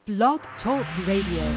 Blog Talk Radio.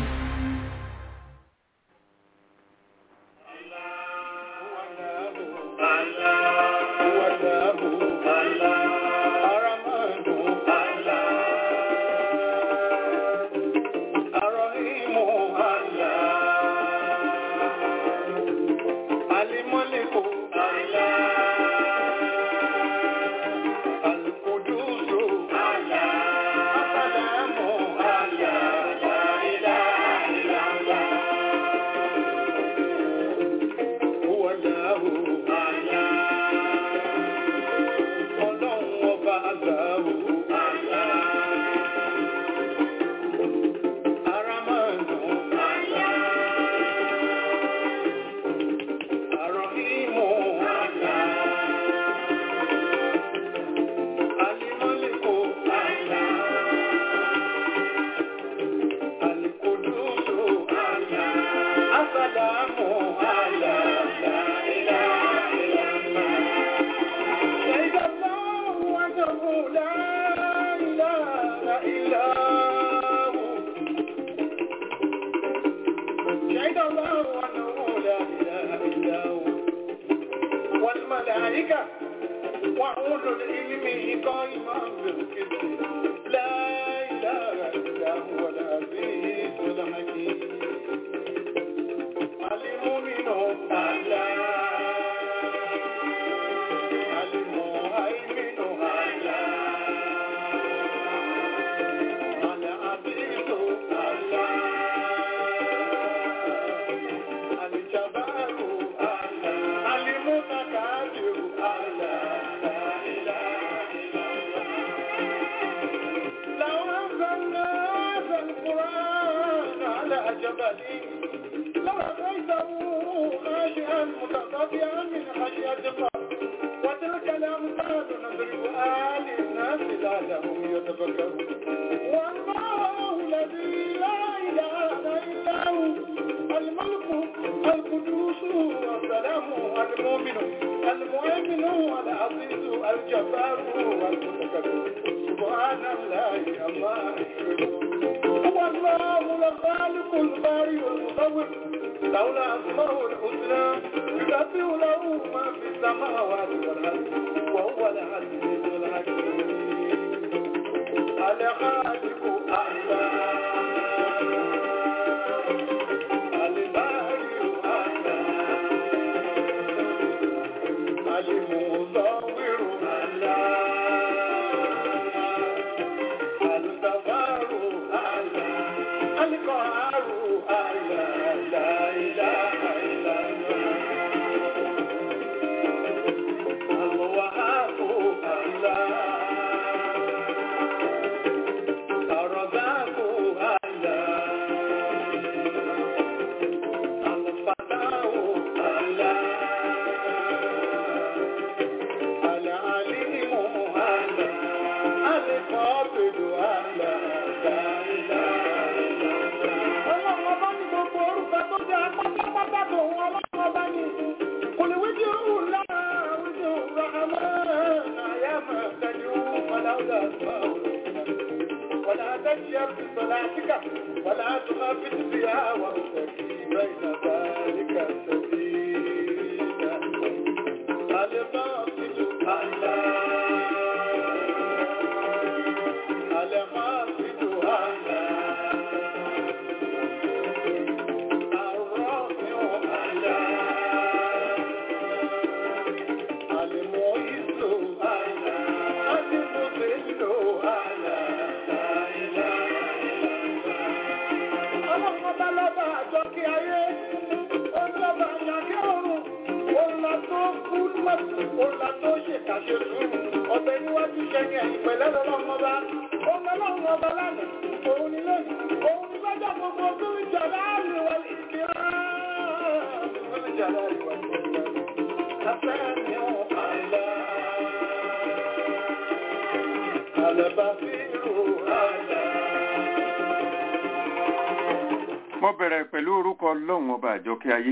Mo bẹ̀rẹ̀ pẹ̀lú orúkọ Ọlọ́run ọba àjọkẹ́ ayé.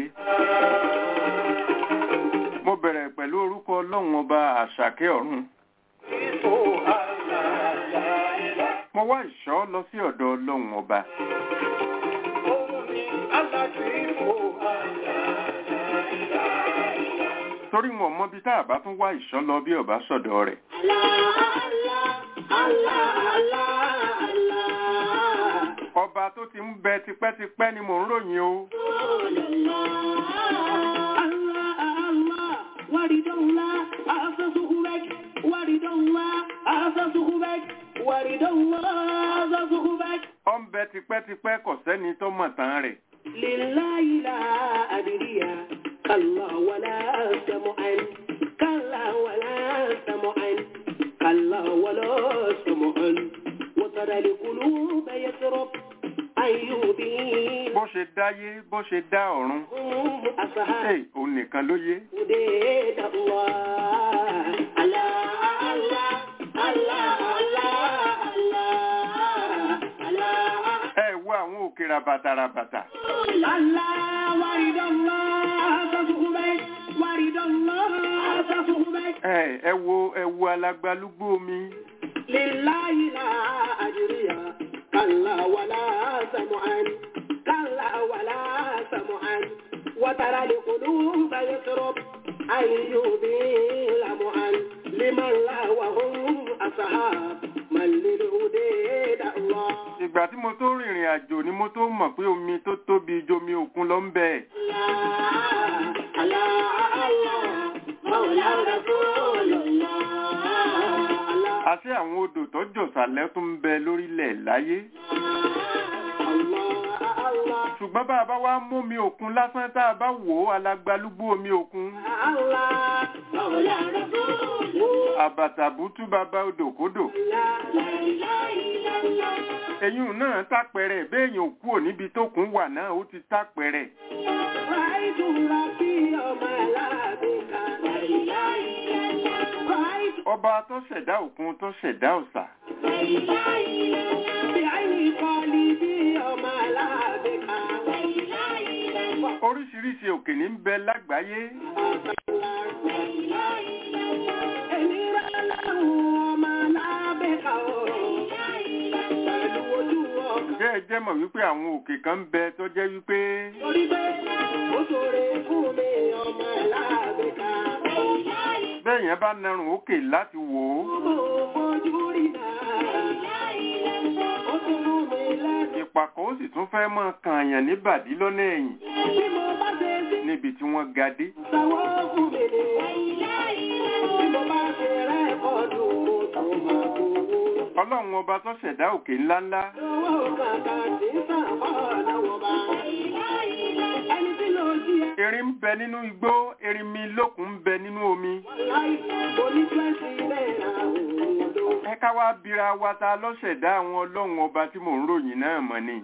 Mo bẹ̀rẹ̀ pẹ̀lú orúkọ Ọlọ́run ọba àṣàkẹ́ ọ̀run. mo wá ìṣọ́ lọ sí ọ̀dọ̀ Ọlọ́run ọba. Torí wọn mọ bí tá a bá tún wá ìṣọ́ lọ bí ọba sọ̀dọ̀ rẹ̀. Ọba tó ti ń bẹ tipẹ́tipẹ́ ni mò ń ròyìn o. Ó ń bẹ tipẹ́tipẹ́ kò sẹ́ni tó mọ̀ tán rẹ̀. Lillahi la adriya kalla wala samu'an kalla wala samu'an kalla wala samu'an wa tara al-quluba yasrab ayyubi. Bó ṣe dáyé bó ṣe dá ọ̀run. Òun nìkan ló yé. Àwọn òkè rabata. Ẹ wo alágbálúgbó omi. Lillahi la ajriya kalla wala samu'an kalla wala samu'an wa tara al-quluba yasrab ayyubi lamu'an liman la wa hum ashab man lil-hudayda Allah. Ìgbà tí mo tó rìnrìn àjò ni mo tó mọ̀ pé omi tó tóbi jomi òkun lọ ń bẹ. Àṣé àwọn odò tó jọ̀sàlẹ̀ tún ń bẹ lórílẹ̀ láyé. Ṣùgbọ́n bá a bá wá mú omi òkun lásán tá a bá wò ó alágbálúgbó omi òkun. Àbàtàbútú bàbá odòkodò. Ẹ̀yìn náà tápẹ̀rẹ̀ béèyàn ò kúrò níbi tó kún wà náà ó ti tápẹ̀rẹ̀. Ọba tó ṣẹ̀dá òkun tó ṣẹ̀dá ọ̀sà. Oríṣiríṣi òkè ní ń bẹ lágbàáyé. Ẹ jẹ́ mọ̀ wípé àwọn òkè kan ń bẹ tó jẹ́ wípé bẹ́ẹ̀yàn bá narùn òkè láti wò ó. Ìpàkọ́ ó sì tún fẹ́ mọ́ kààyàn ní bàdí lọ́nà ẹ̀yìn níbi tí wọ́n ga dé. Ọlọ́run ọba tó ṣẹ̀dá òkè ńláńlá. Erin ń bẹ nínú igbó, erinmi lókun ń bẹ nínú omi. Ẹ ká wá bira wa ta ló ṣẹ̀dá àwọn ọlọ́run ọba tí mò ń ròyìn náà mọ̀ ni.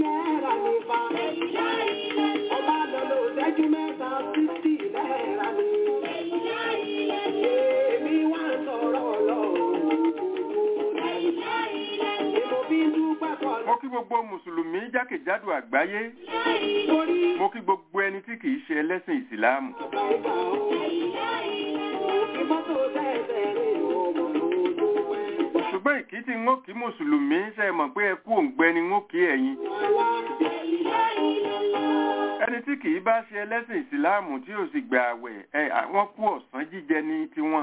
Mo kí gbogbo Mùsùlùmí jákèjádò àgbáyé. Mo kí gbogbo ẹni tí kìí ṣe ẹlẹ́sìn Ìsìláàmù. Ṣùgbọ́n ìkí tí ń ó kí Mùsùlùmí ṣe mọ̀ pé ẹ kú òǹgbẹ ni ń ó kí ẹ̀yin. Ẹni tí kìí bá ṣe ẹlẹ́sìn Ìsìláàmù tí ò sì gbà àwẹ̀ wọ́n kú ọ̀sán jíjẹ ní tiwọn.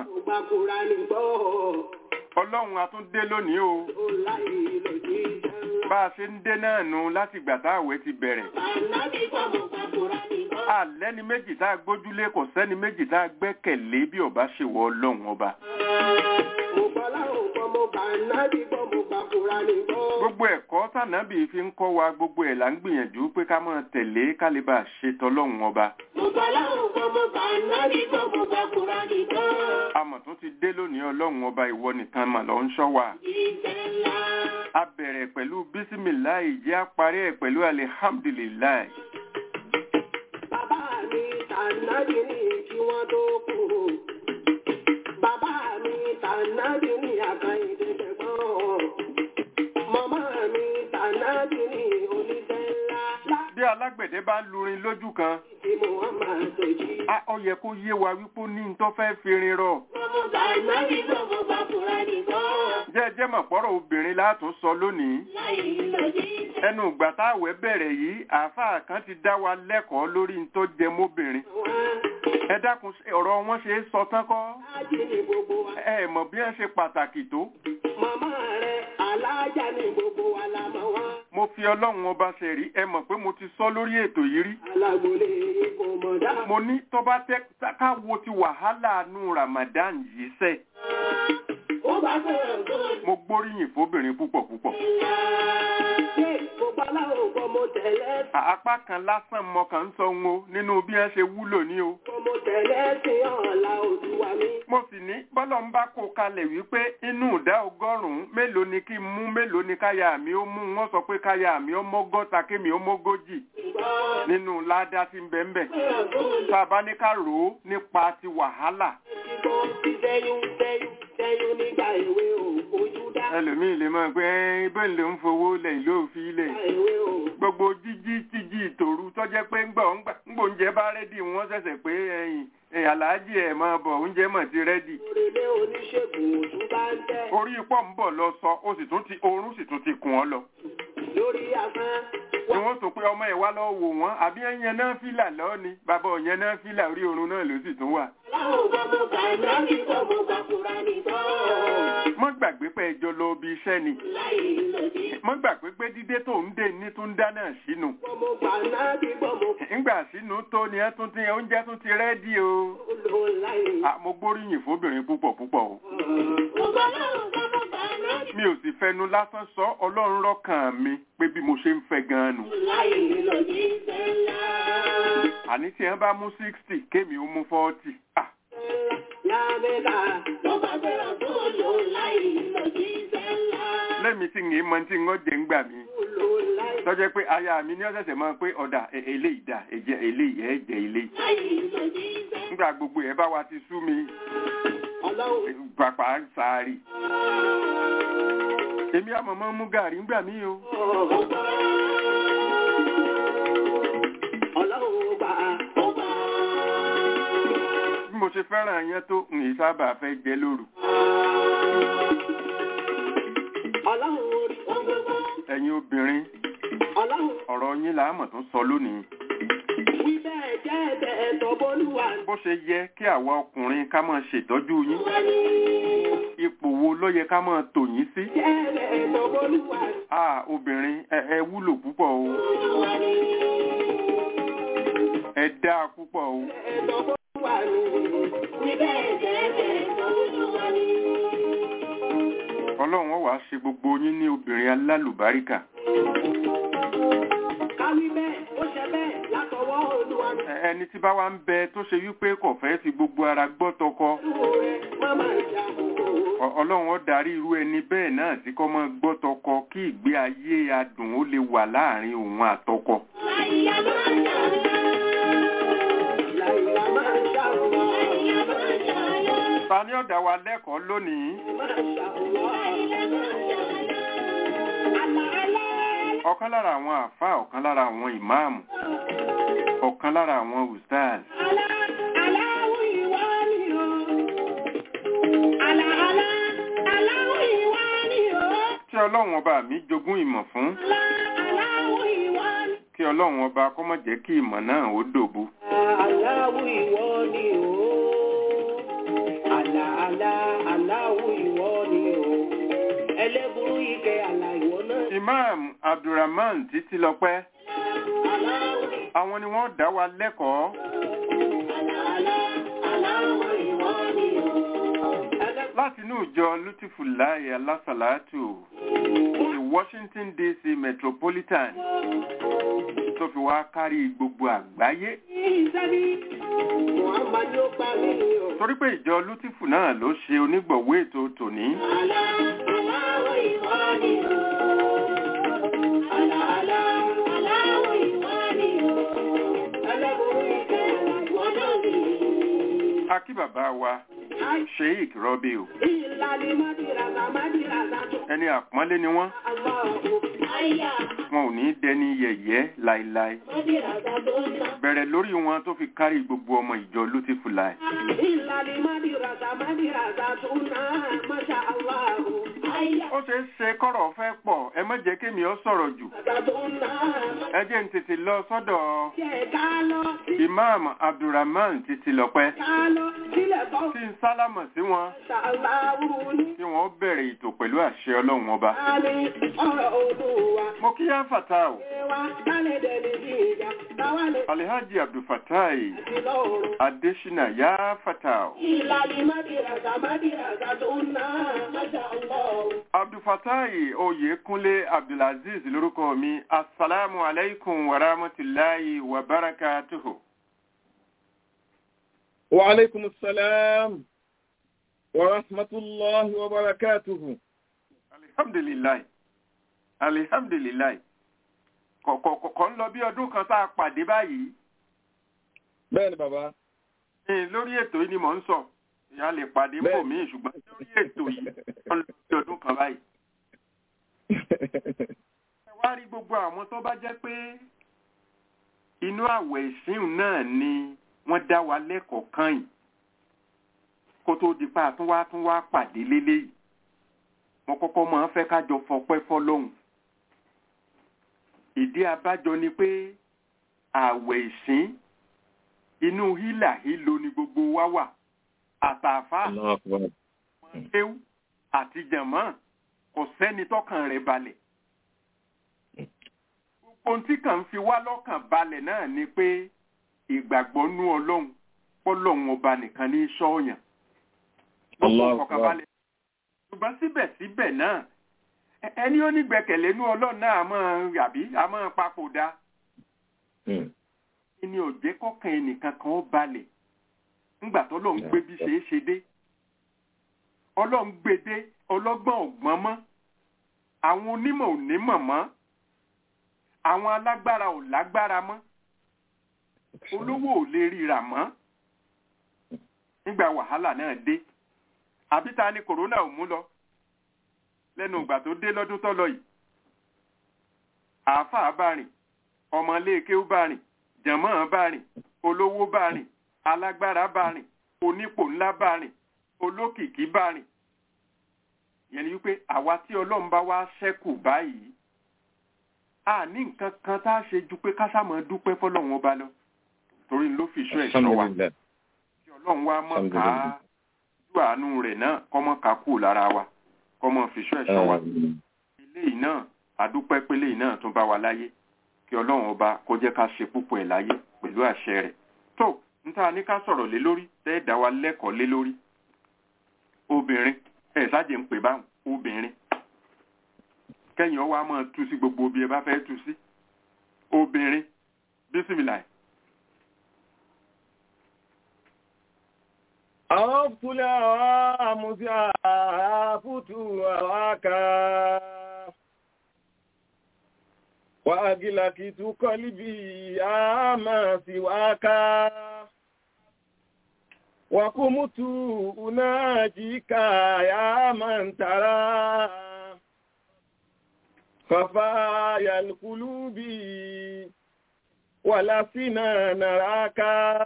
Ọlọ́run a tún dé lónìí o. Bá a ṣe ń dé náà nù láti ìgbà táwẹ̀ ti bẹ̀rẹ̀. Àlẹ́ni méjì tá a gbójúlé kò sẹ́ni méjì tá a gbẹ́kẹ̀lé bí ọba ṣe wọ Ọlọ́run ọba. Gbogbo ẹ̀kọ́ tànàbí fi ń kọ́ wa gbogbo ẹ̀ là ń gbìyànjú pé ká máa tẹ̀lé ká lè bá ṣe tọlọ́run ọba. Àmọ̀ tó ti dé lónìí Ọlọ́run ọba ìwọ nìkan mà lọ ń ṣọ́ wa. A bẹ̀rẹ̀ pẹ̀lú bísímìláì jẹ́ á parí ẹ̀ pẹ̀lú alihamdulilayi. Bàbá mi tànàbí ní kí wọ́n tó kú. Bàbá mi tànàbí ní àkàìdé tẹ̀gbọ́n. Màmá mi tànàbí ní oníṣẹ́ ńlá. Bí alágbẹ̀dẹ bá lurin lójú kan, ó yẹ kó yé wa wípé ní tó fẹ́ fi rin rọ. jẹ́ mọ̀ pọ́rọ̀ obìnrin látún sọ lónìí. Ẹnu ìgbà táwẹ̀ bẹ̀rẹ̀ yìí àáfàá kan ti dá wa lẹ́kọ̀ọ́ lórí n tó jẹ mọ́bìnrin. Ẹ dákun ọ̀rọ̀ wọn ṣe é sọ tán kọ́. Ẹ mọ̀ bí wọ́n ṣe pàtàkì tó. Màmá rẹ̀ alájà ní gbogbo wa la mọ̀ wọ́n. Mo fi Ọlọ́run ọba ṣe rí, ẹ mọ̀ pé mo ti sọ lórí ètò yìí rí. Alágbólé kò mọ̀ dá. Mo ní tó bá tẹ́ ká wo ti wàhálà nú Ramadan yìí sẹ́. Ó bá fẹ́ràn tó. Mo gbóríyìn fóbìnrin púpọ̀ púpọ̀. Gbogbo aláwọ̀ gbọ́ mo tẹ̀lé. Apá kan lásán mọ kàn ń sọ wọn o nínú bí wọ́n ṣe wúlò ní o. Mo tẹ̀lé sí ọ̀la Olúwa mi. Mo sì ní bọ́lọ̀ ń bá kó kalẹ̀ wípé inú ìdá 100 mélòó ni kí n mú mélòó ni káyà mi ó mú wọ́n sọ pé káyà mi ó mọ́gọ́ta kémi ó mọ́gójì nínú ládá tí ń bẹ ń bẹ. Tá a bá ní ká rò ó nípa ti wàhálà. Ẹlòmíì lè mọ̀ pé ibẹ̀ lè ń fowó lẹ̀ ìlú òfin ilẹ̀. Gbogbo jíjí ìtòru tó jẹ́ pé ńgbò oúnjẹ bá rẹ́dì wọ́n ṣẹ̀ṣẹ̀ pé aláàjì ẹ̀ máa bọ̀ oúnjẹ mọ̀ ti rẹ́dì. Orí pọ̀ ń bọ̀ lọ sọ oorun sì tún ti kùn ọ́ lọ. Ni wọ́n tún pé ọmọ ẹ̀ wá lọ wò wọ́n àbí ẹ̀yẹn náà fìlà lọ́ọ́ ni bàbá ọ̀yẹn náà fìlà orí oorun náà ló sì tún wà. Mọ́ gbàgbé pé ẹjọ́ lọ bí iṣẹ́ ni. Mọ́ gbàgbé pé dídé tó ń dé ní tún dáná sínú. Ńgbà sínú tó ni oúnjẹ tún ti rẹ́dí o. Mo gbóríyìn fóbìnrin púpọ̀ púpọ̀ o. Mi ò sì fẹnu lásán sọ Ọlọ́run rọ́kàn mi pé bí mo ṣe ń fẹ́ gan-an nù. Àní tí wọ́n bá mú 60 kémi ó mú 40. Lẹ́mi tí ń mọ tí ń jẹ ń gbà mí. Tọ́jẹ́ pé aya mi ní ọ̀sẹ̀sẹ̀ máa pé ọ̀dà eléyìí dà ẹ̀jẹ̀ eléyìí ẹ̀jẹ̀ eléyìí. Nígbà gbogbo ẹ̀ bá wa ti sú mi. Pàpà sàárì. Èmi àmọ́ máa ń mú gàrí ńgbà mí o. Bí mo ṣe fẹ́ràn yẹn tó ń sábà fẹ́ jẹ lóru. Ẹ̀yin obìnrin, ọ̀rọ̀ yín làámọ̀ tó sọ lónìí. Bó ṣe yẹ kí àwa ọkùnrin ká máa ṣètọ́jú yín. Ipò wo ló yẹ ká máa tò yín sí? Obìnrin ẹ wúlò púpọ̀ o. Ẹ dáa púpọ̀ o. Ọlọ́run ó wá ṣe gbogbo yín ní obìnrin alálùbáríkà. Ẹni tí bá wá ń bẹ tó ṣe wípé kò fẹ́ fi gbogbo ara gbọ́ tọkọ. Ọlọ́run ó darí irú ẹni bẹ́ẹ̀ náà tí kò máa gbọ́ tọkọ kí ìgbé ayé adùn ó lè wà láàrin òun àtọkọ. Ta ni ó dá wa lẹ́kọ̀ọ́ lónìí? Ọ̀kan lára àwọn àfáà, ọ̀kan lára àwọn ìmáàmù, ọ̀kan lára àwọn ustaz. Tí Ọlọ́run ọba mi jogún ìmọ̀ fún. Kí Ọlọ́run ọba kó má jẹ́ kí ìmọ̀ náà ó dòbu. Aláwọ̀ ìwọ ni o. Aláwọ̀ ìwọ ni o. Ẹlẹ́bùrú ike àlà ìwọ náà. Imam Abdulrahman Títílọpẹ́. Àwọn ni wọ́n dá wa lẹ́kọ̀ọ́. Láti inú ìjọ Lutifulai Alásàlátù ti Washington DC Metropolitan tó fi wá kárí gbogbo àgbáyé. Torí pé ìjọ Lutifu náà ló ṣe onígbọ̀wọ́ ètò tòní. Akí bàbá wa Sheikh Rabiu. Ẹni àpọ́nlé ni wọ́n. Wọn ò ní dẹni yẹ̀yẹ́ láìláì bẹ̀rẹ̀ lórí wọn tó fi kárí gbogbo ọmọ ìjọ Lutifulai. Ó ṣe é ṣe kọ́rọ̀ fẹ́ pọ̀ ẹ má jẹ́ kémi ó sọ̀rọ̀ jù. Ẹ jẹ́ n tètè lọ sọ́dọ̀ Imam Abdulrahman Títílọpẹ́ tí ń sálámọ̀ sí wọn tí wọ́n bẹ̀rẹ̀ ètò pẹ̀lú àṣẹ Ọlọ́run ọba. Mo kí yá fàtà o. Alhaji Abdulfatai Adesina yá fàtà o. Abdulfatai Oyèkúnlé Abdulaziz lórúkọ mi. Assalamu alaikum wa rahmatullahi wa barakatuhu. Wa alaikum assalam wa rahmatullahi wa barakatuhu. Alhamdulillah. Alhamdulillah. Kọ̀ ń lọ bí ọdún kan tá a pàdé báyìí. Bẹ́ẹ̀ni bàbá. Lórí ètò yìí ni mò ń sọ. Ìyá lè pàdé mò mí ṣùgbọ́n lórí ètò yìí wọ́n lọ bí ọdún kan báyìí. Ẹ wá rí gbogbo àwọn tó bá jẹ́ pé inú àwẹ̀ ìsìn náà ni wọ́n dá wa lẹ́kọ̀ọ́ kan yìí. Kó tó di pa tún wá pàdé lélẹ́yìí. Wọ́n kọ́kọ́ máa ń fẹ́ ká jọ fọpẹ́ fọ́lọ́hun. Ìdí abájọ ni pé àwẹ̀ ìsìn inú hílà hílo ni gbogbo wa wà. Àtàfà ewu àti jàmọ́ kò sẹ́ni tọ́kàn rẹ̀ balẹ̀. Ohun tí kàn fi wá lọ́kàn balẹ̀ náà ni pé ìgbàgbọ́ nú Ọlọ́run pọ́lọ́run ọba nìkan ní sọ́ọ̀yàn. Ṣùgbọ́n síbẹ̀síbẹ̀ náà ẹni ó ní gbẹ́kẹ̀lé nú Ọlọ́run náà a máa papòdà. Ẹni ò jẹ́ kọ́kàn ẹnìkan kan ó balẹ̀ nígbà tó Ọlọ́run gbé bí ṣe é ṣe dé. Ọlọ́run gbé dé ọlọ́gbọ́n ọ̀gbọ́n mọ́. Àwọn onímọ̀ ò nímọ̀ mọ́. Àwọn alágbára ò lágbára mọ́. Olówó ò lè ríra mọ́. Nígbà wàhálà náà dé. Àbí ta ni kòrónà ò mú lọ lẹ́nu ìgbà tó dé lọ́dún tó lọ yìí. Àáfàá bá rìn, ọmọléèké bá rìn, jàmọ́ bá rìn, olówó bá rìn, alágbára bá rìn, onípò ńlá bá rìn, olókìkí bá rìn. Yẹn ni wípé àwa tí Ọlọ́run bá wá ṣẹ́kù báyìí a ní nǹkan kan tá a ṣe ju pé ká sáà máa dúpẹ́ fọ́lọ́run ọba lọ torí ló fi ṣọ́ ẹ̀ṣọ́ wa kí Ọlọ́run wá mọ̀ ká ju àánú rẹ̀ náà kọ́ mọ́ ká kú lára wa kọ́ mọ́ fi ṣọ́ ẹ̀ṣọ́ wa eléyìí náà àdúpẹ́ pé eléyìí náà tún bá wa láyé kí Ọlọ́run ọba kó jẹ́ ká ṣe púpọ̀ ẹ̀ láyé pẹ̀lú àṣẹ rẹ̀ tó níta ní ká sọ̀rọ̀ lé lórí tẹ́ dá wa lẹ́kọ̀ọ́ lé lórí obìnrin sáàjẹ̀ ń pè báwọn obìnrin kẹ́yìn ọwọ́ a máa tú sí gbogbo bí ẹ bá fẹ́ tú sí obìnrin bísímìláì. àwọn fúlẹ̀ àwọn àmúsí àfútù àwákà wà gílàkìtù kọlíbì àmà síwákà وقمت أناجيك يا من ترى خفايا القلوب ولسنا نراك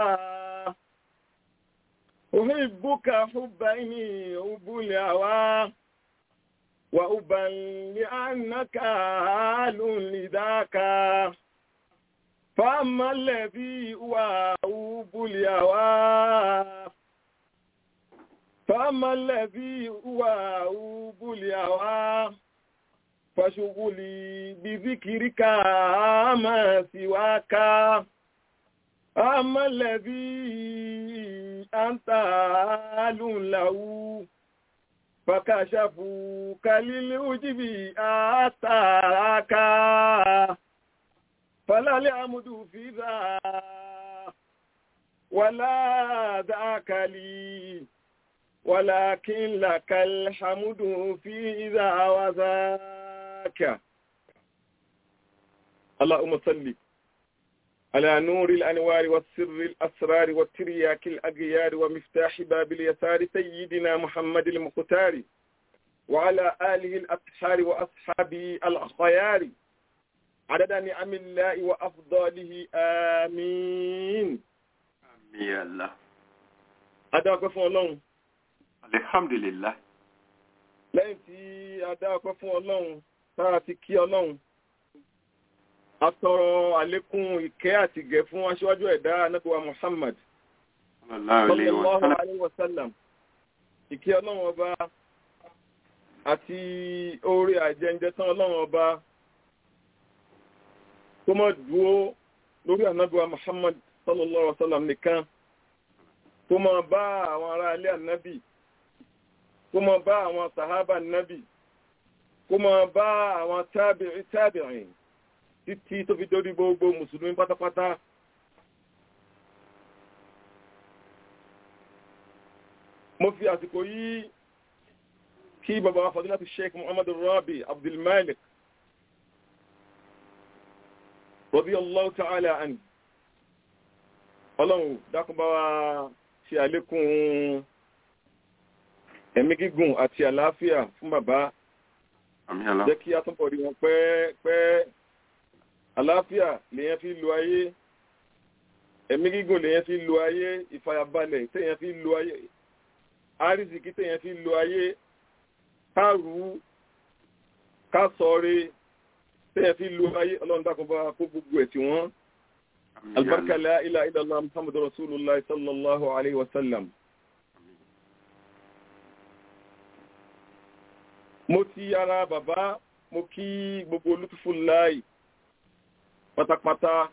أحبك حبين حب الهوى وأبا لأنك آل لذاك فأما الذي هو حب الهوى فأما الذي هو حب الهوى فشغلي بذكرك ما سواك أما الذي أنت آل له فكشفوك للوجب أتاك فلا العمد في ذا ولا ذاك لي ولكن لك الحمد في ذا وذاك. اللهم صل على نور الأنوار والسر الأسرار والترياك الأغيار ومفتاح باب اليسار سيدنا محمد المختار وعلى آله الأطهار وأصحابه الأخيار عدد نعم الله وأفضاله آمين. Àmín ya Allah. Adá ọpẹ́ fún Ọlọ́run. Alhamdulillah. Lẹ́yìn tí a dá ọpẹ́ fún Ọlọ́run, tára ti kí Ọlọ́run. A tọrọ àlékún ìkẹ́ àti ìgẹ̀ fún aṣíwájú ẹ̀dá Ànábì wa Muhammad. Sallallahu alaihi wasallam. Ìkẹ́ Ọlọ́run ọba àti oore àjẹǹjẹ tán Ọlọ́run ọba tó mọ́ dúó lórí Ànábì wa Muhammad sallallahu alaihi wasallam nìkan. Kó máa bá àwọn ará ilé Ànábì, kó máa bá àwọn sàhábà Ànábì, kó máa bá àwọn tábì'in títí tó fi dórí gbogbo mùsùlùmí pátápátá. Mo fi àsìkò yìí kí bàbá wa Fadilatu Sheikh Muhammad Rabi Abdul Malik radiyallahu ta'ala anhu. Ọlọ́run dákun bá wa ṣe àlékún ẹ̀mí gígùn àti àlàáfíà fún bàbá. Àmín Allah. Jẹ́ kí a tún pọ̀rí wọn pẹ́ àlàáfíà lèyàn fi lo ayé, ẹ̀mí gígùn lèyàn fi lo ayé, ìfàyàbalẹ̀ tèyàn fi lo ayé, àrísìkí tèyàn fi lo ayé, káàrù kásọ̀ọ́rẹ́ tèyàn fi lo ayé. Ọlọ́run dákun bá kó gbogbo ẹ̀ tí wọ́n. Albarka la ilaha illallah Muhammadu Rasulullah sallallahu alaihi wasallam. Mo ti ara bàbá, mo kí gbogbo Lutfullahi pátápátá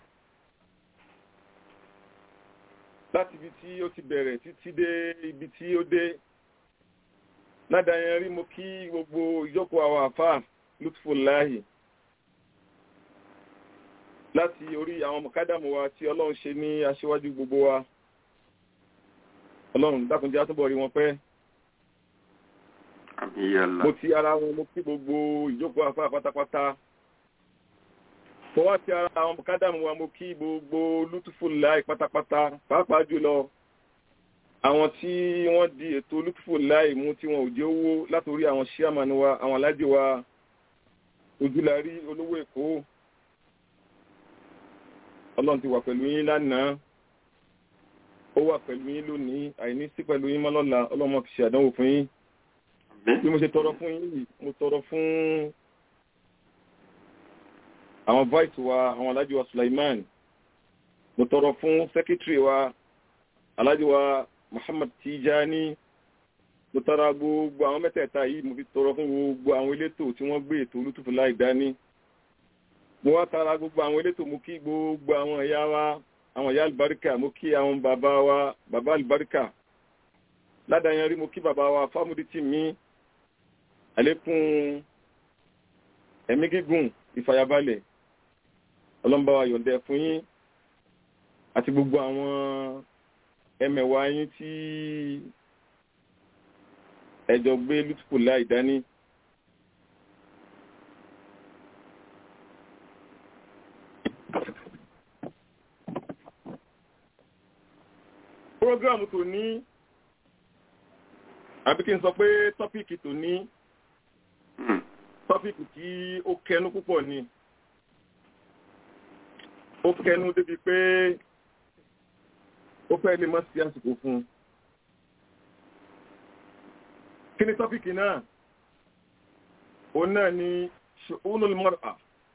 láti ibi tí ó ti bẹ̀rẹ̀ títí dé ibi tí ó dé. Ládàáyẹn rí mo kí gbogbo ìjókòó àwọn àfáà Lutfullahi láti orí àwọn mọ̀kádàmù wa tí Ọlọ́run ṣe ní aṣíwájú gbogbo wa. Ọlọ́run dákun jẹ́ àtúbọ̀ rí wọn pẹ́. Àmín ya Allah. Mo ti ara wọn mo kí gbogbo ìjókòó àfáà pátápátá. Mo wá ti ara àwọn mọ̀kádàmù wa mo kí gbogbo Lutfullahi pátápátá, pàápàá jùlọ àwọn tí wọ́n di ètò Lutfullahi mú tí wọn ò jẹ́ owó látorí àwọn chairman wa, àwọn alájẹ wa, Ojúlárí olówó Èkó. Ọlọ́run ti wà pẹ̀lú yín lánàá, ó wà pẹ̀lú yín lónìí, àìní sí pẹ̀lú yín mọ́ lọ́la. Ọlọ́run fi ṣe àdánwò fún yín. Bí mo ṣe tọrọ fún yín, mo tọrọ fún àwọn vice wa, àwọn alájì wa Sulaiman. Mo tọrọ fún secretary wa, alájì wa Muhammad Tijani. Mo tọrọ gbogbo àwọn mẹ́tẹ̀ẹ̀ta yìí, mo fi tọrọ fún gbogbo àwọn elétò tí wọ́n gbé ètò Lutfullahi dání. Mo wá tara gbogbo àwọn elétò, mo kí gbogbo àwọn ìyá wa, àwọn ìyá albarika, mo kí àwọn bàbá wa, bàbá albarika. Ládàáyẹn rí mo kí bàbá wa Fámúdí tí mi, àlékún ẹ̀mí gígùn, ìfàyàbalẹ̀. Ọlọ́run bá wa yọ̀ǹda fún yín àti gbogbo àwọn ẹmẹ̀wà yín tí ẹjọ́ gbé Lutfullahi dání. Program tó ní, àbí kí n sọ pé tọ́pìkì tó ní, tọ́pìkì tí ó kẹnu púpọ̀ ni. Ó kẹnu débi pé ó fẹ́ lè mọ́ sí àsìkò fún. Kí ni tọ́pìkì náà? Ó náà ni shu'unul mar'a.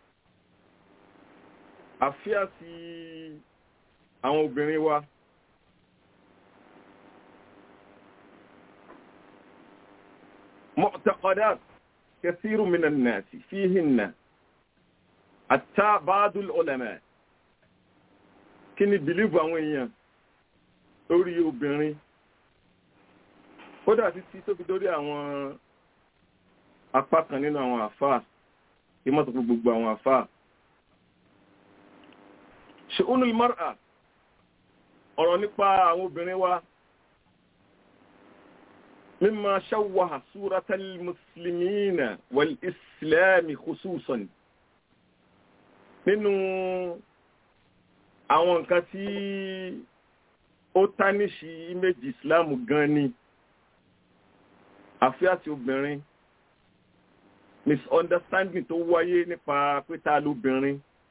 Àfíà sí àwọn obìnrin wa. معتقدات كثير من الناس فيهن حتى بعض العلماء kí ni believe àwọn èèyàn lórí obìnrin, kódà títí tó fi dórí àwọn apá kan nínú àwọn àfáà, kí mọ́ sọ fún gbogbo àwọn àfáà. Shu'unul mar'a, ọ̀rọ̀ nípa àwọn obìnrin wa. مما شوه صورة المسلمين والإسلام خصوصا. Nínú àwọn nǹkan tí ó tánìṣì image Islam gan ni, àfíà sí obìnrin, misunderstanding tó wáyé nípa pé ta lóbìnrin,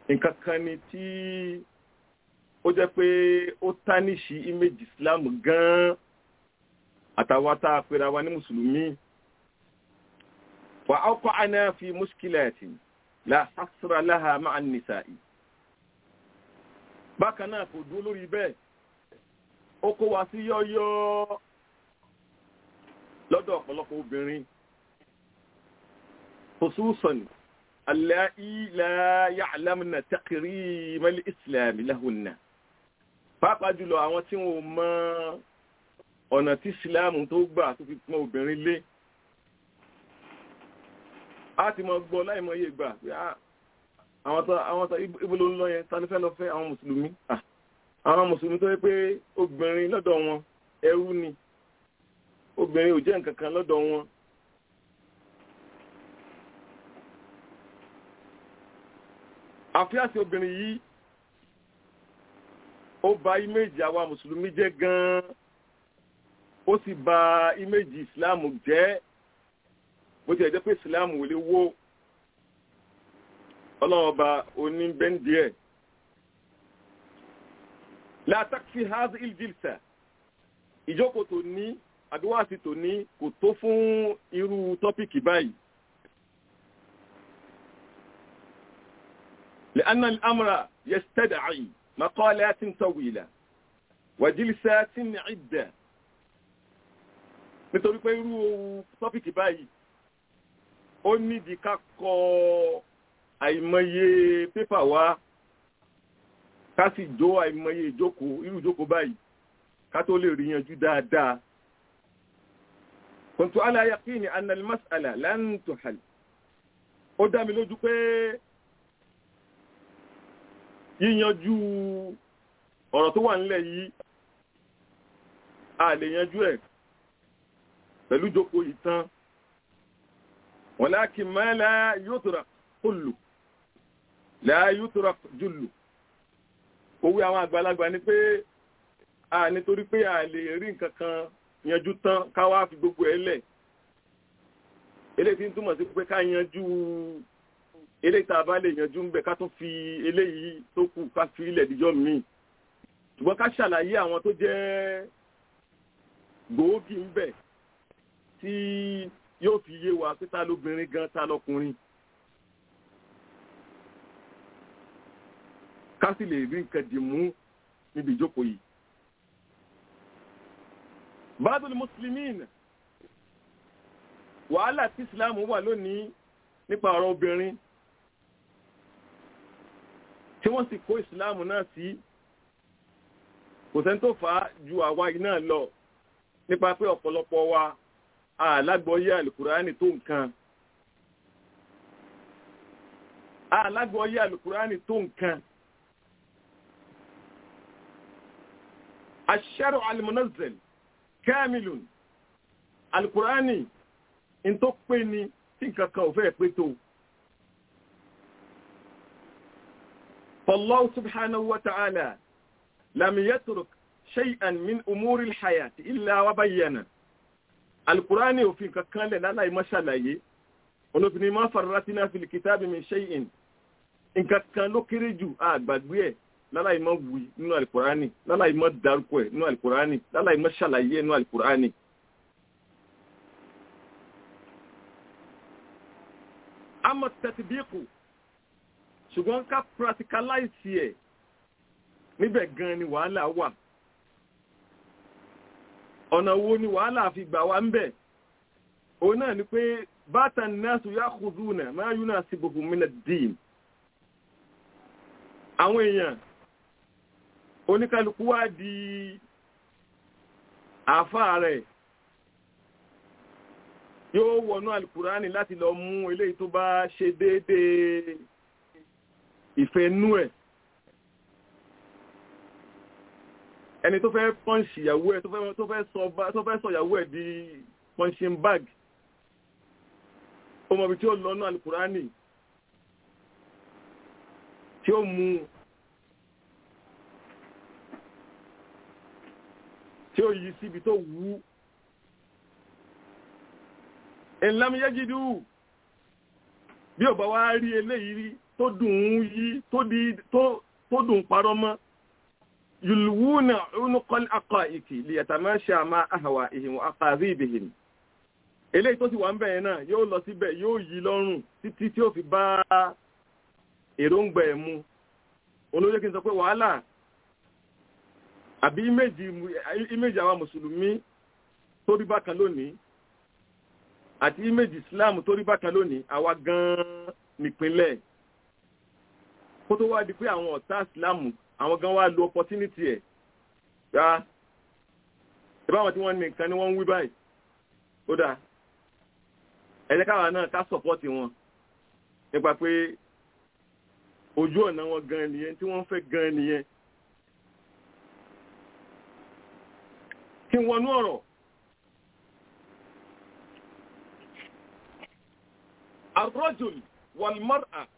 nǹkan kan ni tí ó jẹ́ pé ó tánìṣì image Islam gan-an àtàwọn tá a pera wa ní mùsùlùmí. Wa awqa'na fi mushkilatin la hasra laha ma'a an-nisa'i. Bákan náà kò dúró lórí bẹ́ẹ̀, ó kó wa sí yọ́yọ́ lọ́dọ̀ ọ̀pọ̀lọpọ̀ obìnrin. Khususan allati la ya'lamna taqrim al-islam lahunna. Pàápàá jùlọ àwọn tí wọ́n mọ ọ̀nà tí Islam tó gbà tó fi pọ́n obìnrin lé. A ti mọ̀ gbọ́ láìmọye ìgbà pé àwọn tó ibo ló ń lọ yẹn ta ló fẹ́ lọ fẹ́ àwọn mùsùlùmí. Àwọn mùsùlùmí tó yẹ pé obìnrin lọ́dọ̀ wọn ẹrú ni. Obìnrin ò jẹ́ nǹkan kan lọ́dọ̀ wọn. Àfíàsí obìnrin yìí ó bà ìméjì àwa mùsùlùmí jẹ́ gan-an, ó sì bà ìméjì ìsìláàmù jẹ́, bó ti ẹ̀jẹ́ pé ìsìláàmù ò lè wó. Ọlọ́run ọba oníbẹ́ndì ẹ̀. La takfi hadhihi al-jilsa. Ìjókòó tó ní àdúwàsí tó ní kò tó fún irú tọ́pìkì báyìí. لأن الأمر يستدعي مقالات طويلة وجلسات عدة. nítorí pé irú tọ́pìkì báyìí ó nídìí ká kọ àìmọye pépà wá, ká sì jó àìmọye ìjókòó, irú ìjókòó báyìí ká tó lè rí yanjú dáadáa. كنت على يقين أن المسألة لن تحل. ó dá mi lójú pé yíyanjú ọ̀rọ̀ tó wà nílẹ̀ yìí a lè yanjú ẹ̀ pẹ̀lú jókòó ìtàn. ولكن ما لا يترك كله لا يترك جله. òwe àwọn àgbàlagbà ni pé a nítorí pé a lè rí nǹkan kan yanjú tán ká wá fi gbogbo ẹ̀ lẹ̀. eléyìí tí ń túmọ̀ sí pé ká yanjú eléyìí tá a bá lè yanjú ń bẹ̀ ká tún fi eléyìí tó kù ká fi ilẹ̀ díjọ́ míì. ṣùgbọ́n ká ṣàlàyé àwọn tó jẹ́ gbòógì ń bẹ̀ tí yóò fi yé wa pé ta lóbìnrin gan ta lọ́kùnrin. ká sì lè rí nǹkan dì mú níbi ìjókòó yìí. Ba'dul Muslimin, wàhálà tí Islam wà lónìí nípa ọ̀rọ̀ obìnrin tí wọ́n sì kó Islam náà sí, kò sẹ́ni tó fà á ju àwa yìí náà lọ nípa pé ọ̀pọ̀lọpọ̀ wa alágbọ́yé Al-Qur'ani tó nǹkan. Alágbọ́yé Al-Qur'ani tó nǹkan. Ash-shar'u al-munazzal kamilun. Al-Qur'ani in tó pé ní tí nǹkan kan ò fẹ́ pé tó. فالله سبحانه وتعالى لم يترك شيئا من أمور الحياة إلا وبينا. القرآن وفي كان لنا ما شاء الله ونبني ما فرطنا في الكتاب من شيء إن كان لو كريجو بدوية لا ما وي نو القرآن لا ما داركوه نو القرآن لا ما شاء الله نو القرآن. أما التطبيق ṣùgbọ́n ká practicalize ẹ̀ níbẹ̀ gan ni wàhálà wà. ọ̀nà wo ni wàhálà fi gbà wá ń bẹ̀? òun náà ni pé bata an-nasu ya'khudhuna ma yunasibuhum min ad-din. àwọn èèyàn oníkálukú wá di àáfàá rẹ̀, yóò wọnú Al-Qur'ani láti lọ mú eléyìí tó bá ṣe déédéé ìfẹ́ nú ẹ̀. ẹni tó fẹ́ pọ́ǹṣì ìyàwó ẹ̀ tó fẹ́ sọ ìyàwó ẹ̀ di punching bag, ó mọ̀ bí tí ó lọ́nà Al-Qur'ani tí ó mú, tí ó yí síbi tó wú. in lam yajidu bí ó bá wá rí eléyìí tó dùn yí tó dùn parọ́ mọ́ yulwuna unuqal aqaiki liyatamasha ma ahwa'ihim wa aqadhibihim eléyìí tó sì wà ń bẹ̀yẹn náà yóò lọ síbẹ̀ yóò yí lọ́rùn títí tí ó fi bá èròǹgbà ẹ̀ mu olóyè kí n sọ pé wàhálà àbí íméjì àwa mùsùlùmí tó rí bákan lónìí àti íméjì islam tó rí bákan lónìí àwa gan-an nípínlẹ̀ kó tó wá di pé àwọn ọ̀tá islam àwọn gan wá lo opportunity ẹ̀ yá ìbáwọn tí wọ́n ní nǹkan ni wọ́n ń wí báyìí ó dáa ẹ jẹ́ káwa náà ká sọ̀pọ́tì wọn nípa pé ojú ọ̀nà wọn gan nìyẹn tí wọ́n fẹ́ gan nìyẹn kí wọnú ọ̀rọ̀ ar-rajul wal-mar'a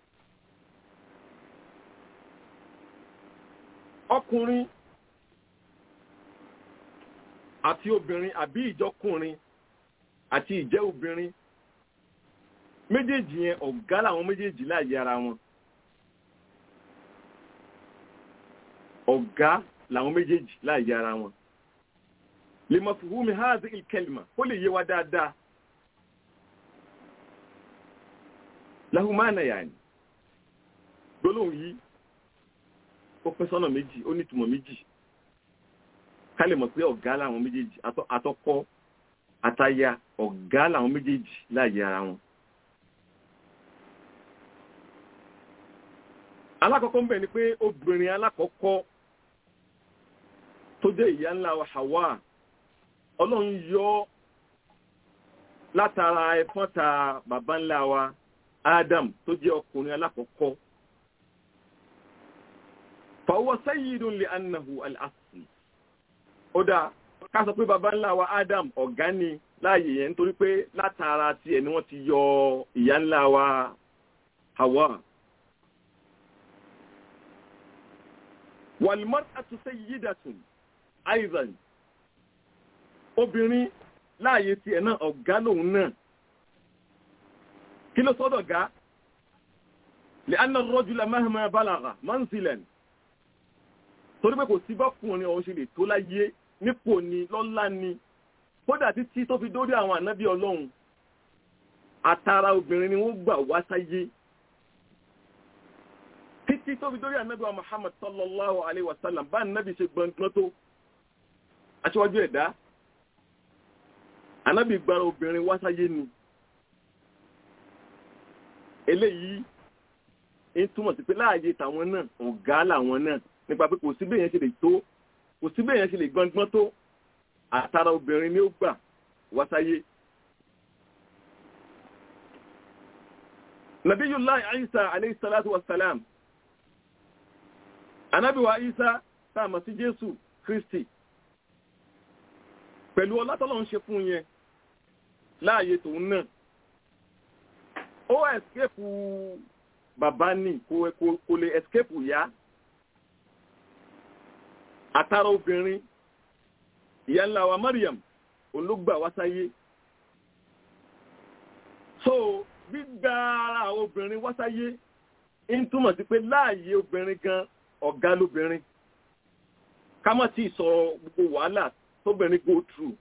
ọkùnrin àti obìnrin àbí ìjọkùnrin àti ìjẹ́ obìnrin méjèèjì yẹn ọ̀gá làwọn méjèèjì láàyè ara wọn ọ̀gá làwọn méjèèjì láàyè ara wọn lè mọ̀ fún húmi háàzí ìkẹlìmà kó lè yé wa dáadáa láhùmánà yà ní gbólóhùn yìí ó pín sọ́nà méjì ó nítumọ̀ méjì ká lè mọ̀ pé ọ̀gá làwọn méjèèjì àtọkọ àtaya ọ̀gá làwọn méjèèjì láàyè ara wọn. alákọ̀ọ́kọ́ ń bẹ̀ ni pé obìnrin alákọ̀ọ́kọ́ tó jẹ́ ìyá ńlá wa Hawa ọlọ́run yọ látara ẹ̀fọ́ta bàbá ńlá wa Adam tó jẹ́ ọkùnrin alákọ̀ọ́kọ́ fàwọ́ sayyidun li annahu al-asl ó dá ká sọ pé bàbá ńlá wa Adam ọ̀gá ni láàyè yẹn nítorí pé látara tí ẹni wọ́n ti yọ ìyá ńlá wa Hawa wal mar'atu sayyidatun aidan obìnrin láàyè tí ẹ̀ náà ọ̀gá lòun náà kí ló sọ́dọ̀ gá li anna ar-rajula mahma balagha manzilan torí pé kò sí bọ́kùnrin ọ̀hún ṣe lè tó láyé nípò ni lọ́lá ni kódà títí tó fi dórí àwọn ànábì ọlọ́run àtàrà obìnrin ni wọ́n gbà wá sáyé títí tó fi dórí ànábì wa Muhammad sallallahu alaihi wasallam bá ànábì ṣe gbọ̀ngbọ̀n tó aṣíwájú ẹ̀dá ànábì gbára obìnrin wá sáyé ni eléyìí ń túmọ̀ sí pé láàyè tàwọn náà ọ̀gá làwọn náà nípa pé kò sí bẹ́ẹ̀ yẹn ṣe lè tó kò sí bẹ́ẹ̀ yẹn ṣe lè gbọ́ngbọ́n tó àtàrà obìnrin ni ó gbà wá sáyé. Nabiyullahi Isa alayhi salatu wa salam Ànábì wa Isa táàmà sí Jésù Kristi pẹ̀lú ọlá tọ́lọ́run ń ṣe fún yẹn láàyè tòun náà ó escape bàbá ní kò lè escape ìyá àtàrà obìnrin ìyá ńlá wa Maryam olùgbà wá sáyé so gbígbà ara obìnrin wá sáyé ń túmọ̀ sí pé láàyè obìnrin gan ọ̀gá lóbìnrin ká má tí sọ̀rọ̀ gbogbo wàhálà tóbìnrin go through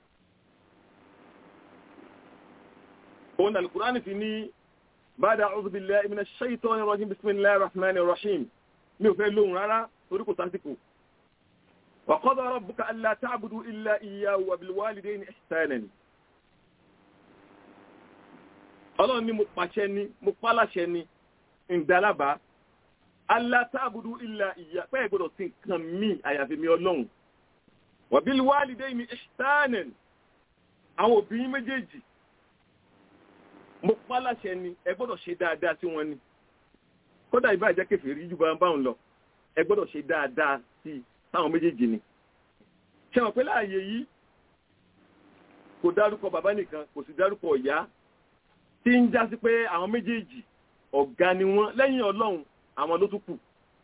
òun al-Qur'an fi ní ba'da a'udhu billahi minash shaytanir rajim bismillahir rahmanir rahim mi ò fẹ́ lóhùn rárá torí kò sásìkò wa qada rabbuka alla ta'budu illa iyyahu wa bil walidayni ihsanan Ọlọ́run ni mo pàṣẹ ni mo pàláṣẹ ni ìdálàbá alla ta'budu illa iyyahu pé gbọ́dọ̀ sí nǹkan mi àyàfi mi Ọlọ́run wa bil walidayni ihsanan àwọn òbí méjèèjì mo pàláṣẹ ni ẹ gbọ́dọ̀ ṣe dáadáa sí wọn ni kódà ìbá jẹ́ kèfèrí jù bá ń lọ ẹ gbọ́dọ̀ ṣe dáadáa sí táwọn méjèèjì ni ṣé wọ́n pé láàyè yìí kò dárúkọ bàbá nìkan kò sì dárúkọ ìyá tí ń já sí pé àwọn méjèèjì ọ̀gá ni wọ́n lẹ́yìn Ọlọ́run àwọn ló tún kù.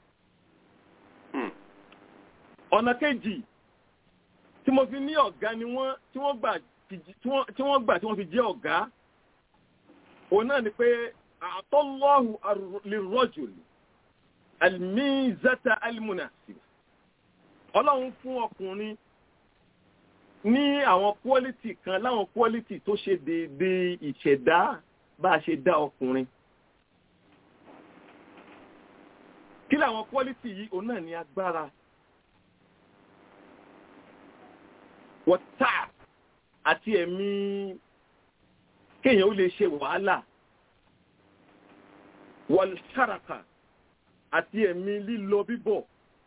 ọ̀nà kejì tí mo fi ní ọ̀gá ni wọ́n tí wọ́n gbà tí wọ́n fi jẹ́ ọ̀gá òun náà ni pé a'tallahu lirrajul al-mizata al-munasib. Ọlọ́run fún ọkùnrin ní àwọn quality kan, láwọn quality tó ṣe déédéé ìṣẹ̀dá bá a ṣe dá ọkùnrin. Kí làwọn quality yìí? Òun náà ní agbára, wọ́tà àti ẹ̀mí kéèyàn ó lè ṣe wàhálà, wal-haraka àti ẹ̀mí lílọ bíbọ̀.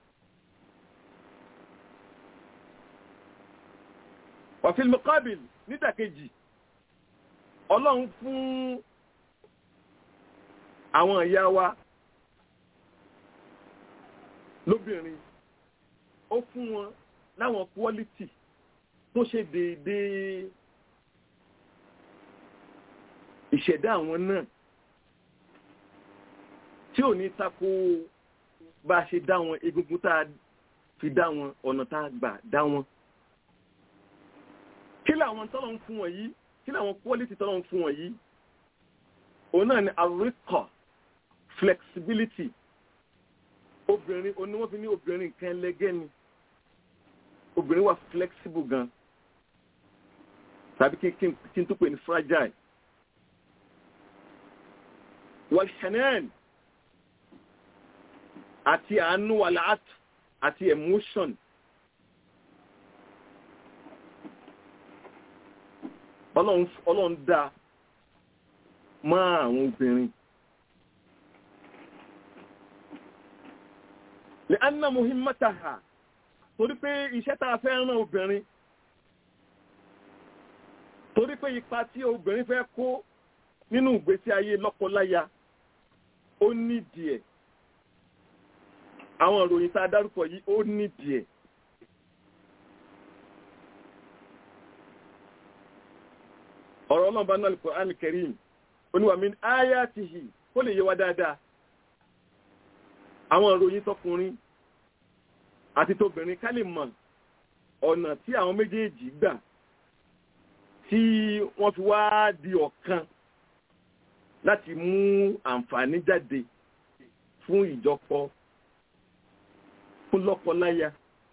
Wa fil muqabil, nídàkejì, Ọlọ́run fún àwọn ìyá wa lóbìnrin, ó fún wọn láwọn quality tó ṣe déédéé ìṣẹ̀dá àwọn náà, tí ò ní tako bá a ṣe dá wọn, egungun tá a fi dá wọn, ọ̀nà tá a gbà dá wọn. Kí làwọn tọ́lọ́run fún wọn yìí? Kí làwọn quality tọ́lọ́run fún wọn yìí? Òun náà ni àríkọ̀, flexibility. Obìnrin, òun ni wọ́n fi ní obìnrin kan lẹ́gẹ́ ni. Obìnrin wà flexible gan. Tàbí kí n tó pè ní fragile. Wal-hanan àti àánú, wal-atf àti emotion. Ọlọ́run dá mọ́ àwọn obìnrin. Li'anna muhimmataha, torí pé iṣẹ́ tá a fẹ́ rán obìnrin, torí pé ipa tí obìnrin fẹ́ kó nínú ìgbésí ayé lọ́kọláya, ó nídìí ẹ̀. Àwọn ìròyìn tá a dárúkọ yìí, ó nídìí ẹ̀. Ọ̀rọ̀ Ọlọ́run bá náà Al-Qur'an Al-Karim, ó ní wa min ayatihi, kó lè yé wa dáadáa. Àwọn ìròyìn tọkùnrin àti tóbìnrin ká lè mọ̀ ọ̀nà tí àwọn méjèèjì gbà tí wọ́n fi wá di ọ̀kan láti mú àǹfààní jáde fún ìjọpọ̀, fún lọ́kọláya.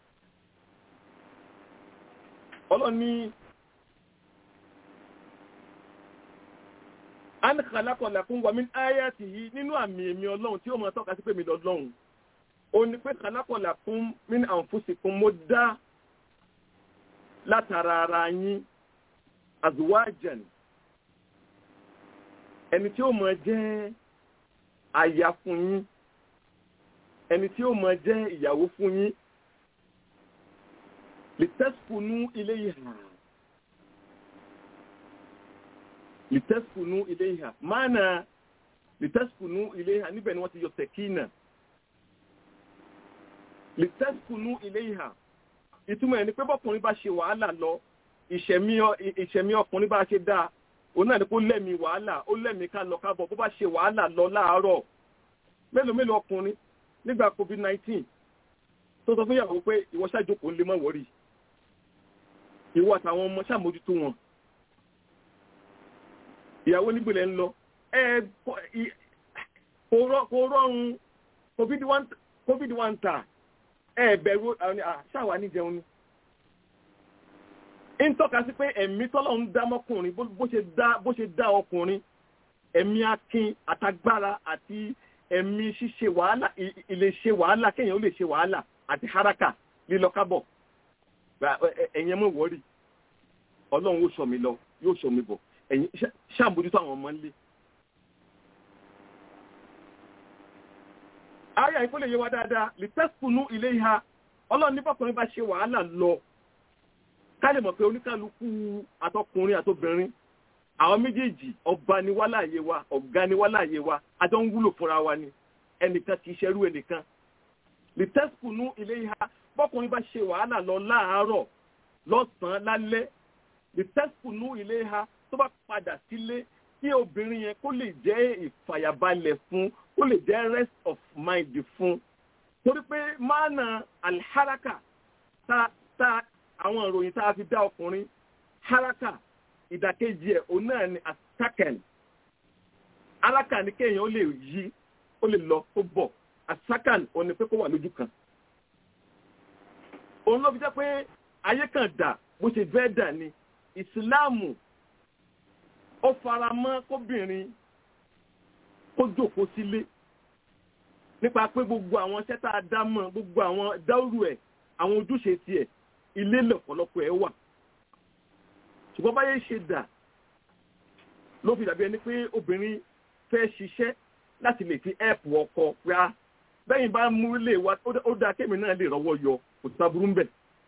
Ọlọ́run ní an khalaqa lakum wa min ayatihi, nínú àmì èmi Ọlọ́run tí ó mọ̀ tọ́ka sí pé mi lọ́lọ́run, ó ní pé khalaqa lakum min anfusikum, mo dá látara ara yín azwajan, ẹni tí ó mọ̀ jẹ́ aya fún yín, ẹni tí ó mọ̀ jẹ́ ìyàwó fún yín, litaskunu ilayha, litaskunu ilayha, maana litaskunu ilayha níbẹ̀ ni wọ́n ti yọ tẹ̀kínà. Litaskunu ilayha, ìtumọ̀ ẹni pé bọ́kùnrin bá ṣe wàhálà lọ, ìṣẹ̀mí ọkùnrin bá ṣe dáa, òun náà ni kó lẹ́mí wàhálà, ó lẹ́mí ká lọ kábọ̀, bó bá ṣe wàhálà lọ láàárọ̀. Mélòó ọkùnrin nígbà COVID-19 tó sọ fún ìyàwó pé ìwọ ṣáàjókòó lè má wọ́rí, ìwọ àtàwọn ọmọ ṣàmójútó wọn. Ìyàwó nígbìlẹ̀ ń lọ, kò rọrùn COVID-1 ta, bẹ̀rù ṣàwà ní jẹun ni. ń tọ́ka sí pé ẹ̀mí tọ́lọ́run dá mọ́kùnrin bó ṣe dá ọkùnrin, ẹ̀mí akin àtagbára àti ẹ̀mí ṣíṣe wàhálà, ilé ṣe wàhálà, kéèyàn ó lè ṣe wàhálà àti haraka lílọ́kábọ̀. Ẹ̀yin mọ̀ wọ́rí, Ọlọ́run ó sọ mi lọ, yóò sọ mi bọ̀, ẹ̀yin ṣàbójútó àwọn ọmọ ńlé. Ayà ìkó lè yé wa dáadáa, litaskunu ilayha, Ọlọ́run ní bọ́kùnrin bá ṣe wàhálà lọ, ká lè mọ̀ pé oníkálukú àtọkùnrin àtobìnrin, àwọn méjèèjì ọba ni wá láàyè wa, ọ̀gá ni wá láàyè wa, àjọ ń wúlò fúnra wa ni, ẹnìkan kìí ṣerú ẹnìkan. Litaskunu ilayha, bọ́kùnrin bá ṣe wàhálà lọ láàárọ̀, lọ́sàn-án, lálẹ́, litaskunu ilayha, tó bá padà sílé, kí obìnrin yẹn kó lè jẹ́ ìfàyàbalẹ̀ fún, kó lè jẹ́ rest of mind fún. Torí pé máàna alharaka, àwọn ìròyìn tá a fi dá ọkùnrin, haraka, ìdàkejì ẹ̀ òun náà ni astakel. haraka ní kéèyàn ó lè yí ó lè lọ ó bọ̀ asakan ó ní pé kó wà lójú kan òun ló fi jẹ́ pé ayé kan dà bó ṣe fẹ́ dà ní ìsìláàmù ó fara mọ́ kóbìnrin kó jókòó sílé nípa pé gbogbo àwọn iṣẹ́ tá a dá mọ́ gbogbo àwọn dáúrù ẹ̀ àwọn ojúṣe tiẹ̀ ilé lọ̀pọ̀lọpọ̀ ẹ̀ wà ṣùgbọ́n báyé ṣe dà ló fi dàbí ẹni pé obìnrin fẹ́ ṣiṣẹ́ láti lè fi ẹ̀pù ọkọ ra bẹ́yìn bá mú ilé wa ó dáa kémi náà lè rọwọ́ yọ kò sábúrú ń bẹ̀.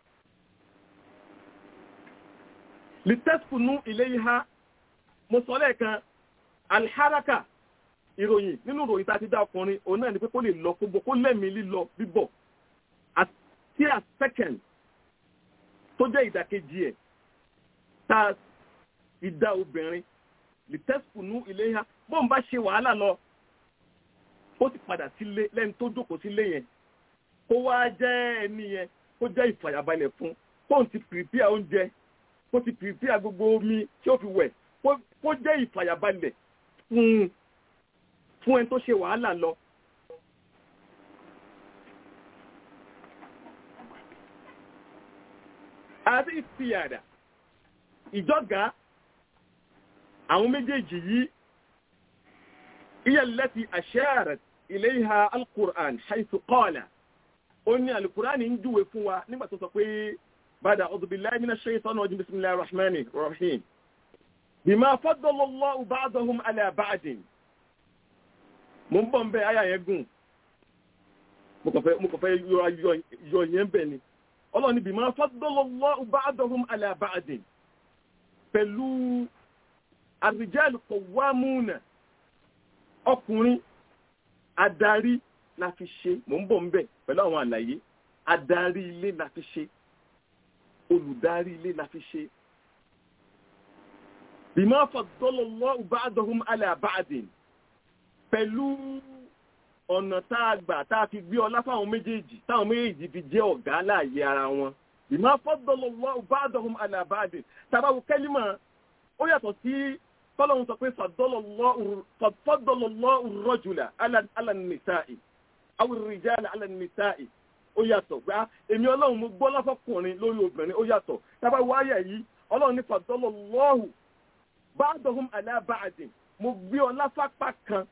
litẹ́sùnú ilé ìhá mo sọ lẹ́ẹ̀kan alharaka ìròyìn nínú ìròyìn tá a ti dá ọkùnrin òun náà ni pé kó lè lọ kó lẹ́mìí lílọ bíbọ̀ àti a second tó jẹ́ ìdàkejì ẹ̀ tá ìdá obìnrin litẹ́sùnú ilé ìhá bóun bá ṣe wàhálà lọ ó ti padà sílé lẹ́ni tó jókòó sílé yẹn kó wá jẹ́ ẹni yẹn kó jẹ́ ìfàyàbalẹ̀ fún kóun ti pìrìpìà oúnjẹ kó ti pìrìpìà gbogbo omi tí ó fi wẹ̀ kó jẹ́ ìfàyàbalẹ̀ fún ẹni tó ṣe wàhálà lọ. àti ìfìyàdà ìjọ́gà àwọn méjèèjì yìí هي التي أشارت إليها القرآن حيث قال أن القرآن ينجو فوا نما تسقي بعد أعوذ بالله من الشيطان الرجيم بسم الله الرحمن الرحيم بما فضل الله بعضهم على بعض ممبن بي آية يقول مكفى ينبني الله بما فضل الله بعضهم على بعض فلو الرجال قوامون ọkùnrin adarí la fi ṣe mò ń bọ̀ ń bẹ̀ pẹ̀lú àwọn àlàyé adarí ilé la fi ṣe olùdarí ilé la fi ṣe bima faddala ba'dahum ala ba'din pẹ̀lú ọ̀nà tá a gbà tá a fi gbé ọlá fáwọn méjèèjì táwọn méjèèjì fi jẹ́ ọ̀gá láàyè ara wọn bima faddala ba'dahum ala ba'din tàbáwò kẹ́límà ó yàtọ̀ sí tọ́lọ́run sọ pé fàdọ́lọ́lọ́ rọ́jùlá alánìsáì awùrìjáàlá alánìsáì ó yàtọ̀ gbá èmi ọlọ́run mo gbọ́lá fọ́kùnrin lórí obìnrin ó yàtọ̀ tàbá wáyà yìí ọlọ́run ní fàdọ́lọ́lọ́hù ba'dahum ala ba'din mo gbé ọlá fápá kan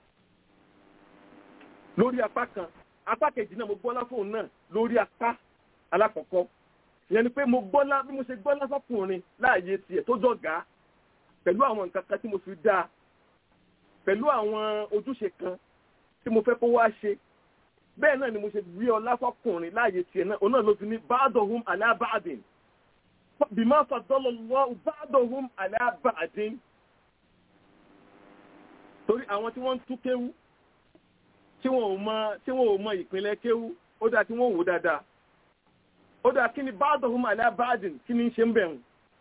lórí apá kan apá kejì náà mo gbọ́lá fóun náà lórí apá alákọ̀ọ́kọ́ ìyẹn ni pé mo gbọ́lá bí mo ṣe gbọ́lá fọ́kùnrin láàyè tiẹ̀ tó jọ̀gá pẹ̀lú àwọn nǹkan kan tí mo fi dáa pẹ̀lú àwọn ojúṣe kan tí mo fẹ́ kó wá ṣe bẹ́ẹ̀ náà ni mo ṣe gbé ọlá fọ́kùnrin láàyè tiẹ̀ náà òun náà ló fi ní ba'dahum ala ba'din bima faddala Allahu ba'dahum ala ba'din torí àwọn tí wọ́n ń tú kéwú tí wọ́n ò mọ ìpínlẹ̀ kéwú ó dáa tí wọ́n wò dáadáa ó dáa kí ni ba'dahum ala ba'din kí ni ń ṣe ń bẹ̀rù.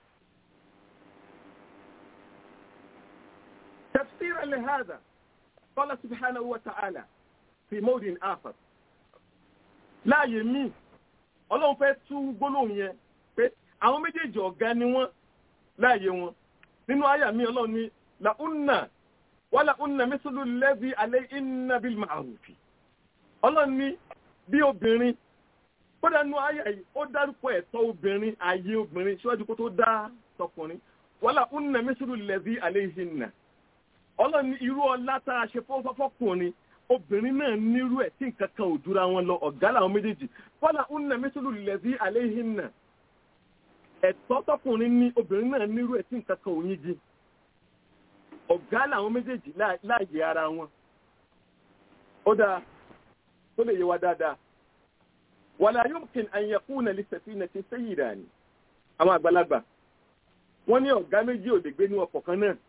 تفسيرا لهذا قال سبحانه وتعالى في موضع آخر لا يمين Ọlọ́run fẹ́ tú gbólóhùn yẹn pé àwọn méjèèjì ọ̀gá ni wọ́n láàyè wọn nínú àyà mi Ọlọ́run ní la'unna wa la'unna mislu alladhi alayhinna bil ma'ruf Ọlọ́run ní bí obìnrin kódà nínú àyà yìí ó dárúkọ ẹ̀tọ́ obìnrin ààyè obìnrin síwájú kó tó dá tọkùnrin wa la'unna mislu alladhi alayhinna Ọlọ́run ní irú ọlá tá a ṣe fọ́kùnrin obìnrin náà nírú ẹ̀ tí nǹkan kan ò dúra wọn lọ ọ̀gá làwọn méjèèjì fọ́lá unna mithlu alladhi alayhinna ẹ̀tọ́ tọkùnrin ní obìnrin náà nírú ẹ̀ tí nǹkan kan ò yígi ọ̀gá làwọn méjèèjì láàyè ara wọn. ó dáa tó lè yé wa dáadáa wala yumkin an yakuna lis-safinati sayyidani àwọn àgbàlagbà wọ́n ní ọ̀gá méjì ò lè gbé ní ọkọ̀ kan náà.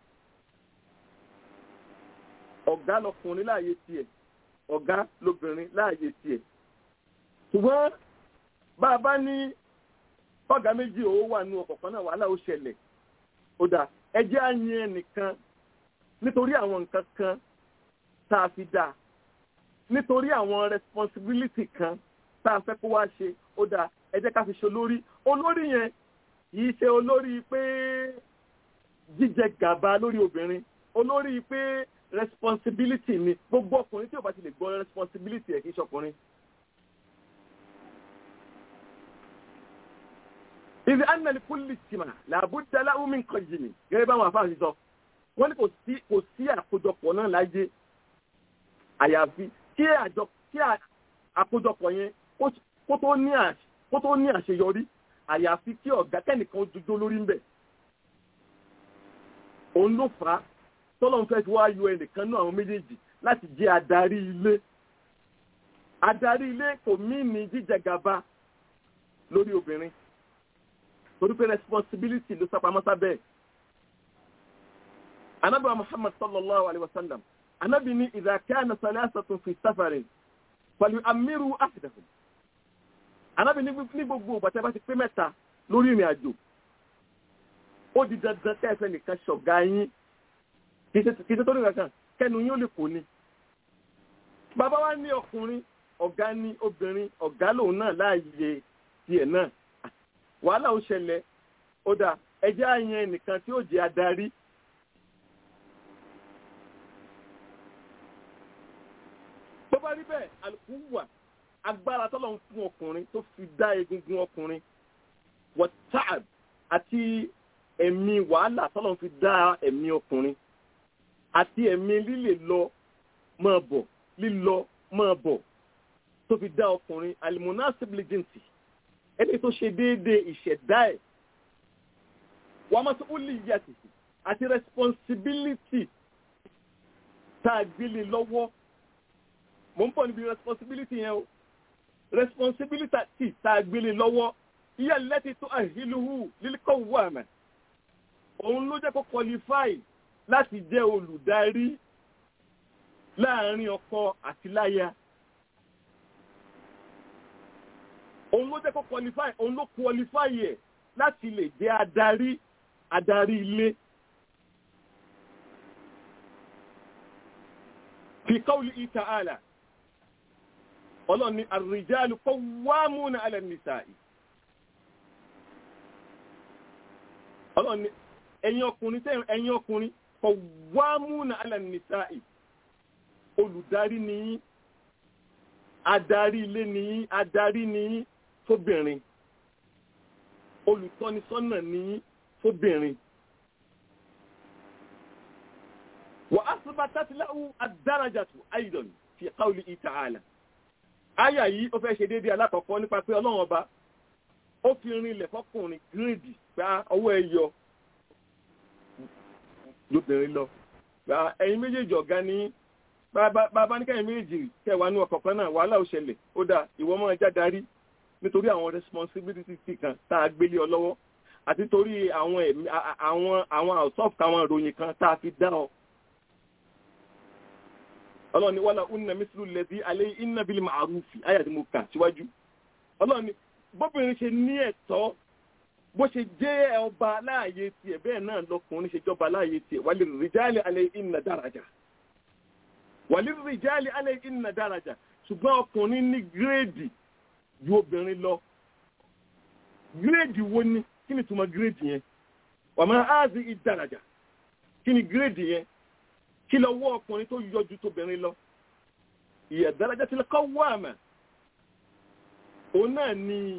ọ̀gá lọkùnrin láàyè tiẹ̀ ọ̀gá lóbìnrin láàyè tiẹ̀ ṣùgbọ́n bá a bá ní ọ̀gá méjì ó wà nínú ọkọ̀ kan náà wàhálà ó ṣẹlẹ̀ ó dà ẹjẹ́ àyìn ẹnìkan nítorí àwọn nǹkan kan tá a fi dá nítorí àwọn responsibility kan tá a fẹ́ kó wá ṣe ó dà ẹ jẹ́ ká fi ṣe olórí yẹn kìí ṣe olórí pé jíjẹ gàba lórí obìnrin olórí pé responsibility ni gbogbo ọkùnrin tí ó bá ti lè gbọ́ responsibility ẹ̀ kì í ṣọkùnrin. ìdí annali kulli ijtima làbúdà lahu min qayyim gẹ́gẹ́ bá wọn àfáà sí sọ wọ́n ní kò sí àkójọpọ̀ náà láyé àyàfi kí àkójọpọ̀ yẹn kó tó ní àṣeyọrí àyàfi kí ọ̀gá kẹ́nìkan dúdú lórí ń bẹ̀. òun ló fà á tọ́lọ́n fẹ́ ti wá yọ ẹnìkan náà àwọn méjèèjì láti jẹ́ adarí ilé. adarí ilé kò mí ní jíjẹgàba lórí obìnrin torí pé responsibility ló sápamọ́ sábẹ́. Ànábì Muhammad sallallahu alaihi wasallam Ànábì ní idha kana salasatun fi safarin falyu'ammiru ahadahum. Ànábì ní gbogbo ìgbà tí a bá ti pé mẹ́ta lórí ìrìn àjò ó di dandan kẹ́ẹ̀fẹ́ nìkan ṣọ̀gá yín kì í ṣe tó ní kankan kẹ́nu yín ó lè kò ní. Bàbá wa ní ọkùnrin ọ̀gá ní obìnrin ọ̀gá lòun náà láàyè tiẹ̀ náà wàhálà ó ṣẹlẹ̀ ó dà ẹjẹ́ àyẹn nìkan tí ó jẹ́ adarí. tó bá rí bẹ́ẹ̀ alùpùpù agbára tọ́lọ̀ ń fún ọkùnrin tó fi dá egungun ọkùnrin wọ́táàb àti ẹ̀mí wàhálà tọ́lọ̀ ń fi dá ẹ̀mí ọkùnrin àti ẹ̀mí lílè lọ máa bọ̀ lílọ máa bọ̀ tó fi dá ọkùnrin alimunasib liginti ẹni tó ṣe déédéé ìṣẹ̀dá ẹ̀ wọ́n máa tó ó lè yàtì àti responsibility tá a gbélé lọ́wọ́ mo ń pọ̀ níbi responsibility yẹn o responsibility tá a gbélé lọ́wọ́ ìyá lẹ́tí tó àhílùhù lílíkọ̀ wà mẹ́ òun ló jẹ́ kó qualify láti jẹ́ olùdarí láàrin ọkọ àti láya. Òun ló jẹ́ kó qualify, òun ló qualify ẹ̀ láti lè jẹ́ adarí ilé. Fi qawlihi ta'ala, Ọlọ́run ní ar-rijalu qawwamuna 'ala an-nisa'i. Ọlọ́run ní ẹ̀yin ọkùnrin qawwamuna 'ala an-nisa'i. Olùdarí ni yín, adarí ilé ni yín, adarí ni yín fóbìnrin, olùtọ́nisọ́nà ní fóbìnrin. Wa asbatat lahu ad-darajatu aidan fi qawlihi ta'ala. Àyà yìí ó fẹ́ ṣe déédéé alákọ̀ọ́kọ́ nípa pé Ọlọ́run ọba ó fi rinlẹ̀ fọ́kùnrin gírèdì gba ọwọ́ ẹ yọ lóbìnrin lọ. Gba ẹ̀yin méjèèjì ọ̀gá ní bàbá ní kẹ́yìn méjèèjì kẹwàá ní ọkọ̀ kan náà wàhálà ó ṣẹlẹ̀ ó dà ìwọ máa já darí nítorí àwọn responsibility kan tá a gbélé ọ lọ́wọ́ àti torí àwọn outsoft àwọn ìròyìn kan tá a fi dá ọ. Ọlọ́run ní wala unna mislu alladhi alayhinna bil ma'ruf àyà tí mo kà síwájú. Ọlọ́run ní bóbìnrin ṣe ní ẹ̀tọ́ bó ṣe jẹ́ ọba láàyè tiẹ̀ bẹ́ẹ̀ náà lọkùnrin ṣe jọba láàyè tiẹ̀ walil rijali alayhinna daraja. Walil rijali alayhinna daraja. Ṣùgbọ́n ọkùnrin ní gírèdì ju obìnrin lọ. Gírèdì wo ni? Kí ni túmọ̀ gírèdì yẹn? Wa ma hazihi daraja. Kí ni gírèdì yẹn? Kí lọ wọ́ ọkùnrin tó yọjú tóbìnrin lọ? Hiya darajatul qawwama. Òun náà ni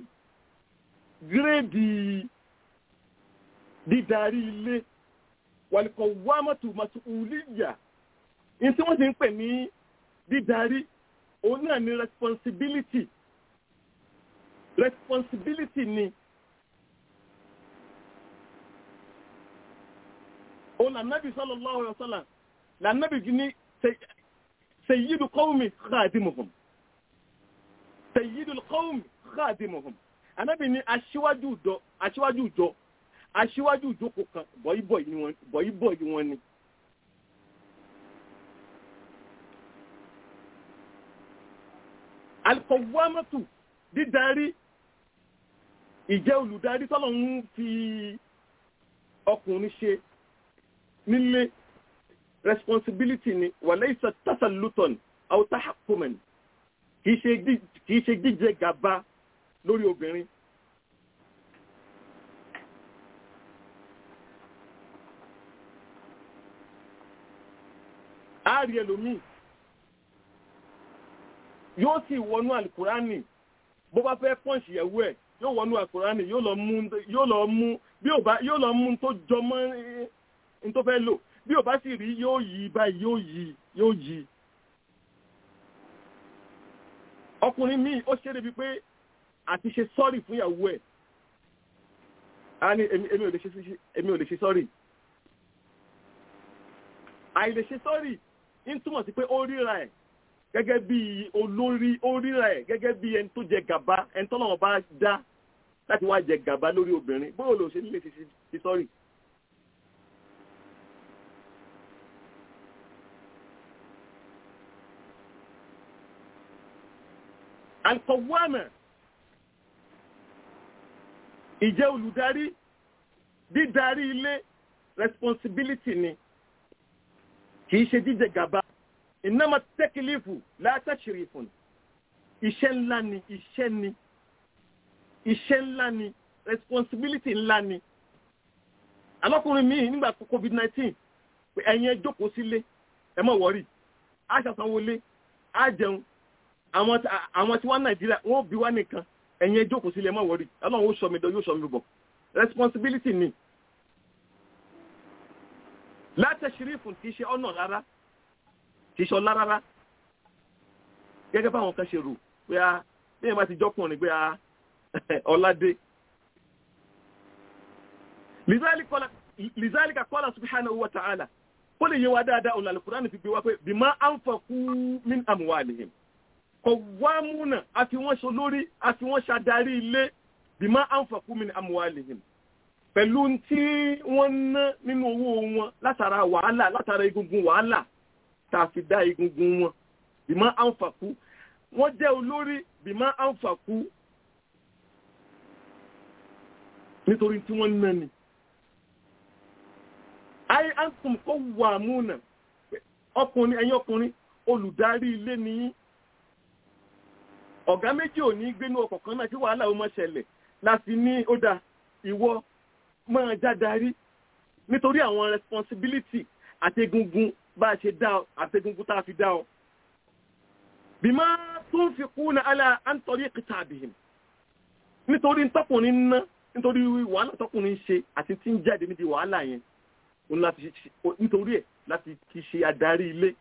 gírèdì dídarí ilé. Wal qawwamatu mas'uliyya. In tí wọ́n ti ń pè ní dídarí, òun náà ni responsibility. Responsibility ni. Òun Ànábì sallallahu alaihi wasallam. L'Ànábì ní sayyidu qawmi khadimuhum. Sayyidul qawmi khadimuhum. Ànábì ní aṣíwájú ìjọ kò kan bọ̀yìbọ̀yì ni wọ́n ni. Al-qawwamatu dídarí ìjẹ́ olùdarí tọ́lọ́run fi ọkùnrin ṣe nílé responsibility ni wa laysa tasallutan aw tahakkuman kìí ṣe jíjẹ gàba lórí obìnrin. àárí ẹlòmíì yóò sì wọnú àlùkùránì bó bá fẹ́ pọ́ǹsì ìyàwó ẹ̀ yóò wọnú àlùkùránì yóò lọ mú tó jọmọ́ ní tó fẹ́ lò bí ò bá sì rí yóò yí báyìí yóò yí. ọkùnrin míì ó ṣe débi pé àti ṣe sọ́rì fún ìyàwó ẹ̀ a ní èmi ò lè ṣe sọ́rì. àìlè ṣe sọ́rì ń túmọ̀ sí pé ó ríra ẹ̀ gẹ́gẹ́ bí olórí, ó ríra ẹ̀ gẹ́gẹ́ bí ẹni tó jẹ gàba, ẹni tó lọ́wọ́ bá dá láti wá jẹ gàba lórí obìnrin. bóyá ló ṣe lè ṣe sọ́rì. Al-Qawwama, ìjẹ́ olùdarí, dídarí ilé responsibility ni, kìí ṣe jíjẹ gàba. Innama taklifu la tashrifun. Iṣẹ́ ńlá ni, responsibility ńlá ni. Alọ́kùnrin míì nígbà COVID-19, ẹ̀yin ẹ jókòó sílé, ẹ má wọ́rì, á ṣàsanwólé, á jẹun. Àwọn tí wọ́n Nàìjíríà wọ́n bí wá nìkan, ẹ̀yin ẹ jókòó sílé, ẹ má wọ́rì, Ọlọ́run ó sọ mi dán, yóò sọ mi bọ̀. Responsibility ni. La tashrifun kìí ṣe ọ̀nà rárá. Kìí ṣe ọlá rárá. Gẹ́gẹ́ bá àwọn kan ṣe rò pé bí ẹ bá ti jọ́kùnrin pé ọládé. Lizalika qala subhanahu wa ta'ala. Kó lè yé wa dáadáa ọ̀nà Al-Qur'an fi gbé wá pé bima anfaqu min amwalihim. Qawwamuna àti wọ́n ṣe olórí, àti wọ́n ṣàdarí ilé bima anfaqu min amwalihim. Pẹ̀lú tí wọ́n ná nínú owó wọn látara wàhálà, látara egungun wàhálà. Tàfi dá egungun wọn bima anfaqu, wọ́n jẹ́ olórí bima anfaqu nítorí tí wọ́n ná ni. Ay antum qawwamuna, ọkùnrin, ẹ̀yin ọkùnrin olùdarí ilé ni. Ọ̀gá méjì ò ní gbénú ọkọ̀ kan náà kí wàhálà ó má ṣẹlẹ̀ láti ní ó dá ìwọ máa jádarí nítorí àwọn responsibility àti egungun bá ṣe dá ọ, àti egungun tá a fi dá ọ. Bima tunfiquna ala an tariqi ta'bihim, nítorí tọkùnrin ná, nítorí wàhálà tọkùnrin ṣe àti tí ń jáde níbi wàhálà yẹn, nítorí ẹ̀ láti kí ṣe adarí ilé.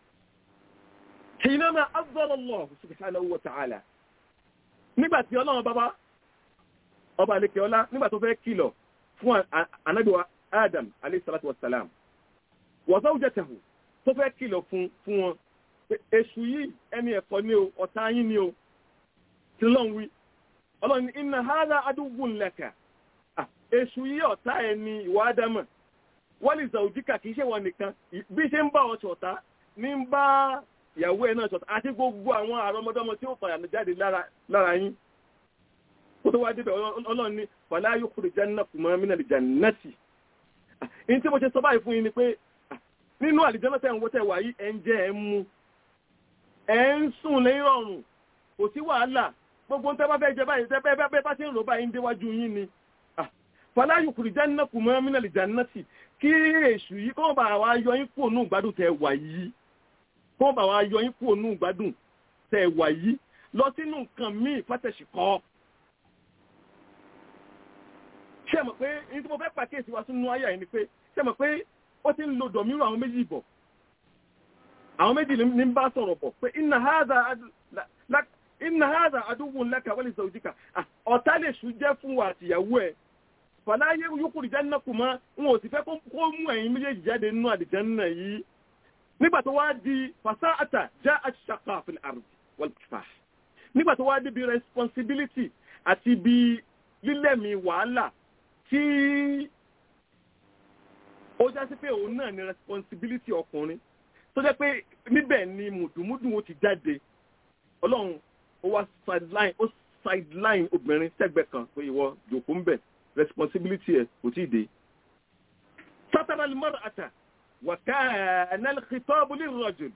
Hinama azzala Allah subhanahu wa ta'ala, nígbà tí Ọlọ́run bàbá ọba àlekè ọlá nígbà tó fẹ́ kìlọ̀ fún Ànábì wa Adam alayhi salatu wassalam wa zawjatahu, tó fẹ́ kìlọ̀ fún wọn èṣù yìí ẹni ẹ̀kọ́ ní o, ọ̀tá yín ní o, tí lọ́n wí Ọlọ́run ní inna hadha aduwwun laka, èṣù yìí ọ̀tá ẹni ìwà Ádámà, wa li zawjika, kìí ṣe wọn nìkan, bí ṣe ń bá ọ ṣọ̀tá ní ń bá ìyàwó ẹ̀ náà ṣọ̀tá àti gbogbo àwọn àrọmọdọ́mọ tí ó fàyà jáde lára yín. Kó tó wá débẹ̀ Ọlọ́run ní fala yukhrijannakuma minal jannati. In tí mo ṣe sọ báyìí fún yín ni pé nínú àlìjẹ́nà tẹ́ ń wọ́ tẹ́ wà yìí ẹ̀ ń jẹ ẹ̀ ń mu, ẹ̀ ń sùn lẹ́yìn ọ̀run, kò sí wàhálà, gbogbo tẹ́ bá fẹ́ jẹ báyìí tẹ́ bẹ́ẹ̀ bá ti ń rò báyìí ń déwájú yín ni. Fala yukhrijannakuma minal jannati, kí èṣù yìí kọ́ bá wa yọ yín kúrò nù gbádùn tẹ́ wà yìí, kọ́ bá wa yọ yín kúrò nù gbádùn tẹ́ wà yìí lọ sínú nǹkan míì fátẹ̀sì kọ́. Ṣé mọ̀ pé ní tí mo fẹ́ pàkíyèsí wa sínú àyà yìí ni pé ṣé mọ̀ pé ó ti ń lo dọ̀míru àwọn méjì bọ̀, àwọn méjì ní ń bá sọ̀rọ̀ bọ̀ pé inna hadha aduwwun laka wa li zawjika, ọ̀tá lè ṣú jẹ́ fún wa àtìyàwó ẹ̀, fala yukhrijannakuma, wọn ò sì fẹ́ kó mú ẹ̀yin méjèèjì jáde nínú àlìjánnà yìí. Nígbà tó wá di fasa'ata ja'at shaqqa fil ardi wal kifah, nígbà tó wá di bí responsibility àti bí lílẹ̀mí wàhálà tí ó já sí pé òun náà ni responsibility ọkùnrin, tó jẹ́ pé níbẹ̀ ni mùdùmúdù ó ti jáde. Ọlọ́run ó wá sideline obìnrin sẹ́gbẹ̀ kan pé ìwọ jòkó ń bẹ̀, responsibility ẹ̀ kò tí ì dé. Satara al-mar'ata wa kana al-khitabu lir-rajul.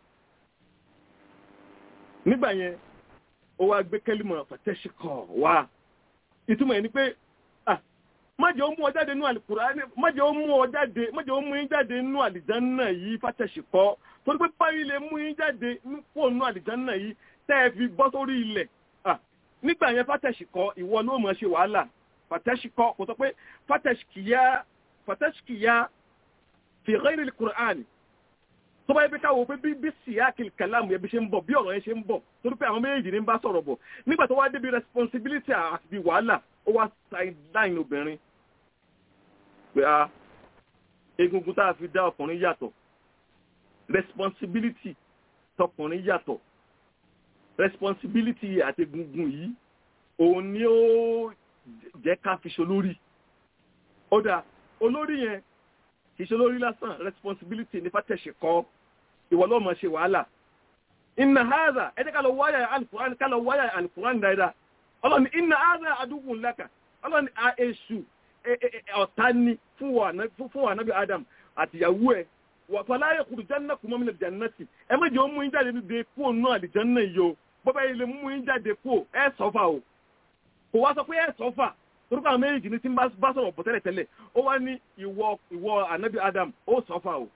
Nígbà yẹn ó wá gbé kẹ́límọ̀ fatashqa wá, ìtumọ̀ ẹ̀ ni pé májẹ̀ ó mú ọ jáde nínú Al-Qur'an májẹ̀ ó mú yín jáde nínú àlìjánná yìí fàtẹ̀sìkọ́ torí pé báyìí lè mú yín jáde kó nínú àlìjánná yìí tẹ́ ẹ fi bọ́ sórí ilẹ̀ nígbà yẹn fàtẹ̀sìkọ́ ìwọ ló mọ̀ ṣe wàhálà fàtẹ̀sìkọ́ kò sọ pé fàtẹ̀sìkìyà fi ghayri al-Qur'an tó bá yẹ pé káwọ́ pé bí síyáàkì kàlámù yẹn bí ṣe ń bọ̀ bí ọ̀rọ̀ yẹn ṣe ń bọ̀ torí pé àwọn méjèèjì ní bá sọ̀rọ̀ bọ̀ nígbà tó wá débi responsibility àti bí wàhálà ó wá sideline obìnrin pé egungun tá a fi dá ọkùnrin yàtọ̀ responsibility tọkùnrin yàtọ̀ responsibility àti egungun yìí òun ni ó jẹ́ ká fi ṣolórí ó dà olórí yẹn kì í ṣe olórí lásán responsibility ní fàtẹ̀ṣe kọ́ ìwọ ló máa ṣe wàhálà inna hadha ẹ̀dẹ́ ká lọ wáyà Al-Qur'an dáadáa ọlọ́ni inna hadha aduwwun laka ọlọ́ni èṣù ọ̀tá ní fún ànábì Adam àtìyàwó ẹ̀ wà fala yakhrujannakum min al-jannati ẹ méjì ó mú yín jáde níbi kúrò náà àlìjánná yìí o bọ́bá ilé mú yín jáde kúrò ẹ sọ́fà o kò wá sọ pé ẹ sọ́fà torúkọ àwọn méjì ní tí ń bá sọ̀rọ̀ bọ̀ tẹ́lẹ̀ ó wá ní ìwọ ànábì Adam ó sọ́fà o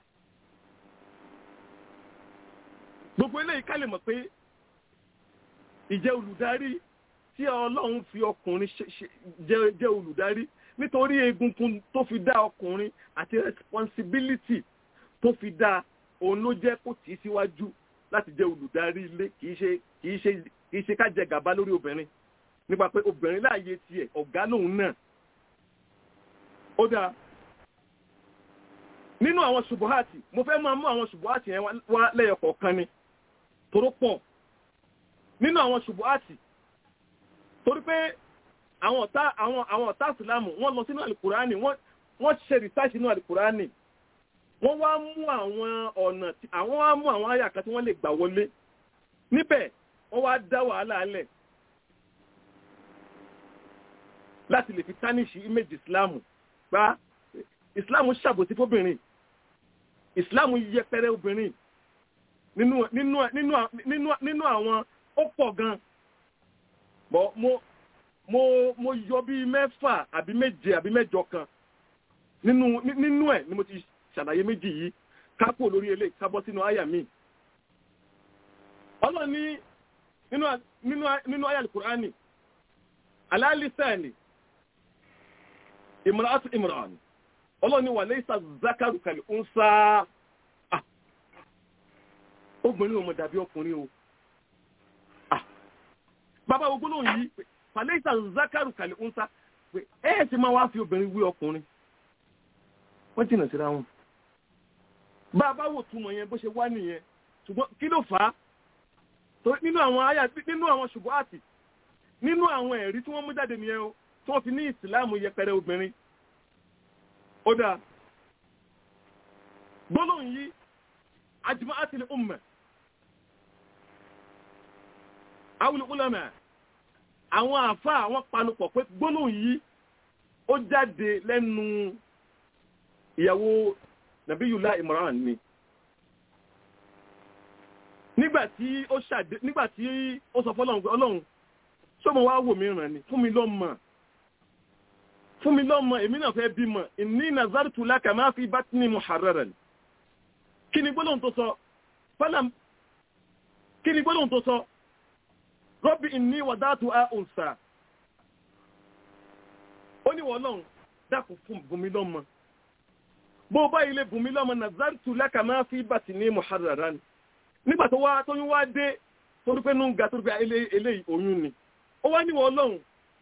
gbogbo eléyìí ká lè mọ̀ pé ìjẹ́ olùdarí tí Ọlọ́run fi ọkùnrin jẹ́ olùdarí nítorí egungun tó fi dá ọkùnrin àti responsibility tó fi dá òun ló jẹ́ kó tì í síwájú láti jẹ́ olùdarí ilé kìí ṣe ká jẹ gàba lórí obìnrin nípa pé obìnrin láàyè tiẹ̀ ọ̀gá lòun náà ó dáa nínú àwọn ṣubuhati mo fẹ́ máa mú àwọn ṣubuhati yẹn wá lẹ́yọ kọ̀ọ̀kan ni toró pọ̀ nínú àwọn ṣubuhati torí pé àwọn ọ̀tá ìsìlámù wọ́n lọ sínú Al-Qur'ani wọ́n ṣe research nínú Al-Qur'ani wọ́n wá mú àwọn ọ̀nà àwọn wá mú àwọn àyà kan tí wọ́n lè gbà wọlé níbẹ̀ wọ́n wá dá wàhálà alẹ̀ láti lè fi tánìṣì image ìsìlámù bá ìsìlámù ṣàbòsí fóbìnrin ìsìlámù yẹpẹrẹ obìnrin nínú àwọn ó pọ̀ gan mo yọ bí 6 àbí 7 àbí 8 kan nínú ẹ̀ ni mo ti ṣàlàyé méjì yìí kápò lórí ilé kábọ́ sínú àyà mi Ọlọ́run ní nínú àyà Al-Qur'ani ala lisani imra'atu Imran Ọlọ́run ní wa laysa zakaru kal unsa obìnrin ò mọ̀ dàbí ọkùnrin o bàbá ogbólóhùn yìí fa laysa zakaru kal unsa ẹ̀ ti máa wá fi obìnrin wí ọkùnrin wọ́n jìnà síra wọn bàbá wò túmọ̀ yẹn bó ṣe wá nìyẹn ṣùgbọ́n kí ló fà á nínú àwọn àyà nínú àwọn ṣubuhati nínú àwọn ẹ̀rí tí wọ́n mú jáde nìyẹn o tí wọ́n fi ní ìsìláàmù yẹpẹrẹ obìnrin ó dáa gbólóhùn yìí ajma'atil umma awul ulama àwọn àfá àwọn panupọ̀ pé gbólóhùn yìí ó jáde lẹ́nu ìyàwó Nabiyullah Imran ni nígbàtí ó sọ fọ́lọ́run pé Ọlọ́run ṣó mo wá wò mí ràn ní fún mi lọ́mọ èmi náà fẹ́ bímọ inni nazartu laka ma fi batni muharraran kí ni gbólóhùn tó sọ Rabbi inni wadatu unsa ó ní wọ́n Ọlọ́run dákun fún bùnmi lọ́mọ bó bá ilé bùnmi lọ́mọ nazartu laka ma fi batni muharraran nígbà tó yún wá dé torí pé nú ga torí pé eléyìí oyún ni ó wá ní wọ́n Ọlọ́run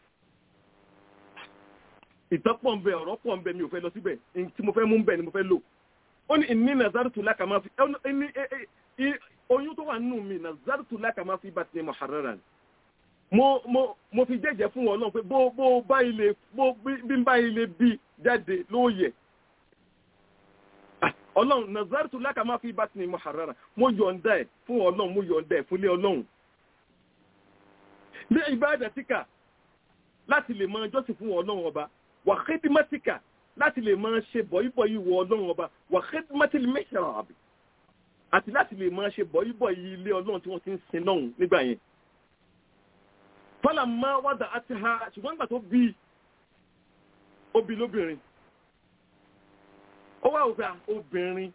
ìtọ́pọ̀ ń bẹ ọ̀rọ̀ pọ̀ ń bẹ mi ò fẹ́ lọ síbẹ̀ tí mo fẹ́ mú ń bẹ ni mo fẹ́ lò ó ní inni nazartu laka ma fi oyún tó wà nínú mi nazartu laka ma fi batni muharraran mo fi jẹ́jẹ́ fún wọn náà pé bí n bá ilé bí jáde lóòyẹ̀ Ọlọ́run nazartu laka ma fi batni muharraran mo yọ̀ǹda ẹ̀ fún Ọlọ́run mo yọ̀ǹda ẹ̀ fúnlé Ọlọ́run ní ibadatika láti lè máa jọ́sìn fún Ọlọ́run ọba wa khidmatika láti lè máa ṣe bọ̀yìbọ̀yì wọ Ọlọ́run ọba wa khidmatil mihrab àti láti lè máa ṣe bọ̀yìbọ̀yì ilé Ọlọ́run tí wọ́n ti ń sin lọ́hùn nígbà yẹn falamma wada'atha ṣùgbọ́n nígbà tó bí Obi lóbìnrin. Ó wá òfin obìnrin.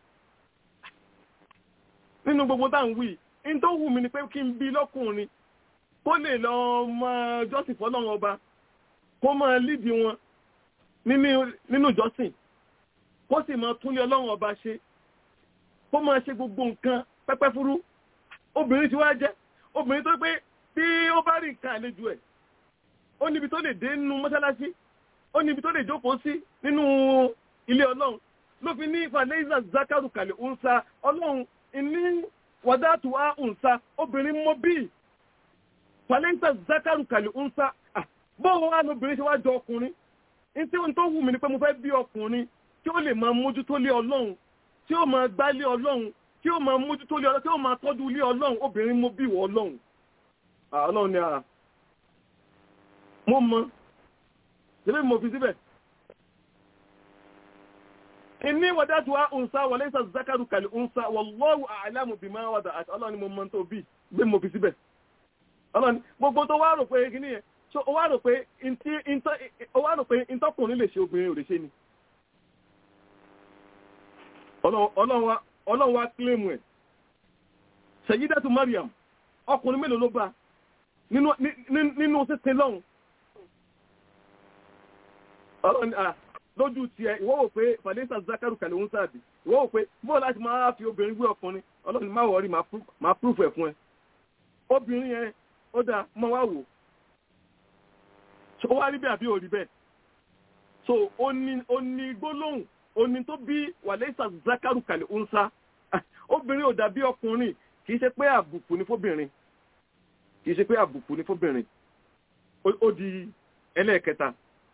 Nínú gbogbo tá ń wí, in tó wù mí ni pé kí n bí lọ́kùnrin, kó lè lọ máa jọ́sìn fọ́lọ́run ọba, kó máa lídìí wọn nínú ìjọsìn, kó sì máa túnlé Ọlọ́run ọba ṣe, kó máa ṣe gbogbo nǹkan pẹ́pẹ́ fúrú. Obìnrin tí wá jẹ́, obìnrin tó pé tí ó bá rí nǹkan àlejò ẹ̀, ó níbi tó lè dé nínú mọ́ṣáláṣí, ó níbi tó lè jókòó sí nínú ilé Ọlọ́run. Ló fi ní Fàlẹ́ìzà Zakaru Kàlẹ̀ Unsa, Ọlọ́run ní wàdátù á Unsa, obìnrin mọ́ bí. Fàlẹ́ìzà Zakaru Kàlẹ̀ Unsa, bọ́ọ̀ wá lóbìnrin ṣe wá jọ ọkùnrin. In tí ó tó wù mí ni pé mo fẹ́ bí ọkùnrin tí ó lè máa mójútó lé Ọlọ́run, tí ó máa gbá lé Ọlọ́run, tí ó máa mójútó lé Ọlọ́run, tí ó máa tọ́jú lé Ọlọ́run. Obìnrin mo bí wọ Ọlọ́run. Ọlọ́run ni mo mọ̀, ṣebí mo fi síbẹ̀. Inni wadatuha unsa wa laysa zakaru kal unsa wallahu a'lamu bima wada'at. Ọlọ́run ni mo mọ̀ tó bí, gbé mo fi síbẹ̀. Ọlọ́run ni gbogbo tó wá rò pé kíní yẹn, so ó wá rò pé ìtọ́kùnrin lè ṣe obìnrin ò lè ṣe ni. Ọlọ́run wá kílèmù ẹ̀. Sayyidatu Maryam, ọkùnrin mélòó ló bá nínú sísin lọ́hùn. Ọlọ́run lójú ti ẹ, ìwọ wò pé Fàlẹ́ìzà Zakaru Kàlẹ̀ Unsa bí, ìwọ wò pé bóò láti máa fi obìnrin gbé ọkùnrin. Ọlọ́run má wọ̀rí, máa prúfù ẹ̀ fún ẹ. Obìnrin yẹn ó dáa mọ́ wá wò. Ó wá rí bẹ́ẹ̀ àbí ò rí bẹ́ẹ̀. So ó ní gbólóhùn, ó ní tó bí Fàlẹ́ìzà Zakaru Kàlẹ̀ Unsa. Obìnrin ò dàbí ọkùnrin, kì í ṣe pé àbùkù ní fóbìnrin. Kì í ṣe pé àbùkù ní fóbìnrin. Ó di ẹlẹ́ẹ̀kẹta.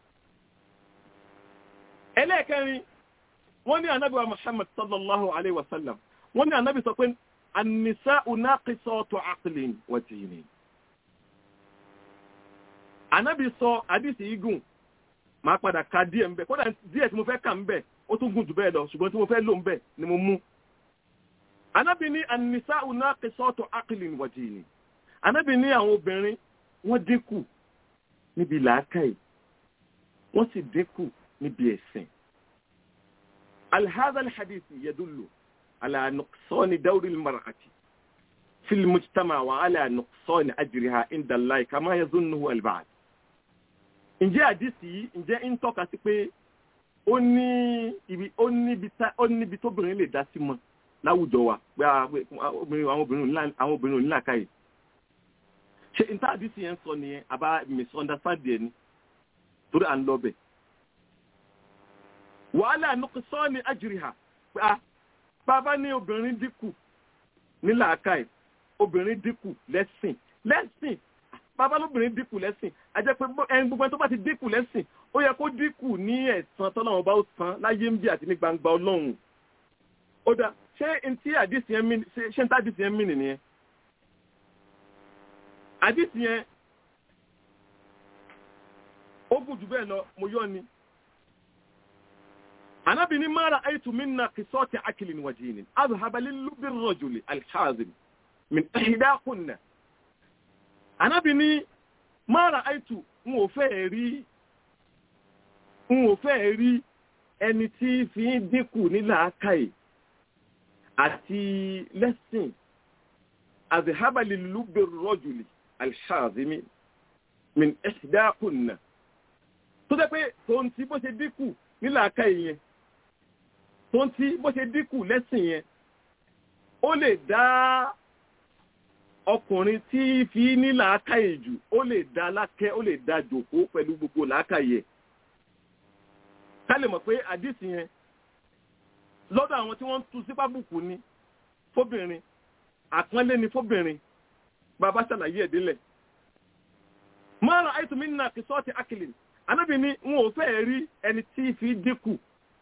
Ẹlẹ́ẹ̀kẹrin, wọ́n ní Ànábì wa Muhammad sallallahu alaihi wasallam. Wọ́n ní Ànábì sọ pé an-nisa'u naqisatu aqlin wa dinin. Ànábì sọ àdìsí igun, máa padà ka díẹ̀ ń bẹ̀. Kódà díẹ̀ tí mo fẹ́ kà ń bẹ̀, ó tún gùn jù bẹ́ẹ̀ lọ, ṣùgbọ́n tí mo fẹ́ lò ń bẹ̀ ni mo mú. Ànábì ní an-nisa'u naqisatu aqlin wa dinin. Ànábì ní àwọn obìnrin wọ́n dínkù níbi làákàyè, wọ́n sì dínkù níbi ẹ̀sìn. هذا الحديث يدل على نقصان دور المرأة في المجتمع وعلى نقصان أجرها عند الله كما يظنه البعض. ǹjẹ́ àdìsí yìí, ǹjẹ́ ń tọ́ka sí pé ó níbi tóbìnrin lè dá sí mọ́ láwùjọ wa pé àwọn obìnrin onílàkàyè. ṣe ń tá àdìsí yẹn sọ nìyẹn àbá misunderstand ẹ̀ ni torí à ń lọ bẹ̀. wàhálà nuqsani ajriha, bàbá ní obìnrin dínkù nílàákàyè, obìnrin dínkù lẹ́sìn, bàbá lóbìnrin dínkù lẹ́sìn, a jẹ́ pé ẹni gbogbo tó bá ti dínkù lẹ́sìn, ó yẹ kó dínkù ní ẹ̀san tọ́lọ́run bá ó san láyé ń bí àti ní gbangba Ọlọ́run. Ó dá, ṣé n tí àdìsí yẹn mí nìyẹn? Àdìsí yẹn ó gùn jù bẹ́ẹ̀ lọ, mo yọ ni. Ànábì ní ma ra'aytu minna qisati aklin wa dinin adhhaba lil-lubbi ar-rajuli al-hazim min ihdakunna. Ànábì ní ma ra'aytu, n ò fẹ́ rí ẹni tí fi ń dínkù ní làákàyè àti lẹ́sìn adhhaba lil-lubbi ar-rajuli al-hazim min ihdakunna. Tó jẹ́ pé tó ń tí bó ṣe dínkù ní làákàyè yẹn, tó ń tí bó ṣe dínkù lẹ́sìn yẹn, ó lè dá ọkùnrin tí fi ní làákàyè jù, ó lè dá lákẹ́, ó lè dá jòkó pẹ̀lú gbogbo làákàyè. Ká lè mọ̀ pé àdìsí yẹn lọ́dọ̀ àwọn tí wọ́n ń tú sípàbùkù ni fóbìnrin, àpọ́nlé ni fóbìnrin, bàbá ṣàlàyé ẹ̀dínlẹ̀. Ma ra'aytu minna qisati aklin. Ànábì ní wọn ò fẹ́ rí ẹni tí fi dínkù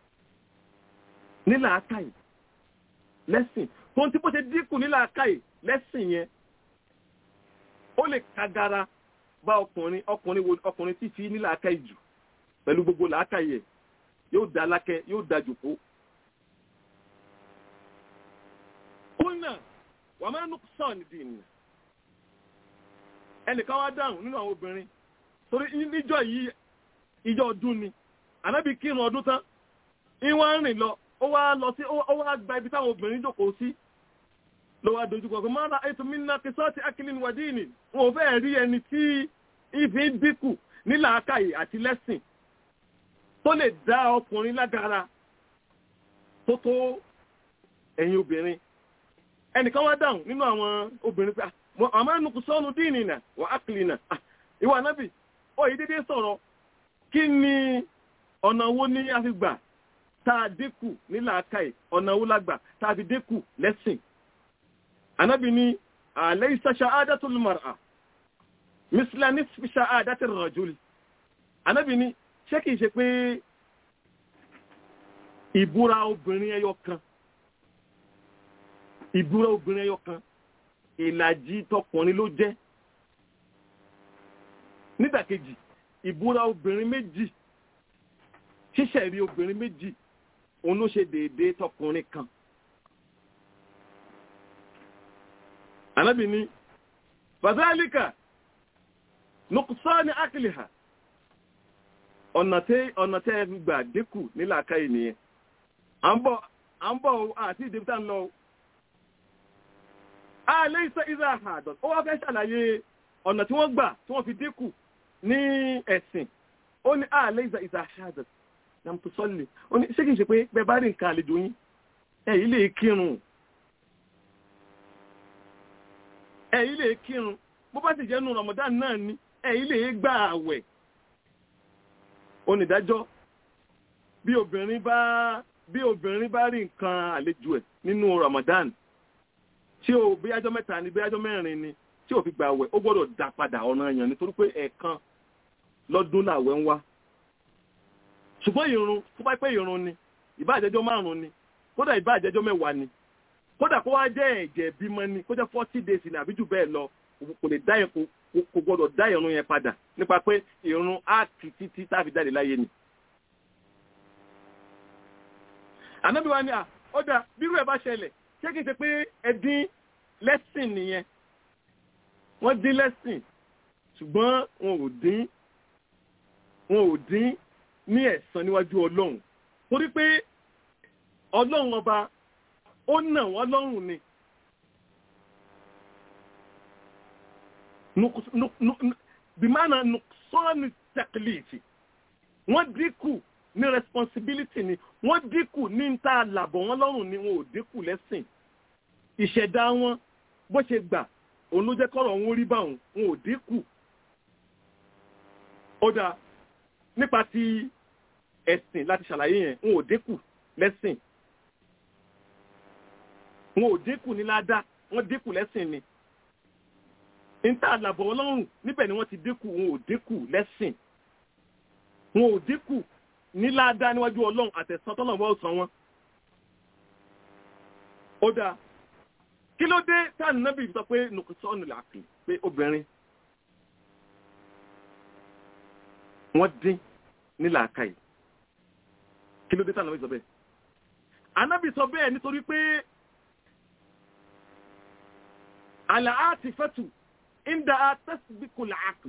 ní làákàyè lẹ́sìn, tó ń tí bó ṣe dínkù ní làákàyè lẹ́sìn yẹn, ó lè kagara bá ọkùnrin tí fi ní làákàyè jù pẹ̀lú gbogbo làákàyè, yóò dá lákẹ́, yóò dá jòkó. Qulna wa ma nuqsan dinna. Ẹnìkan wá dáhùn nínú àwọn obìnrin, torí níjọ́ yìí ìjọ ọdún ni, Ànábì kírun ọdún tán ìwọ̀n rìn lọ ó wá gba ibi táwọn obìnrin jókòó sí ló wá dojú kọ mara ètò minna qisati aklin wa dinin wọn ò fẹ́ rí ẹni tí ìfi dínkù nílàákàyè àti lẹ́sìn tó lè dá ọkùnrin lágara tó tó ẹ̀yin obìnrin. Ẹnìkan wá dáhùn nínú àwọn obìnrin pé àmọ́ nuqsanu dinina wa aklina. Ìwà Ànábì ó yí dédé sọ̀rọ̀ kí ni ọ̀nà wo ní a fi gbà tá a dínkù nílàákàyè ọ̀nà wo lágbà tá a fi dínkù lẹ́sìn. Ànábì ní alaysa shahadatul mar'a misla nisfi shahadatir rajul. Ànábì ní ṣé kìí ṣe pé ìbúra obìnrin ẹyọ kan ìlàjì tọkùnrin ló jẹ́. Nídàkejì ìbúra obìnrin méjì ṣíṣẹ̀rí obìnrin méjì òun ló ṣe déédéé tọkùnrin kan. Ànábì ní fadhalika nuqsan akliha ọ̀nà tẹ́ gbà dínkù nílàákàyè nìyẹn. À ń bọ̀ àti ìdíbítà ń lọ. Alaysa idha hadat ó wá fẹ́ ṣàlàyé ọ̀nà tí wọ́n gbà tí wọ́n fi dínkù ní ẹ̀sìn. Ó ní alaysa idha hadat lam tusalli. Ó ní ṣé kìí ṣe pé bẹ́ẹ̀ bá rí nǹkan àlejò yín ẹ̀yin lè kírun. Ẹ̀yin lè kírun bó bá sì jẹ́ nínú Ramadan náà ni ẹ̀yin lè gba àwẹ̀. Onídàájọ́ bí obìnrin bá rí nǹkan àlejò ẹ̀ nínú Ramadan tí ó bí ọjọ́ mẹ́ta ni bí ọjọ́ mẹ́rin ni tí ó fi gba àwẹ̀ ó gbọ́dọ̀ dá padà ọ̀ranyàn nítorí pé ẹ̀ẹ̀kan lọ́dún làwẹ̀ ń wá. Ṣùgbọ́n ìrun tó bá pẹ́ ìrun ni ìbá àjẹjọ́ 5 ni kódà ìbá àjẹjọ́ 10 ni kódà kó wá jẹ́ ẹ̀jẹ̀ bímọ ni kó jẹ́ 40 days ni àbí jù bẹ́ẹ̀ lọ kò lè dá kò gbọ́dọ̀ dá ìrun yẹn padà nípa pé ìrun á kì títí tá a fi jáde láyé ni. Ànábì wa ni ọ̀dà bírú ẹ̀ bá ṣẹlẹ̀ ṣé kìí ṣe pé ẹ̀dín lẹ́sìn nìyẹn. Wọ́n dín lẹ́sìn ṣùgbọ́n wọn ò dín ní ẹ̀san níwájú Ọlọ́run torí pé Ọlọ́run ọba ó nà wọ́n lọ́rùn ni. Bimana nuqsan taklif wọ́n dínkù ní responsibility ni wọ́n dínkù ní ta làbọ̀ wọn lọ́rùn ni wọn ò dínkù lẹ́sìn. Ìṣẹ̀dá wọn bó ṣe gbà òun ló jẹ́ kọ́rọ̀ wọn rí báwọn wọn ò dínkù. Ó dáa nípa ti ẹ̀sìn láti ṣàlàyé yẹn wọn ò dínkù lẹ́sìn. Wọn ò dínkù ní ládá wọ́n dínkù lẹ́sìn ni. Níta àlàbọ̀ wọn lọ́rùn níbẹ̀ ni wọ́n ti dínkù wọn ò dínkù lẹ́sìn. Wọn ò dínkù ní ládá níwájú Ọlọ́run àtẹ̀sán tọ́lọ̀ wọ́n sọ wọn. Ó dáa kí ló dé táà Nábì sọ pé nuqsan al-aql pé obìnrin wọ́n dín ní làákàyè. Kí ló dé táà Nábì sọ bẹ́ẹ̀? Ànábì sọ bẹ́ẹ̀ nítorí pé al-atifatu inda tasbiqu al-aql.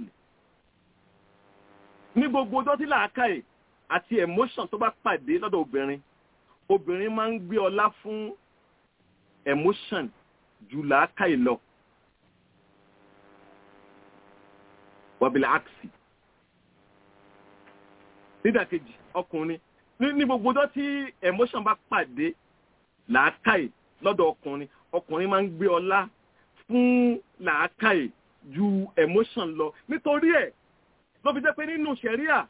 Ní gbogbo ọjọ́ tí làákàyè àti emotion tó bá pàdé lọ́dọ̀ obìnrin máa ń gbé ọlá fún emotion jù làákàyè lọ. Wàbílà àksì. Nídàkejì ọkùnrin ní gbogbo ọjọ́ tí emotion bá pàdé làákàyè lọ́dọ̀ ọkùnrin máa ń gbé ọlá fún làákàyè ju emotion lọ. Nítorí ẹ̀ ló fi jẹ́ pé nínú ṣẹ̀ríà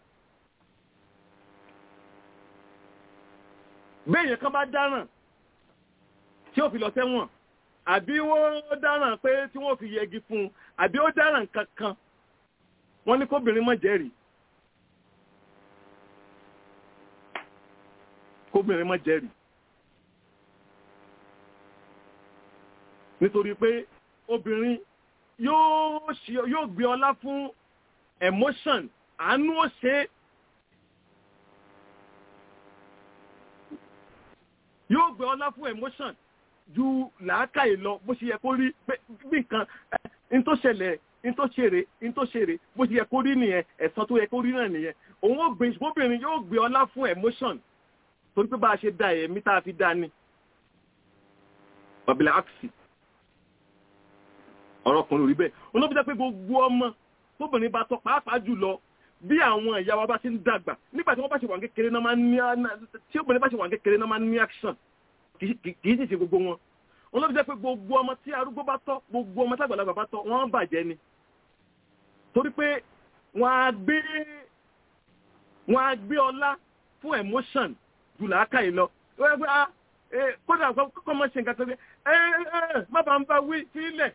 béèyàn kan bá dáràn tí ó fi lọ sẹ́wọ̀n àbí wọ́n dáràn pé tí wọ́n fi yẹgi fún àbí ó dáràn kankan wọ́n ní kóbìnrin má jẹ́rìí. Kóbìnrin má jẹ́rìí. Nítorí pé obìnrin yóò gbé ọlá fún emotion àánú ó ṣe yóò gbé ọlá fún emotion ju làákàyè lọ bó ṣe yẹ kó rí bí nǹkan ní tó ṣẹlẹ̀ in tó ṣeré bó ti yẹ kó rí nìyẹn, ẹ̀san tó yẹ kó rí náà nìyẹn. Òun ó gbé obìnrin yóò gbé ọlá fún emotion torí pé bá a ṣe da ẹ̀mí tá a fi dá ni. Babila aksi ọ̀rọ̀ ọkùnrin rí bẹ́ẹ̀. Olóbi jẹ́ pé gbogbo ọmọ tóbìnrin bá tọ́ pàápàá jùlọ bí àwọn ìyá wa bá ti ń dàgbà nígbà tí wọ́n bá ṣe wà kékeré náà máa ń ní tí obìnrin bá ṣe wà kékeré náà máa ń ní action kì í sì ṣe gbogbo wọn. Olóbi jẹ́ pé gbogbo ọmọ tí arúgbó bá tọ́ gbogbo ọmọ tí àgbàlagbà bá tọ́ wọ́n bàjẹ́ ni torí pé wọ́n á gbé ọlá fún emotion jù làákàyè lọ. Kódà kọ́kọ́ mọ́ ṣe nǹkan tó gbé má bàa ń bá wí sílẹ̀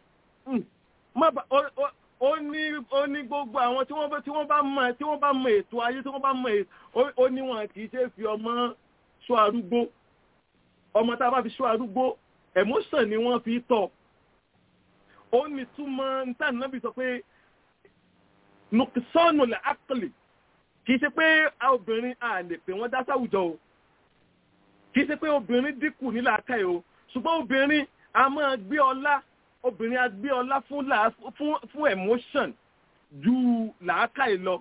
ó ní gbogbo àwọn tí wọ́n bá mọ̀ ètò ayé tí wọ́n bá mọ̀ ó ní wọn kì í ṣe fi ọmọ ṣọ́ arúgbó ọmọ tá a bá fi ṣọ́ arúgbó emotion ni wọ́n fi tọ́ ó ní túmọ̀ níta nínábì sọ pé nùkìsọ́nù lẹ́ àkìlì kì í ṣe pé obìnrin à lè pè wọ́n dá sáwùjọ o kì í ṣe pé obìnrin dínkù ní làákàyè o ṣùgbọ́n obìnrin a máa gbé ọlá obìnrin a gbé ọlá fún emotion ju làákàyè lọ.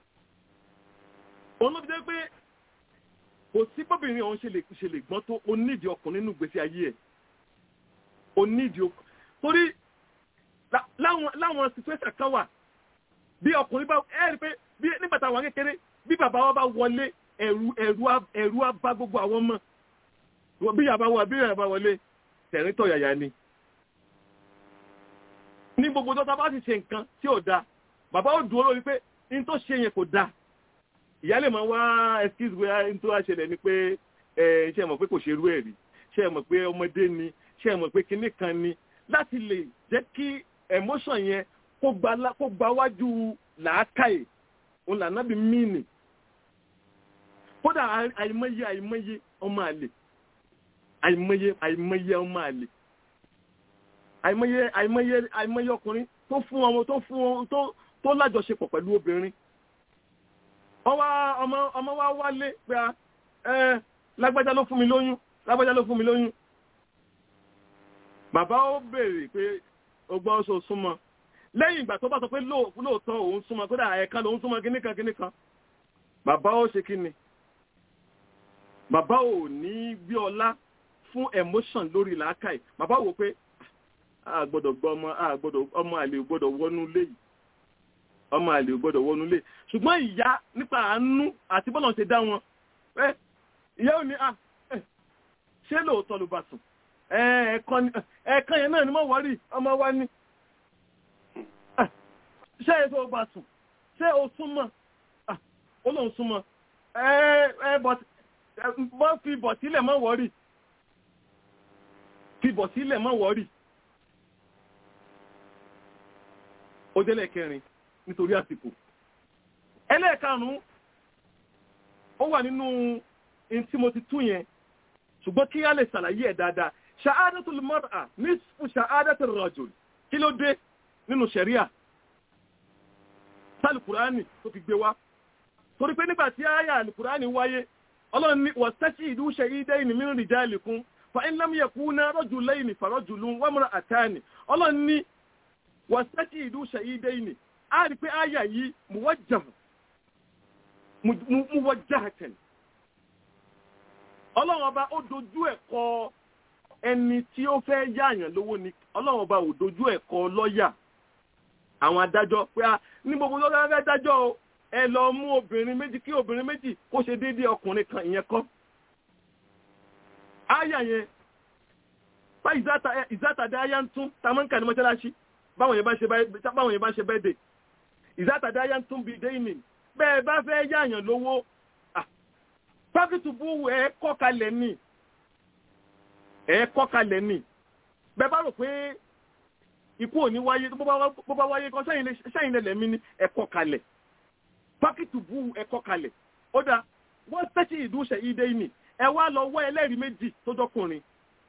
Òun ló fi jẹ́ pé kò sí bọ́bìnrin ọ̀hún ṣe lè gbọ́n tó onídìí ọkùnrin nínú ìgbésí ayé ẹ̀ onídìí ọkùnrin torí láwọn situation kan wà bí ọkùnrin bá ẹ̀rí pé bí nígbà táwọn kékeré bí bàbá wa bá wọlé ẹ̀rù á bá gbogbo àwọn ọmọ bí yàrá bá wọlé tẹ̀rín tọ̀ yàyà ni. Ní gbogbo tó bá sì ṣe nǹkan tí ò dáa bàbá ó dúró lórí pé in tó ṣe yẹn kò dáa. Ìyá lè máa wá excuse where in tó wá ṣẹlẹ̀ ni pé ṣe mọ̀ pé kò ṣerú ẹ̀ rí ṣe mọ̀ pé ọmọdé ni ṣe mọ̀ pé kinní kan ni láti lè jẹ́ kí emotion yẹn kó gba wájú làákàyè òun lànà bí mínì. Kódà àìmọye ọmọ àlè àìmọye ọmọ àlè àìmọye ọkùnrin tó fún ọmọ tó lájọṣepọ̀ pẹ̀lú obìnrin. Ọmọ wa wálé pé lágbájá ló fún mi lóyún. Bàbá ó béèrè pé ọgbọ́n oṣù súnmọ́. Lẹ́yìn ìgbà tó bá sọ pé lóòótọ́ òun súnmọ́ kódà ẹ̀ka lòun súnmọ́ kíníkan. Bàbá ó ṣe kíni? Bàbá ò ní gbé ọlá fún emotion lórí làákàyè. Bàbá wò pé àgbọ́dọ̀ gbọ́ ọmọ àlè gbọ́dọ̀ wọnú lé yìí. Ọmọ àlè gbọ́dọ̀ wọnú lé. Ṣùgbọ́n ìyá nípa àánú àti bọ́lọ̀ ṣe dá wọn. Ìyá ò ní ṣé lóòótọ́ ló bá sùn? Ẹ̀ẹ̀kan yẹn náà ni mọ̀ wọ́rí ọmọ wa ní. Ṣé èso bá sùn? Ṣé o súnmọ́? Ó lóun súnmọ́. Bọ́ fi bọ̀ sílẹ̀ mọ́ wọ́rí. Fi bọ̀ sílẹ̀ mọ́ wọ́rí. Ó délẹ̀ kẹrin nítorí àsìkò. Ẹlẹ́ẹ̀karùn-ún ó wà nínú in tí mo ti tún yẹn ṣùgbọ́n kí á lè ṣàlàyé ẹ̀ dáadáa. Sha'adatul mar'a nisfu sha'adatir rajul. Kí ló dé nínú ṣẹ̀ríà? Sálùkùránì tó fi gbé wá. Torí pé nígbà tí àyà Al-Qur'ani wáyé, Ọlọ́run ní wastashhidu shahidayni min rijalikum fa in lam yakuna rajulayni farajulun wa imra'atani. Ọlọ́run ní wastashhidu shahidayni. A rí pé àyà yìí muwajjahatan. Ọlọ́run ọba ó dojú ẹ̀kọ́ ẹni tí ó fẹ́ yáàyàn lówó ni. Ọlọ́run ọba ò dojú ẹ̀kọ́ lọ́yà àwọn adájọ́ pé ní gbogbo lọ́dọ̀ fẹ́ dájọ́ o ẹ lọ mú obìnrin méjì kí obìnrin méjì kó ṣe déédéé ọkùnrin kan ìyẹn kọ́. Áyà yẹn bá ìzátàdé áyà ń tún tamọ́ǹkà ní mọ́ṣáláṣí báwọn yẹn bá ṣe bẹ́ẹ̀ dé ìzátàdé áyà ń tún bí dé ìmì bẹ́ẹ̀ bá fẹ́ yáàyàn lówó pákìtù bú ẹ̀ kọ́ kalẹ̀ ní bẹ́ẹ̀ bá rò pé ikú ò ní wáyé bó bá wáyé kan sẹ́yìn lẹ́lẹ̀ mi ní ẹ̀kọ́ kalẹ̀ pákìtù bú ẹ̀kọ́ kalẹ̀ ó dá wọ́n tẹ́sí ìdúṣẹ̀ ìdé ìní ẹ wá lọ wọ́ ẹlẹ́rìí méjì tó jọkùnrin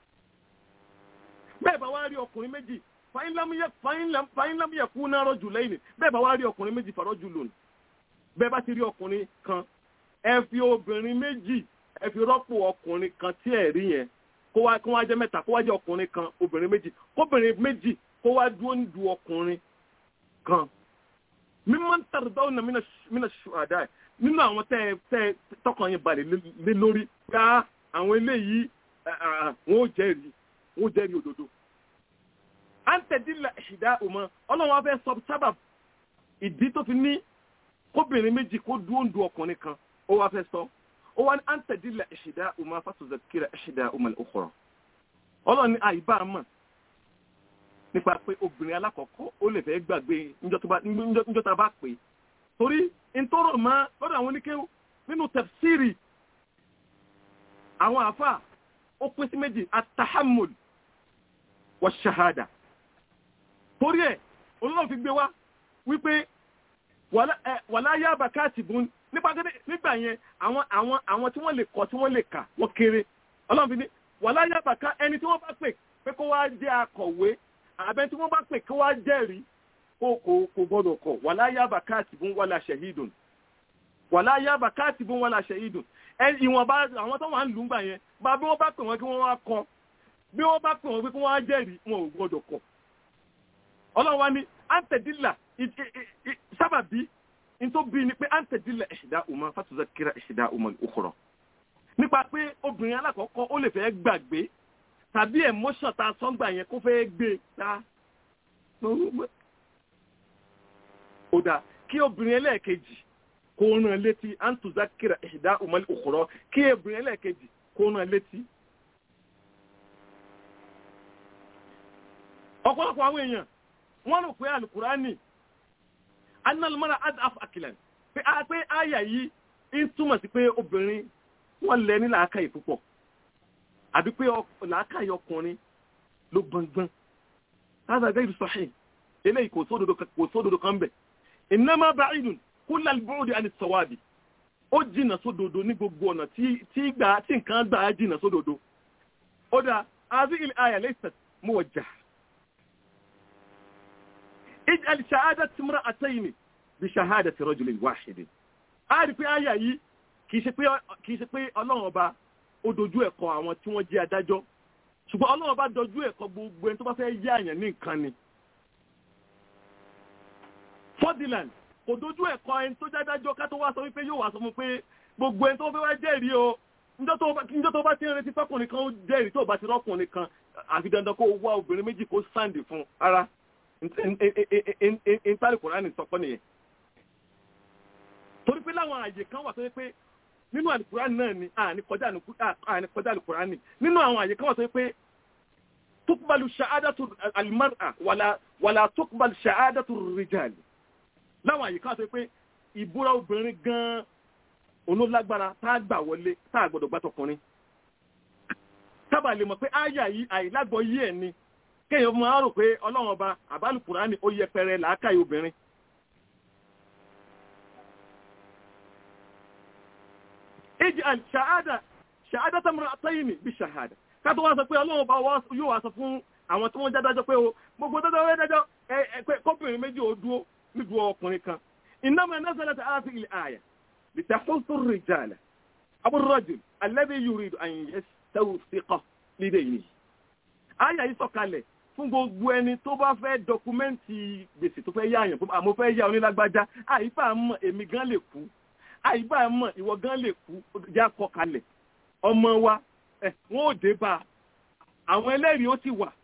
bẹ́ẹ̀ bá wá rí ọkùnrin méjì fàyínlámúyẹ̀ kú náà rọ́jù lẹ́yìn bẹ́ẹ̀ bá wá rí ọkùnrin méjì fàrọ́jù lónìí bẹ́ẹ̀ bá ti rí ọkùnrin kan ẹ fi obìnrin méjì ẹ fi rọ́pò ọkùnrin kan tí ẹ rí yẹn kó wá jẹ́ mẹ́ta kó wá jẹ́ ọkùnrin kan obìnrin méjì kóbìnrin méjì kó wá dúró ń du ọkùnrin kan mimman tardawna mina shuhada nínú àwọn tẹ́ tọkàn yín balẹ̀ lé lórí ká àwọn eléyìí wọ́n jẹ́rìí òdodo an tadilla ihda'uma Ọlọ́run wá fẹ́ sọ sábà ìdí tó fi ní kóbìnrin méjì kó dúró ń du ọkùnrin kan ó wá fẹ́ sọ ó wá ní an tadilla ihda'uma fatuzakkira ihda'uma al-ukhra Ọlọ́run ní àìbá mọ̀ nípa pé obìnrin alákọ̀ọ́kọ́ ó lè fẹ́ gbàgbé níjọ́ tá a bá pè torí ìtọ́rọ̀ mọ́ lọ́dọ̀ àwọn oníkéwú nínú tafsiri àwọn àfà ó pín sí méjì at-tahammul wa shahada torí ẹ̀ Ọlọ́run fi gbé wá wípé wàlá yaba katibun nígbà yẹn àwọn tí wọ́n lè kọ tí wọ́n lè kà wọ́n kéré Ọlọ́run fi ní wàlá yaba ká ẹni tí wọ́n bá pè kó wá jẹ́ akọ̀wé àbẹ́ tí wọ́n bá pè kó wá jẹ́rìí kò gbọ́dọ̀ kọ̀ wàlá yaba katibun wala shahidun wàlá yaba katibun wala shahidun ìwọ̀nba àwọn tó wà ń lù ú gbà yẹn bá bí wọ́n bá pè wọ́n kí wọ́n wá kọ bí wọ́n bá pè wọ́n kí wọ́n wá jẹ́rìí wọn ò gbọ́dọ̀ kọ̀ Ọlọ́run wá ní antẹ̀dílà sábàbí tó bí ní pé antẹ̀dílà ihda'uma fatuzakkira ihda'uma al-ukhra nípa pé obìnrin alákọ̀ọ́kọ́ ó lè fẹ́ gbàgbé tàbí emotion ta sọ́ngbà yẹn kó fẹ́ gbé ta ó dá kí obìnrin ẹlẹ́ẹ̀kejì kó rán létí antuzakira ihda'uma al-ukhra kí obìnrin ẹlẹ́ẹ̀kejì kó rán létí. ọ̀pọ̀lọpọ̀ àwọn èèyàn wọ́n rò pé alukurani annalmara adaf akilan pé àyà yìí ń túmọ̀ sí pé obìnrin wọ́n lẹ ní làákàyè púpọ̀ àbí pé làákàyè ọkùnrin ló gbọ̀ngbọ̀n hādhā ghayru ṣahīḥ eléyìí kò sódodo kan bẹ̀ innamā ba'īdun kulla al-bu'di 'ani as-sawābi ó jìnà sódodo ní gbogbo ọ̀nà tí nǹkan gbà jìnà sódodo ó dá هذه الآية ليست موجهة اجعل شهادة امرأتين بشهادة رجل واحد àrí pé àyà yìí kìí ṣe pé Ọlọ́run ọba ó dojú ẹ̀kọ́ àwọn tí wọ́n jẹ́ adájọ́ ṣùgbọ́n Ọlọ́run ọba dojú ẹ̀kọ́ gbogbo ẹni tó bá fẹ́ yá àyàn ní nǹkan ni fọ́dílàn kò dojú ẹ̀kọ́ ẹni tó jẹ́ adájọ́ ká tó wá sọ wípé yóò wá sọ fún pé gbogbo ẹni tó fẹ́ wá jẹ́rìí o níjọ́ tó bá ti ń retí fọ́kùnrin kan ó jẹ́rìí tó bá ti rọ́kùnrin kan àfi dandan kó wá obìnrin méjì kó sáǹdì fún ara ìtàlì Kùránì sọ pọ́ nìyẹn torí pé láwọn àyè kan wà tó yẹ pé nínú àlùkùránì náà ni àní kọjá àlùkùránì nínú àwọn àyè kan wà tó yẹ pé tukbalu shahadatu almar'a wala tukbal shahadatu rijal láwọn àyè kan wà tó yẹ pé ìbúra obìnrin gan olólágbára tá gbà wọlé tá gbọ́dọ̀ gbà tọkùnrin tábà lè mọ̀ pé àyà yìí àìlágbọ́ yí ẹ̀ ni kéèyàn máa rò pé Ọlọ́run ọba àbálùkùránì ó yẹpẹrẹ làákàyè obìnrin اجعل شهادة امرأتين بشهادة kátó wá sọ pé Ọlọ́run bá yóò wá sọ fún àwọn tí wọ́n jádájọ́ pé o gbogbo dájọ́ kọ́bìnrin méjì ó dúó nídùú ọkùnrin kan إنما نزلت هذه الآية لتحث الرجال أو الرجل الذي يريد أن يستوثق لدينه àyà yìí sọ̀kalẹ̀ fún gbogbo ẹni tó bá fẹ́ dọkumẹ́ntì gbèsè tó fẹ́ yáyàn àmọ́ fẹ́ yá onílágbájá àyíká mọ̀ èmi gan lè kú àìbá mọ̀ ìwọ gan lè kú já kọ kalẹ̀ ọmọ wa wọ́n ò dé bá àwọn ẹlẹ́rìí ó ti wà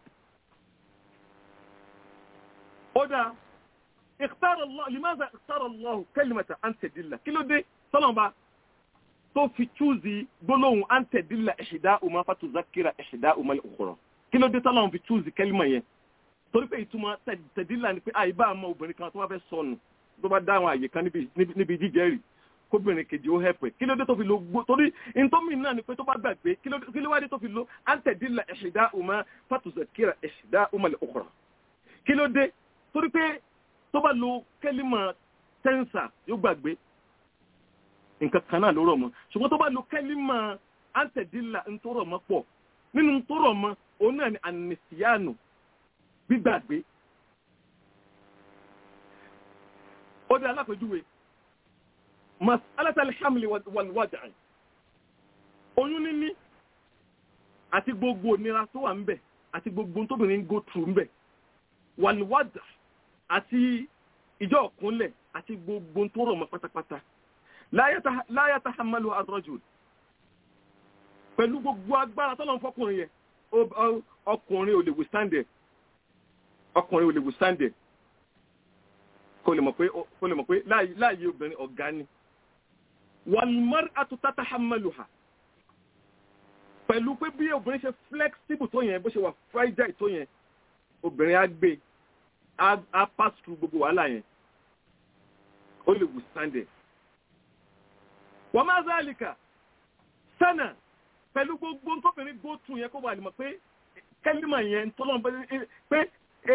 ó dá limaza ikhtara Allah kalimata an tadilla kí ló dé sọ́lọ́mọba tó fi chúùzì gbólóhùn an tadilla ihda'uma fatuzakkira ihda'uma al-ukhra kí ló dé sọ́lọ́mọ fi chúùzì kẹ́límà yẹn torí pé ìtumọ̀ tadilla ni pé àìbá mọ̀ obìnrin kan tó bá fẹ́ sọnù tó bá dá àwọn àyè kan níbi jíjẹ́rìí kóbìnrin kejì ó hẹ́pẹ̀ kí ló dé tó fi lo gbó torí ìntọ́mì náà ni pé tó bá gbàgbé kí ló wá dé tó fi lo antẹ̀dílà ihda'uma fatuzakkira ihda'uma al-ukhra kí ló dé torí pé tó bá lo kẹ́límà tẹ́ǹsà yóò gbàgbé nǹkan kan náà ló rọ̀ mọ́ ṣùgbọ́n tó bá lo kẹ́límà antẹ̀dílà ntọ́rọ̀ mọ́ pọ̀ nínú ntọ́rọ̀ mọ́ òun náà ni ànìsíyànù gbígbàgbé ó dé alápèjúwe mas'alata al-hamli wal-wad'i oyún níní àti gbogbo nira tó wà ńbẹ̀ àti gbogbo tóbìnrin go through ńbẹ̀ wal-wad' àti ìjọ ọ̀kúnlẹ̀ àti gbogbo tó rọ̀ mọ́ pátápátá la yatahammalu ar-rajul pẹ̀lú gbogbo agbára tọ́lọ̀ ń fọ́kùnrin yẹn ọkùnrin ò lè withstand ẹ̀ kó lè mọ̀ pé láàyè obìnrin ọ̀gá ni wal mar'atu tatahammaluha pẹ̀lú pé bí obìnrin ṣe flexible tó yẹn bó ṣe wà fragile tó yẹn obìnrin á gbé á pass through gbogbo wàhálà yẹn ó lè withstand ẹ̀ wa ma zalika sana pẹ̀lú gbogbo tóbìnrin go through yẹn kó wà lè mọ̀ pé kẹ́límà yẹn tọ́lọ́ pé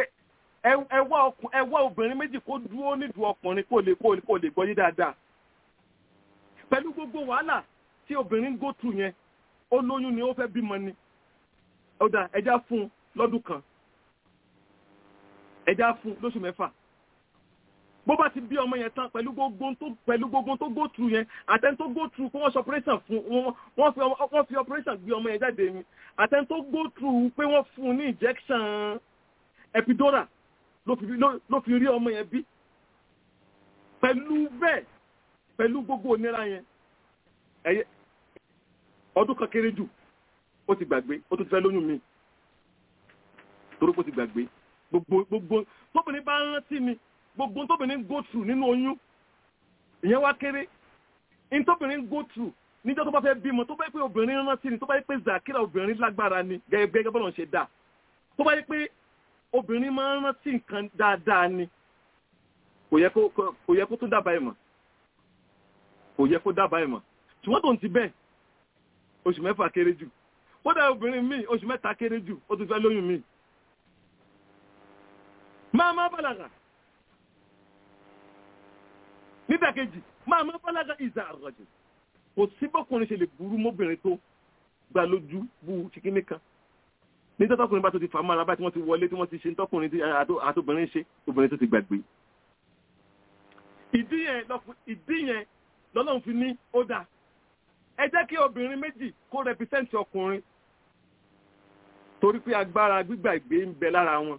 ẹwà obìnrin méjì kó dúró nídùú ọkùnrin kó lè gbọ́ yí dáadáa pẹ̀lú gbogbo wàhálà tí obìnrin go through yẹn ó lóyún ni ó fẹ́ bímọ ni ó dá ẹjá fún lọ́dún kan ẹjá fún lóṣù 6 bó bá ti bí ọmọ yẹn tán pẹ̀lú gbogbo tó go through yẹn àtẹni tó go through kó wọ́n ṣe operation fún wọ́n fi operation gbé ọmọ yẹn jáde ni àtẹni tó go through pé wọ́n fún ní injection epidural ló fi rí ọmọ yẹn bí pẹ̀lú bẹ́ẹ̀ pẹ̀lú gbogbo ònira yẹn ọdún kan kéré jù ó ti gbàgbé ó tún ti fẹ́ lóyún mi torí kó ti gbàgbé gbogbo tóbìnrin bá rántí ni gbogbo tóbìnrin go through nínú oyún ìyẹn wá kéré in tóbìnrin go through níjọ́ tó bá fẹ́ bímọ tó bá yẹ pé obìnrin rántí ni tó bá yẹ pé zakira obìnrin lágbára ni gẹ́gẹ́ bọ́lọ̀ ṣe dá tó bá yẹ pé obìnrin máa ń rántí nǹkan dáadáa ni kò yẹ kó tún dábàá ìmọ̀ ṣùgbọ́n tó ń ti bẹ́ẹ̀ oṣù 6 kéré jù kódà obìnrin míì oṣù 3 kéré jù ó tún fẹ́ lóyún míì máa bàlágà nídàkejì máa bàlágà ìzà àrọ̀jù kò sí bọ́kùnrin ṣe lè burú mọ́bìnrin tó gbà lójú bú chikiní kan ní tọ́kùnrin bá tó ti fà mára bá tí wọ́n ti wọlé tí wọ́n ti ṣe tọ́kùnrin àtòbìnrin ṣe obìnrin tó ti gbàgbé ìdí yẹn lọ́lọ́run fi ní ó dáa ẹ jẹ́ kí obìnrin méjì kó rẹpísẹ́ǹtì ọkùnrin torí pé agbára gbígbàgbé ń bẹ lára wọn.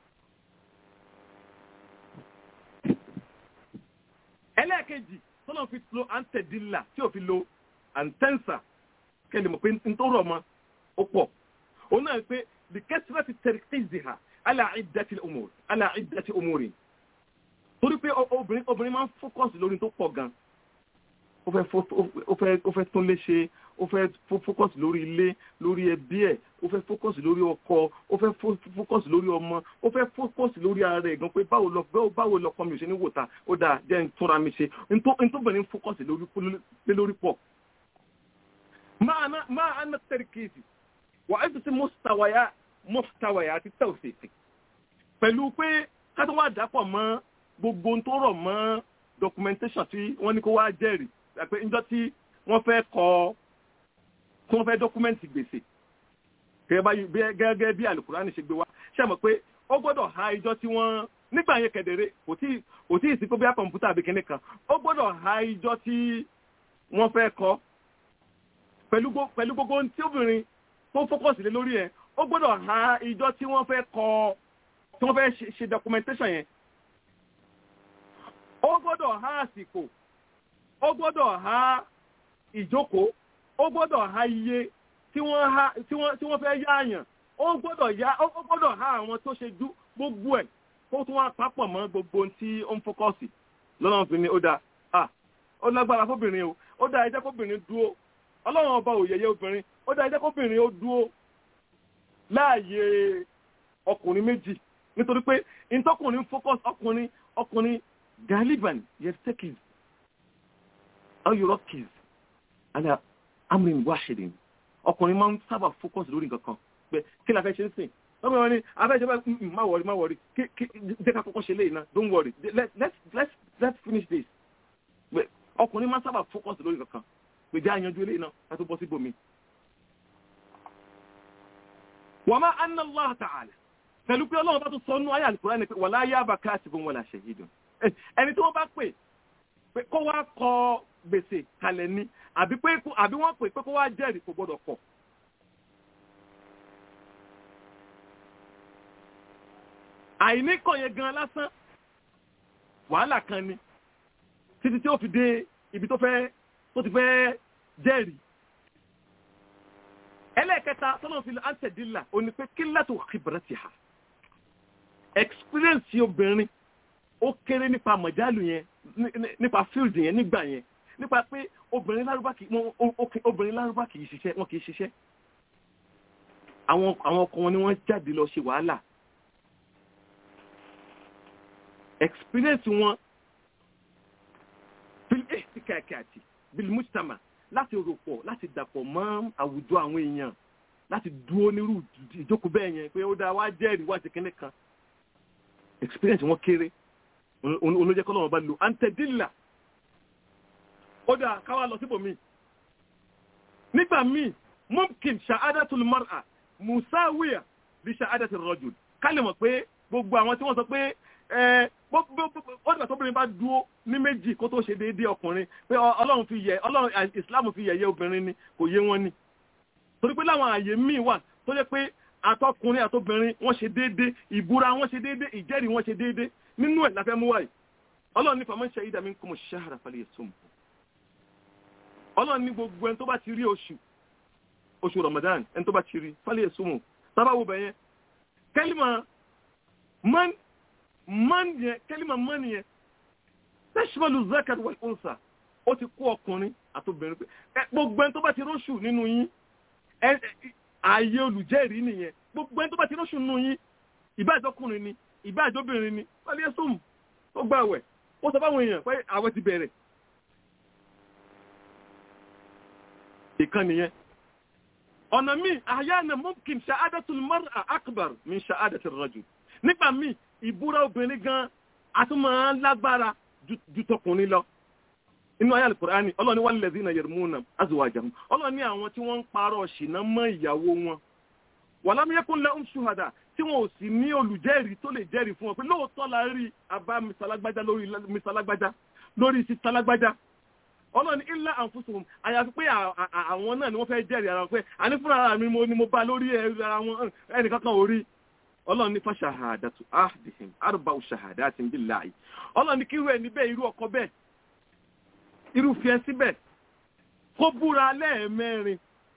ẹlẹ́ẹ̀kejì tọ́lọ́run fi lo antedilla tí ò fi lo antensa kẹ́lẹ̀ mọ̀ pé n tó rọ̀ mọ́ ó pọ̀ òun náà pé the kẹ́sìrẹ́tì tẹ̀rẹ̀kìzìhà aláìdẹ́tì òmùrì torí pé obìnrin máa ń fókọ̀sì lórí tó pọ̀ gan ó fẹ́ tún lé ṣe ó fẹ́ fókọ̀sì lórí ilé lórí ẹbí ẹ̀ ó fẹ́ fókọ̀sì lórí ọkọ ó fẹ́ fókọ̀sì lórí ọmọ ó fẹ́ fókọ̀sì lórí ara ẹ̀ gan pé báwo lọkọ mi ò ṣe ní wòta ó dáa jẹ́ ń túnra mi ṣe ntóbìnrin fókọ̀sì lórí pọ̀ máa ná tẹ̀rẹ̀kìzì wà á ti mọ́fìtàwàyà àti tẹ̀wọ̀sẹ̀tì pẹ̀lú pé kátó wá dàpọ̀ mọ́ gbogbo tó rọ̀ mọ́ documentation tí wọ́n ní kó wá jẹ́rìí pé níjọ́ tí wọ́n fẹ́ dọ́kúmẹ́ǹtì gbèsè gẹ́gẹ́ bí Al-Kùránì ṣe gbé wá ṣe mọ̀ pé ó gbọ́dọ̀ ha ìjọ́ tí wọ́n nígbà yẹn kedere kò tí ì sí pé bí a kọ̀ǹpútà àbí kíní kan ó gbọ́dọ̀ ha ìjọ́ tí wọ́n fẹ́ kọ́ pẹ̀lú gbogbo tí obìnrin tó fókọ̀sì lé lórí ẹ̀ ó gbọ́dọ̀ ha ìjọ́ tí wọ́n fẹ́ kọ́ tí wọ́n fẹ́ ṣe documentation yẹn ó gbọ́dọ̀ ha àsìkò ó gbọ́dọ̀ ha ìjókòó ó gbọ́dọ̀ ha iye tí wọ́n fẹ́ yáàyàn ó gbọ́dọ̀ ha àwọn tó ṣe jú gbogbo ẹ̀ kó tún wá papọ̀ mọ́ gbogbo tí ó ń fókọ̀sì lọ́nà fi ni ó dáa ó lágbára fóbìnrin o ó dáa ẹ jẹ́ kóbìnrin dúró ọlọ́run ọba ò yẹ̀yẹ́ obìnrin ó dáa ẹ jẹ́ kóbìnrin ó dúró láàyè ọkùnrin méjì nítorí pé ìtọ́kùnrin fókọ̀sì ọkùnrin galiban yẹ̀fẹ́kìz ayọ̀rọ̀kìz ala amrin wahidin ọkùnrin máa ń sábà fókọ̀sì lórí nǹkan kan pé kí la fẹ́ ṣe ń sìn lọ́mọ wọn ni afẹ́ṣẹ́ bá má wọrí jẹ́ ká kọ́kọ́ ṣe léyìn náà don't worry let's finish this ọkùnrin máa ń sábà fókọ̀sì lórí nǹkan kan pé jẹ́ àyànjú léyìn náà ká tó bọ́ sí bòmí. wa ma anna Allah ta'ala pẹ̀lú pé ọlọ́run bá tún sọ nú ayé Al-Qur'ani pé wala yaba katibun wala shahidun ẹni tí wọ́n bá pè kó wá kọ gbèsè kalẹ̀ ni àbí wọ́n pè kó wá jẹ́rìí kò gbọ́dọ̀ kọ̀. àìníkọ̀ yẹn gan lásán wàhálà kan ni títí tí ó fi dé ibi tó ti fẹ́ jẹ́rìí. ẹlẹ́ẹ̀kẹta tọ́nà fi àǹtẹ̀dìlà ó ní pé kí látò khibratiha experience obìnrin ó kéré nípa mọ̀jálù yẹn nípa field yẹn nígbà yẹn nípa pé obìnrin lárúbá kì í ṣiṣẹ́ wọn kì í ṣiṣẹ́ àwọn ọkọ wọn ni wọ́n jáde lọ ṣe wàhálà experience wọn bil ihtikakati bil mujtama láti ròpọ̀ láti dàpọ̀ mọ́ àwùjọ àwọn èèyàn láti dúró nírú ìjókòó bẹ́ẹ̀ yẹn pé ó dáa wá jẹ́rìí wá ṣe kíní kan experience wọn kéré olójẹ́ kọ́ lọ́wọ́ bá lò àǹtẹ̀dìlà ó dáa káwá lọ síbòmí nígbà míì mumkin sha'adatul mar'a musawiya bí sha'adatul rajul ká lè mọ̀ pé gbogbo àwọn tí wọ́n sọ pé ọdún tóbìnrin bá dúó ní méjì kó tó ṣe déédéé ọkùnrin pé ọlọ́run islam fi yẹ̀yẹ́ obìnrin ni kò yé wọn ni torí pé láwọn àyè míì wà tó jẹ́ pé àtọkùnrin àtobìnrin wọ́n ṣe déédéé ìbúra wọ́n ṣe déédéé ìjẹ́rìí wọ́n ṣe déédéé nínú ẹ̀ láfẹ́ mú wáyé ọlọ́run ní faman shahida minkumu shahra falyasumhu ọlọ́run ní gbogbo ẹni tó bá ti rí oṣù Ramadan ẹni tó bá ti rí falyasumhu sábàwò bẹ̀yẹn kẹ́límà kẹ́límà man yẹn tashmalu zakar wal unsa ó ti kó ọkùnrin àtobìnrin pé gbogbo ẹni tó bá ti róṣù nínú yín ààyè olùjẹ́rìí nìyẹn gbogbo ẹni tó bá ti róṣù nínú yín ìbáàjọ́kùnrin ni ìbáàjọ́bìnrin ni falyasum tó gbààwẹ̀ ó sọ fáwọn èèyàn pé àwẹ̀ ti bẹ̀rẹ̀ ìkan nìyẹn ọ̀nà míì ahyana mumkin sha'adatul mar'a akbar min sha'adatir rajul nígbà míì ìbúra obìnrin gan àtúmọ̀ lágbára ju tọkùnrin lọ inú ayé al-Qur'ani ọlọ́ni walladhina yarmuna azwajahum ọlọ́ni àwọn tí wọ́n ń parọ́ ṣìnà mọ́ ìyàwó wọn walam yakun lahum shuhada tí wọn ò sì ní olùjẹ́rìí tó lè jẹ́rìí fún wọn pé lóòótọ́ la rí àbá misalágbájá lórí misalágbájá lórí sísalágbájá ọlọ́ni illa anfusuhum àyàfi pé àwọn náà ni wọ́n fẹ́ jẹ́rìí ara wọn pé àní fúnra ara mi ni mo bá lórí ara wọn ẹnìkankan ò rí ọlọ́ni fa shahadatu ahdihim arba'u shahadatin billahi ọlọ́ni kí irú ẹni bẹ́ẹ̀ irú ọkọ bẹ́ẹ̀ irú fi ẹ síbẹ̀ kó búra lẹ́ẹ̀mẹ́rin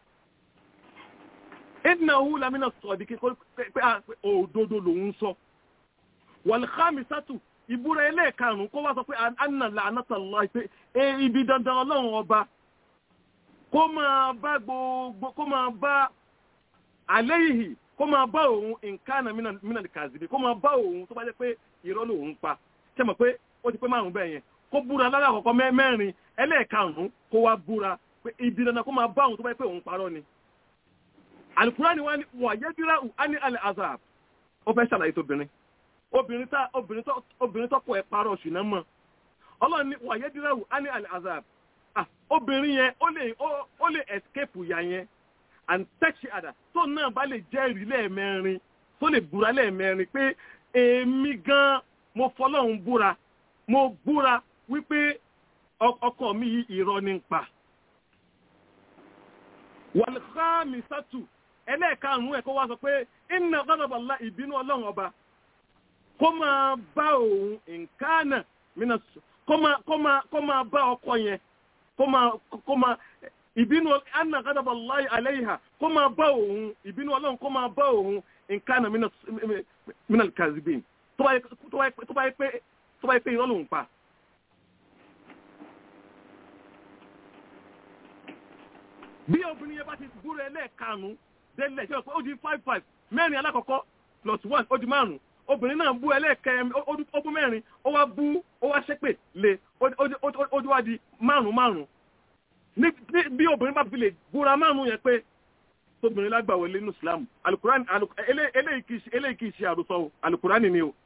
innahu lamina sadiqin pé òdodo lòun sọ wal khamisatu ìbúra ẹlẹ́ẹ̀karùn-ún kó wá sọ pé anna la'natallahi pé ibi dandan ọlọ́run ọba kó máa bá alayhi kó máa bá òun nǹkan mìíràn kàzìbí kó máa bá òun tó bá jẹ́ pé irọ́ lòun pa ṣe mọ̀ pé ó ti pé márùn-ún bẹ́ẹ̀ yẹn kó búra lára àkọ́kọ́ mẹ́rin ẹlẹ́ẹ̀karùn-ún kó wá búra pé ibi dandan kó máa bá òun tó bá jẹ́ pé òun parọ́ ni. Al-Qur'ani wà yẹ́dúrà á ní al-azab ó fẹ́ ṣàlàyé tóbìnrin obìnrin tọ́kọ̀ ẹ̀ parọ́ ṣùnà mọ́ ọlọ́run ní wà yẹ́dúrà á ní al-azab obìnrin yẹn ó lè escape ìyà yẹn and tẹ́kì àdá tó náà bá lè jẹ́rìí lẹ́ẹ̀mẹ́rin tó lè búra lẹ́ẹ̀mẹ́rin pé èmi gan mo fọlọ́run búra mo búra wípé ọkọ mi yí irọ́ ní pa. wal khamisatu ẹlẹ́ẹ̀karùn-ún ẹ̀ kó wá sọ pé inna ghadaballah ìbínú ọlọ́run ọba kó máa bá òun nǹkanà mìíràn kó máa bá ọkọ yẹn kó máa ìbínú anna ghadaballahi alayha kó máa bá òun ìbínú ọlọ́run kó máa bá òun nǹkanà minal kazibin tó bá yẹ pé irọ́ lòun pa. bí obìnrin yẹn bá ti búrò ẹlẹ́ẹ̀karùn-ún délẹ̀ ṣe pé ó di 5-5 mẹ́rin alákọ̀ọ́kọ́ +1 ó di 5 obìnrin náà bú ẹlẹ́ẹ̀kẹrin ó bú mẹ́rin ó wá ṣépè lé ó wá di 5 bí obìnrin bá fi lè búra 5 yẹn pé tóbìnrin lágbà wọlé ní Islam Al-Qur'an eléyìí kìí ṣe àròsọ Al-Qur'an ni o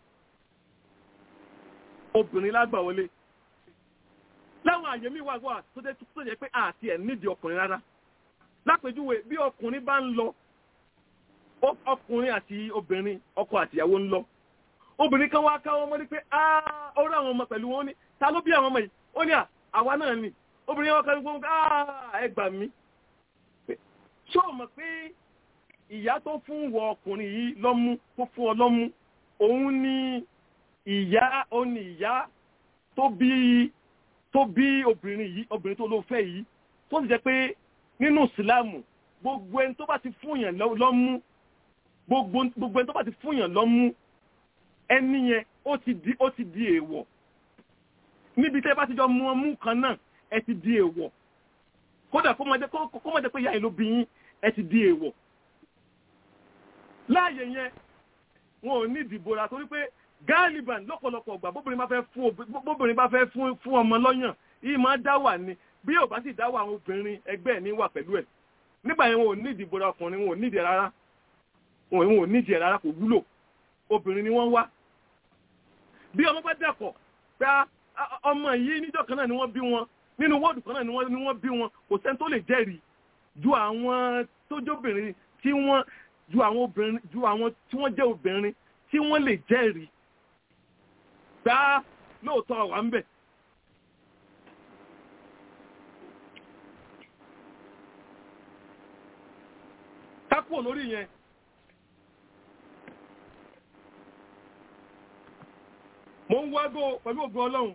obìnrin lágbà wọlé láwọn àyèmí wà tó jẹ́ pé àti ẹ̀ nídìí ọkùnrin rárá lápèjúwe bí ọkùnrin bá ń lọ ọkùnrin àti obìnrin ọkọ àti ìyàwó ń lọ obìnrin kan wá káwọn ọmọdé pé ó rí àwọn ọmọ pẹ̀lú wọn ní ta ló bí àwọn ọmọ yìí ó ní àwa náà ni obìnrin wọn kan gbọ́n ẹ gbà mí ṣé o mọ̀ pé ìyá tó fún wọ ọkùnrin yìí lọ́mú tó fún ọ lọ́mú òun ni ìyá tó bí obìnrin tó ló fẹ́ yìí tó sì jẹ́ pé nínú ìsìlámù gbogbo ẹni tó bá ti fúnyàn lọ́mú gbogbo ẹni tó bá ti fúnyàn lọ́mú ẹni yẹn ó ti di èèwọ̀ níbi tẹ́ bá ti jọ mú ọmú kan náà ẹ ti di èèwọ̀ kódà kó má jẹ́ pé ìyá ìlú bí yín ẹ ti di èèwọ̀ láàyè yẹn wọn ò ní ìdìbò ra torí pé Galiban lọ́pọ̀lọpọ̀ ọgbà bóbìnrin bá fẹ́ fún ọmọ lọ́yàn yìí máa dá wà ní bí yóò bá sì dá wà àwọn obìnrin ẹgbẹ́ ẹ̀ ní wà pẹ̀lú ẹ̀ nígbà yẹn wọn ò ní ìdìbò ra ọkùnrin wọn ò nídìí rárá wọn ò nídìí rárá kò wúlò obìnrin ni wọ́n wá bí ọmọ bá dẹ̀kọ̀ pé ọmọ yìí níjọ́ kan náà ni wọ́n bí wọn nínú wọ́ọ̀dù kan náà ni wọ́n bí wọn kò sẹ́ni tó lè jẹ́rìí ju àwọn tó jóbìnrin tí wọ́n ju àwọn tí wọ́n jẹ́ obìnrin tí wọ́n lè jẹ́rìí gbá lóòótọ́ wà ń bẹ̀. Kápò lórí yẹn mo ń wágó pẹ̀lú ògo Ọlọ́run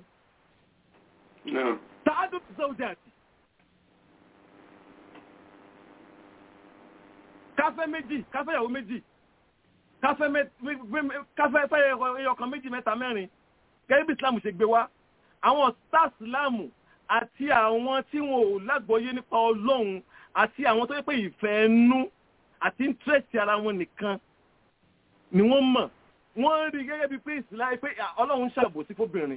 tààdù zawjati káfẹ́ méjì káfẹ́yàwó méjì káfẹ́ ẹyọkan méjì mẹ́ta mẹ́rin gẹ́gẹ́ bí Islam ṣe gbé wá àwọn ọ̀tá Islam àti àwọn tí wọn ò lágbọ́yé nípa Ọlọ́run àti àwọn tó yẹ pé ìfẹ́ ẹnu àti interest ara wọn nìkan ni wọ́n mọ̀ wọ́n rí gẹ́gẹ́ bí pé ìsìláì pé Ọlọ́run ṣàbòsí fóbìnrin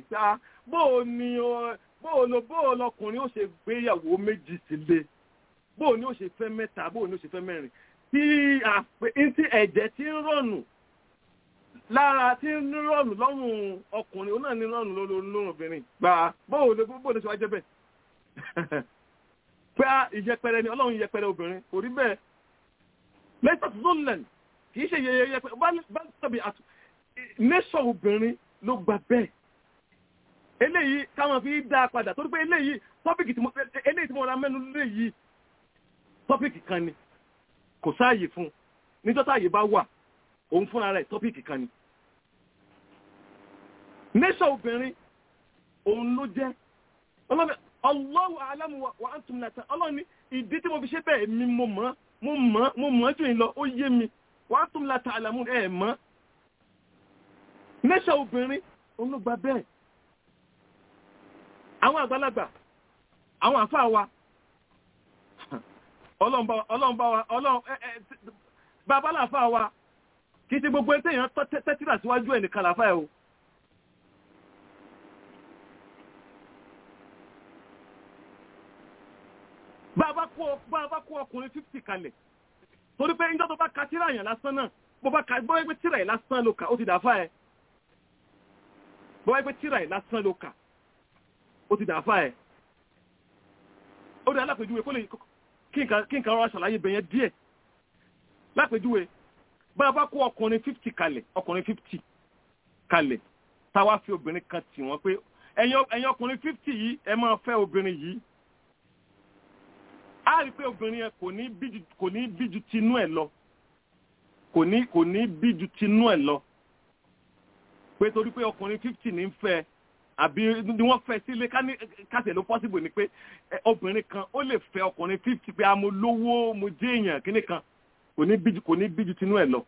bóò lọkùnrin ó ṣe gbéyàwó méjì sílé bóò ni ó ṣe fẹ́ mẹ́ta bóò ni ó ṣe fẹ́ mẹ́rin tí ẹ̀jẹ̀ tí ń rọ̀nù lára tí ń rọ̀nù lọ́rùn ọkùnrin ó náà ní rọ̀nù lọ́rùn obìnrin gbà bóò lè ṣe wá jẹ́ bẹ́ẹ̀ pé ìyẹpẹrẹ ni Ọlọ́run yẹpẹrẹ obìnrin kò rí bẹ́ẹ̀ lẹ́tọ̀ tó lẹ́n kì í ṣe yẹpẹrẹ bá tàbí nẹ́ṣọ̀ obìnrin ló gbà bẹ́ẹ̀ eléyìí káwọn fi dá padà torí pé eléyìí tọ́pìkì tí mo ra mẹ́nu léyìí tọ́pìkì kan ni kò sáàyè fún níjọ́ táàyè bá wà òun fúnra rẹ̀ tọ́pìkì kan ni nẹ́ṣọ̀ obìnrin òun ló jẹ́ Allahu a'lamu wa antum la ta'lamun Ọlọ́run ní ìdí tí mo fi ṣe bẹ́ẹ̀ mi mo mọ̀ jù yín lọ ó yé mi wa antum la ta'lamun ẹ̀ mọ́ nẹ́ṣọ̀ obìnrin òun ló gba bẹ́ẹ̀ àwọn àgbàlagbà àwọn àfáà wa bàbá làfáà wa kìí ti gbogbo ẹ̀tẹ́ èèyàn tẹ́tìrà síwájú ẹ̀ nìkan làfáà ẹ̀ o bàbá kó ọkùnrin 50 kalẹ̀ torí pé ìjọ́ tó bá ka tíra èèyàn lásán náà bó bá ka bọ́ ẹgbẹ́ tíra ẹ̀ lásán ló kà ó ti dàfáà ẹ̀ bọ́ ẹgbẹ́ tíra ẹ̀ lásán ló kà ó ti dàfáà ẹ̀ ó dá lápèjúwe kó lè kí n kan rọra ṣàlàyé bẹ̀yẹn díẹ̀ lápèjúwe bàbá kó ọkùnrin 50 kalẹ̀ táwa fi obìnrin kan tì wọ́n pé ẹ̀yin ọkùnrin 50 yìí ẹ máa fẹ́ obìnrin yìí a rí pé obìnrin yẹn kò ní bíjú tinú ẹ̀ lọ kò ní bíjú tinú ẹ̀ lọ pé torí pé ọkùnrin 50 ní ń fẹ́ àbí ni wọ́n fẹ́ sílé káṣẹ̀ ló possible ni pé obìnrin kan ó lè fẹ́ ọkùnrin 50 pé mo lówó mo jẹ́ èèyàn kíní kan kò ní bíjú tinú ẹ̀ lọ.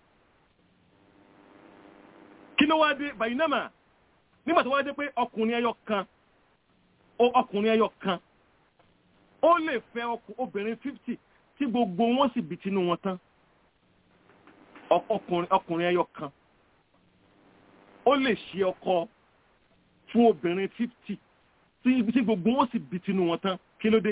kí ló wá dé bàyínàmà nígbà tó wá dé pé ọkùnrin ẹyọ kan ó lè fẹ́ obìnrin 50 tí gbogbo wọn sì bí tinú wọn tán ọkùnrin ẹyọ kan ó lè ṣe ọkọ fún obìnrin 50 tí gbogbo wọn sì bí tinú wọn tán kí ló dé.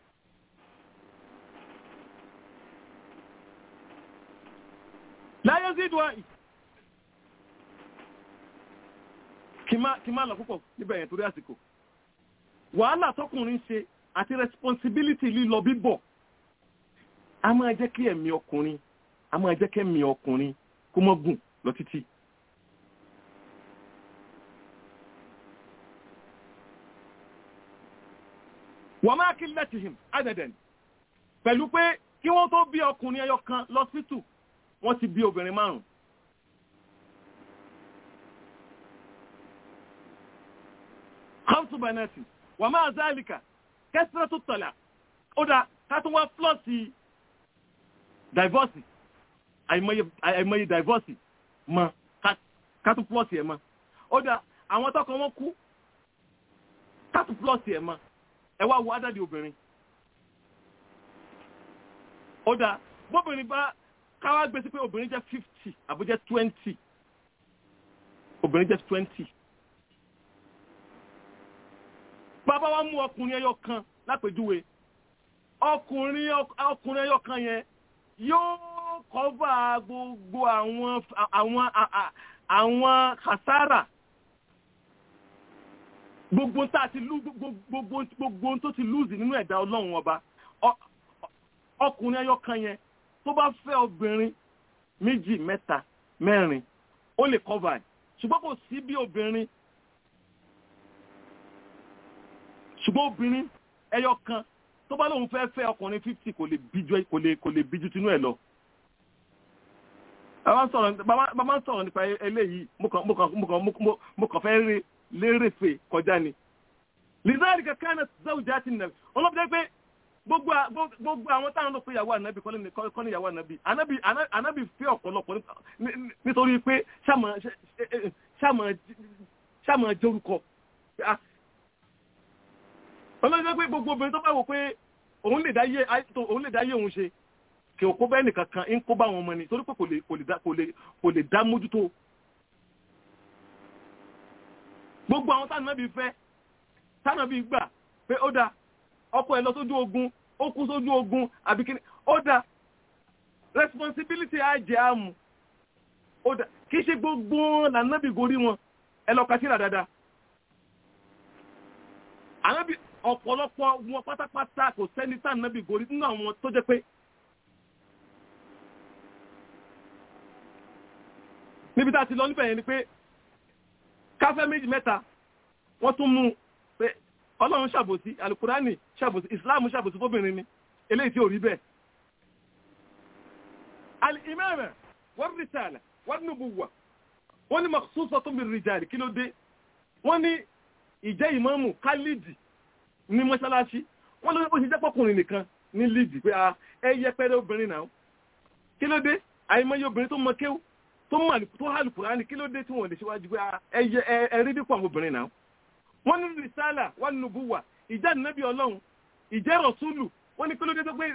láyé sí ìdúwà kí má lọ púpọ̀ níbẹ̀ yẹn torí àsìkò wàhálà tọkùnrin ṣe àti responsibility lílọ bíbọ̀ a máa jẹ́ kí ẹ̀mí ọkùnrin kó mọ́ gùn lọ títí. wọ́n máa kí lẹ́tìhìm adẹ̀dẹ̀ pẹ̀lú pé kí wọ́n tó bí ọkùnrin ẹyọ kan lọ́sítù wọ́n ti bí obìnrin 5. khamsu banati wa ma zalika kasratu talaq ó dá ká tún wá plus divorce àìmọye divorce mọ́ ká tún plus ẹ̀ mọ́ ó dá àwọn tọ́kọ wọn kú ká tún plus ẹ̀ mọ́ ẹ wá wo àdàdì obìnrin ó dá bóbìnrin bá káwá gbé sí pé obìnrin jẹ́ 50 àbújẹ́ 20 obìnrin jẹ́ 20 bàbá wa mú ọkùnrin ẹyọ kan lápèjúwe ọkùnrin ẹyọ kan yẹn yóò kọ́bà gbogbo àwọn kàsárà gbogbo tó ti lùzì nínú ẹ̀dá ọlọ́run ọba ọkùnrin ẹyọ kan yẹn tó bá fẹ́ obìnrin 2 3 4 ó lè kọ́bà ṣùgbọ́n kò sí bí obìnrin ẹyọ kan tó bá lóun fẹ́ ọkùnrin 50 kò lè bíjú tinú ẹ̀ lọ. bàbá ń sọ̀rọ̀ nípa eléyìí mo kàn fẹ́ lérèfè kọjá ni. lizalika kanat zawjati nabi ọlọ́pàá pé gbogbo àwọn táwọn ló pé ìyàwó ànábì kọ́ ní ìyàwó ànábì fẹ́ ọ̀pọ̀lọpọ̀ nítorí pé sáàmà jẹ́ orúkọ. ọlọ́pàá pé gbogbo obìnrin tó bá wò pé òun lè dáyé òun ṣe kí o kó bẹ́ẹ̀ nìkan kan ń kó bá wọn mọ́ ni torí pé kò lè dá mójútó. gbogbo àwọn tánàbí gbà pé ó dá ọkọ ẹ̀ lọ sójú ogun ó kú sójú ogun àbíkíní ó dá responsibility àjẹ́ àmù ó dá kí ṣe gbogbo lànàbí gorí wọn ẹ lọ kàṣírà dáadáa. ànábì ọ̀pọ̀lọpọ̀ wọn pátápátá kò sẹ́ni tánàbí gorí nínú àwọn tó jẹ́ pé níbi tá a ti lọ níbẹ̀ yẹn ni pé káfẹ́ 2 3 wọ́n tún mú pé ọlọ́run ṣàbòsí alukurani ṣàbòsí islam ṣàbòsí fóbìnrin ni eléyìí tí ò rí bẹ́ẹ̀. al-imama war-risala wan-nubuwwa wọ́n ní makhsusatun bir-rijal kí ló dé wọ́n ní ìjẹ́ ìmáàmù kálídì ní mọ́ṣáláṣí wọ́n ló ṣe jẹ́ pọ́kùnrin nìkan ní lídì pé ẹ yẹpẹrẹ obìnrin náà kí ló dé àìmọye obìnrin tó mọ kéwú tó hàlùkùránì kí ló dé tí wọ́n lè ṣíwájú pé ẹ rí dípò àwọn obìnrin náà. wọ́n ní rìsálà wọ́n nubuwa ìjẹ́ nàbí ọlọ́run ìjẹ́ rọ̀súlù wọ́n ní kí ló dé tó pé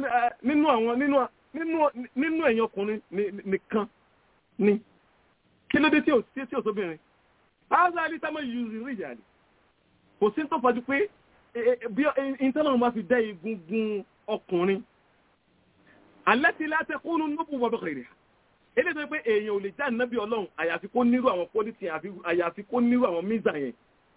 nínú ẹ̀yàn ọkùnrin nìkan ni kí ló dé tí ò sóbìnrin. báwo alẹ́ tá máa yù rí ìyá rẹ̀ kò sí tó fọjú pé bí ìtọ́nà máa fi dá egungun ọkùnrin alẹ́ tí látẹ̀kùnú nubuwa bẹ̀rẹ̀ rẹ̀ eléyìí tó pé èèyàn ò lè já nàbí ọlọ́run àyàfi kó nírú àwọn pọ́lítì àyàfi kó nírú àwọn mísà yẹn.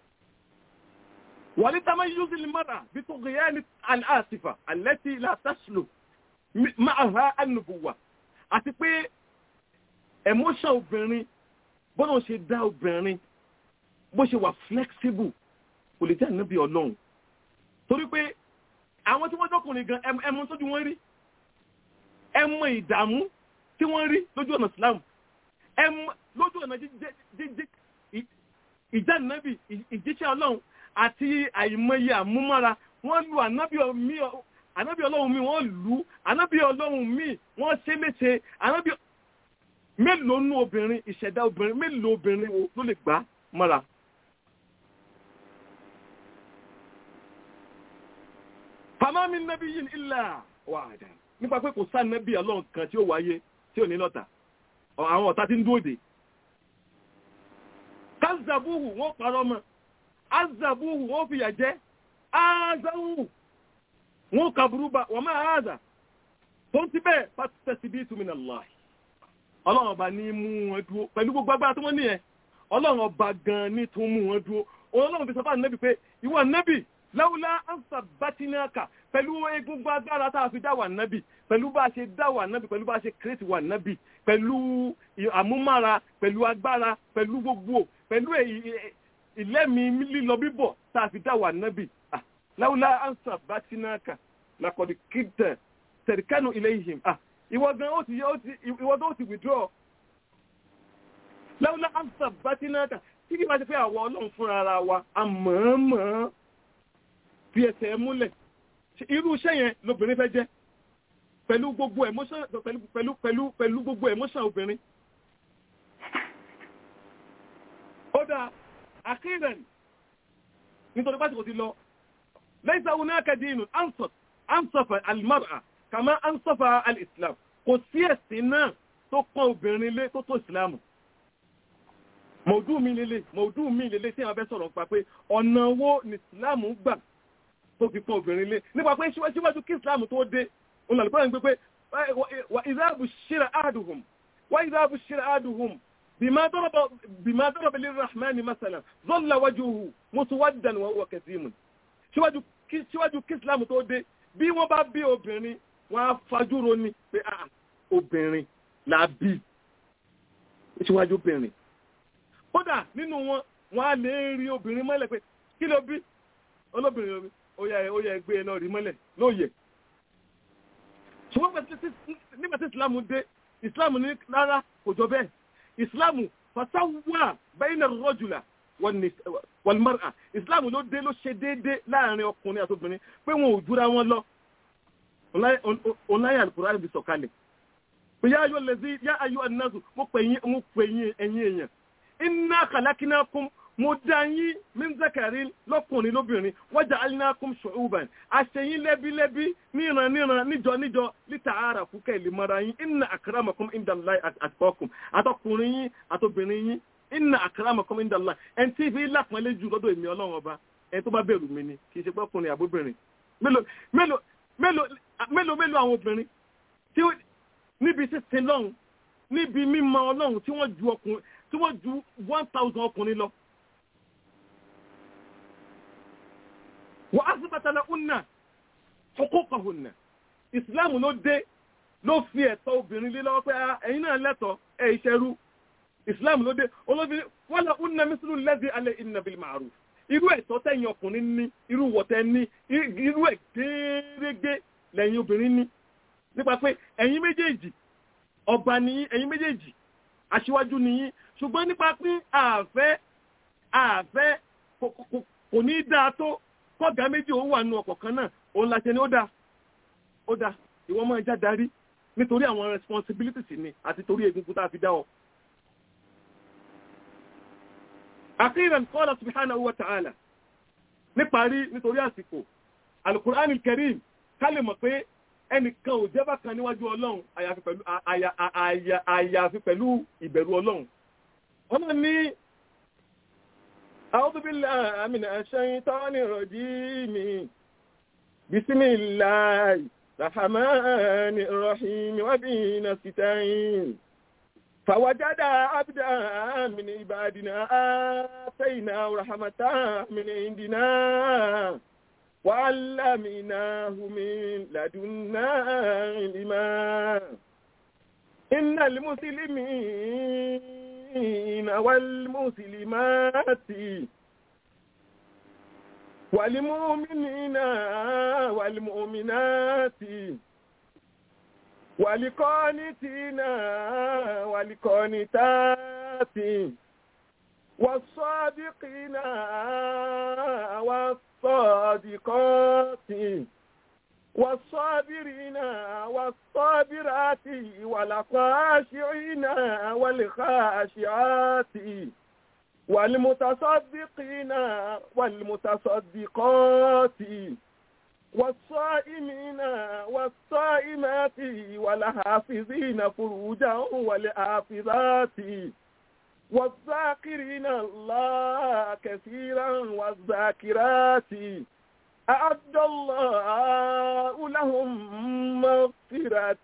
ولتميز المرأة بطغيان الآسفة التي لا تسلو معها النبوة àti pé emotion obìnrin bọ́nà ṣe dá obìnrin bó ṣe wà flexible kò lè jẹ́ ànábì ọlọ́run torí pé àwọn tí wọ́n jọ́kùnrin gan ẹmọ tójú wọ́n rí ẹmọ ìdààmú tí wọ́n rí lójú ọ̀nà Islam ẹmọ lójú ọ̀nà ìjà ànábì ìjíṣẹ́ ọlọ́run àti àìmọye àmúmára wọ́n lu ànábì ọlọ́run mi wọ́n lu ànábì ọlọ́run mi wọ́n ṣe léṣe ànábì mélòó nú obìnrin ìṣẹ̀dá obìnrin mélòó obìnrin wo ló lè gbá mọ́ra. fama min nabiyyin illa wahida nípa pé kò sáà nábì ọlọ́run kan tí ó wáyé tí ò ní lọ́tà àwọn ọ̀tá tí ń dúró dè. kazabuhu wọ́n parọ́ mọ́ azabuhu wọ́n fìyà jẹ́ azawu wọ́n kàbúrúbà wọ́n máa áza tó ń ti bẹ́ẹ̀ fastasbitu min Allah ọlọ́run ọba ní mú wọn dúró pẹ̀lú gbogbo agbára tó wọ́n ní ẹ̀ ọlọ́run ọba gan ní tó mú wọn dúró ọlọ́run fi sọ fún ànábì pé ìwọ ànábì láwùlá ansabatinaka pẹ̀lú egungun agbára tá a fi dá wà ànábì pẹ̀lú bá a ṣe dá wà ànábì pẹ̀lú bá a ṣe kírètì wà ànábì pẹ̀lú àmúmára pẹ̀lú agbára pẹ̀lú gbogbo pẹ̀lú ìlẹ́mi lílọ bíbọ̀ tá a fi dá wà nábì láwùlá ansa bátínáàkà lákọ̀dí kíntẹ̀ tẹ̀ríkánù ilayhim ìwọ gan ó ti withdraw láwùlá ansa bátínáàkà tí kí bá ti fẹ́ àwọ ọlọ́run fúnra ara wa a mọ̀ọ́mọ̀ fi ẹsẹ̀ múlẹ̀ irú iṣẹ́ yẹn lóbìnrin fẹ́ jẹ́ pẹ̀lú gbogbo emotion pẹ̀lú gbogbo emotion obìnrin. ó dá àkíyàn nítorí pàtàkì ti lọ ليس هناك دين أنصف المرأة كما أنصف الإسلام kò sí ẹ̀sìn náà tó pọ́n obìnrin lé tó tó ìsìlámù. mọ̀ọ́dún mi lélẹ̀ tí a fẹ́ sọ̀rọ̀ pa pé ọ̀nà wo ni ìsìlámù gbà tó fi pọ́n obìnrin lé nípa pé síwájú kí ìsìlámù tó dé olùlàlùpọ̀ ń gbé pé wà ìzáàbù ṣíra àdùhùm بما ضرب للرحمن مثلا ظل وجهه مسودا وهو كظيم síwájú kí Islam tó dé bí wọ́n bá bí obìnrin wọ́n á fajúro ní pé obìnrin la bí síwájú obìnrin kódà nínú wọn wọ́n á lè rí obìnrin mọ́lẹ̀ pé kí ló bí olóbìnrin ó yẹ gbé ẹ náà rí mọ́lẹ̀ lóye ṣùgbọ́n nígbà tí Islam dé Islam ní rárá kò jọ bẹ́ẹ̀ Islam fasawwa bayna ar-rajula wal-mar'a Islam ló dé ló ṣe déédé láàrin ọkùnrin àti obìnrin pé wọn ò jura wọn lọ ọláyà Al-Qur'an bí sọ̀kalẹ̀ pé yá ayọ́ an-nasu mo pè yín ẹ̀yin èèyàn inna khalaqnakum mo dá yín min zakarin lọ́kùnrin lóbìnrin wa ja'alnakum shu'uban àṣẹyìn lẹ́bílẹ́bí níran níjọ lita'arafu kẹ́ lè mara yín inna akramakum indallahi atqakum àtọkùnrin yín àtobìnrin yín inna akramakum indallahi ẹni tí fi lápọ̀nlé jù lọ́dọ̀ èmi Ọlọ́run ọba ẹni tó bá bẹ̀rù mi ni kì í ṣe pọ́kùnrin àbóbìnrin mélòó àwọn obìnrin tí níbi sísin lọ́hùn níbi mímọ̀ Ọlọ́run tí wọ́n ju 1000 ọkùnrin lọ. wọ́n á sì bàtàlẹ̀ ọ̀nà huquqahunna ìsìláàmù ló dé ló fi ẹ̀tọ́ obìnrin lé lọ́wọ́ pé ẹ̀yin náà lẹ́tọ̀ọ́ ẹ̀ ìṣẹ́rú ìsìláàmù ló dé olóbìnrin wọ́n lọ ọ̀nà mísìlú lẹ́dí alẹ́ inna bil ma'ruf irú ẹ̀tọ́ tẹ̀yìn ọkùnrin ní irú wọ̀tẹ́ ní irú ẹ̀ gẹ́gẹ́ lẹ́yìn obìnrin ní nípa pé ẹ̀yin méjèèjì ọba nìyí ẹ̀yin méjèèjì aṣíwájú nìyí ṣùgbọ́n nípa pé àfẹ́ kò ní dáa tó kọ́gá méjì ó wà nù ọkọ̀ kan náà òun láṣẹ ni ó dá ìwọ́n máa já darí nítorí àwọn responsibilities ni àti torí egungun tá a fi dá ọ. akhiran qala subhanahu wa ta'ala níparí nítorí àsìkò Al-Qur'an al-Karim ká lè mọ̀ pé ẹnìkan ò jẹ́ bákan níwájú Ọlọ́run àyàfi pẹ̀lú ìbẹ̀rù Ọlọ́run. ọmọ ní أعوذ بالله من الشيطان الرجيم بسم الله الرحمن الرحيم وبه نستعين فوجد عبدا من عبادنا آتيناه رحمة من عندنا وعلمناه من لدنا علما إن المسلمين والمسلمات والمؤمنين والمؤمنات والقانتين والقانتات والصادقين والصادقات والصابرين والصابرات والخاشعين والخاشعات والمتصدقين والمتصدقات والصائمين والصائمات والحافظين فروجهم والحافظات والذاكرين الله كثيرا والذاكرات أعد الله لهم مغفرة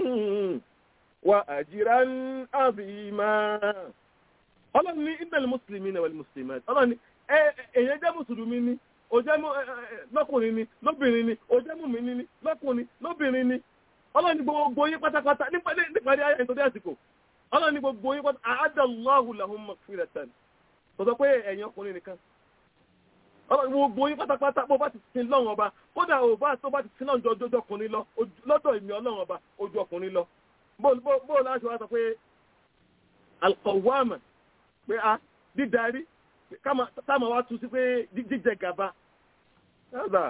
وأجرا عظيما. Ọlọ́run ní innal muslimina wal muslimat. Ọlọ́run ní èyàn jẹ́ mùsùlùmí ni, ó jẹ́ lọ́kùnrin ni, lóbìnrin ni, ó jẹ́ mùmínì ni, lọ́kùnrin, lóbìnrin ni. Ọlọ́run ní gbogbo yín pátápátá níparí ayé nítorí àsìkò. Ọlọ́run ní gbogbo yín pátápátá a'adda Allahu lahum maghfiratan. Kò sọ pé ẹ̀yin ọkùnrin nìkan. Ọlọ́run gbogbo yín pátápátá bó bá ti sin lọ́run ọba kódà tó bá ti sin lọ́run jọjọ́ ọkùnrin lọ lọ́dọ̀ ìmì Ọlọ́run ọba ojú ọkùnrin lọ. Bó láti wá sọ pé al-qawwama pé dídarí táwọn wá tún sí pé jíjẹ gàba sábà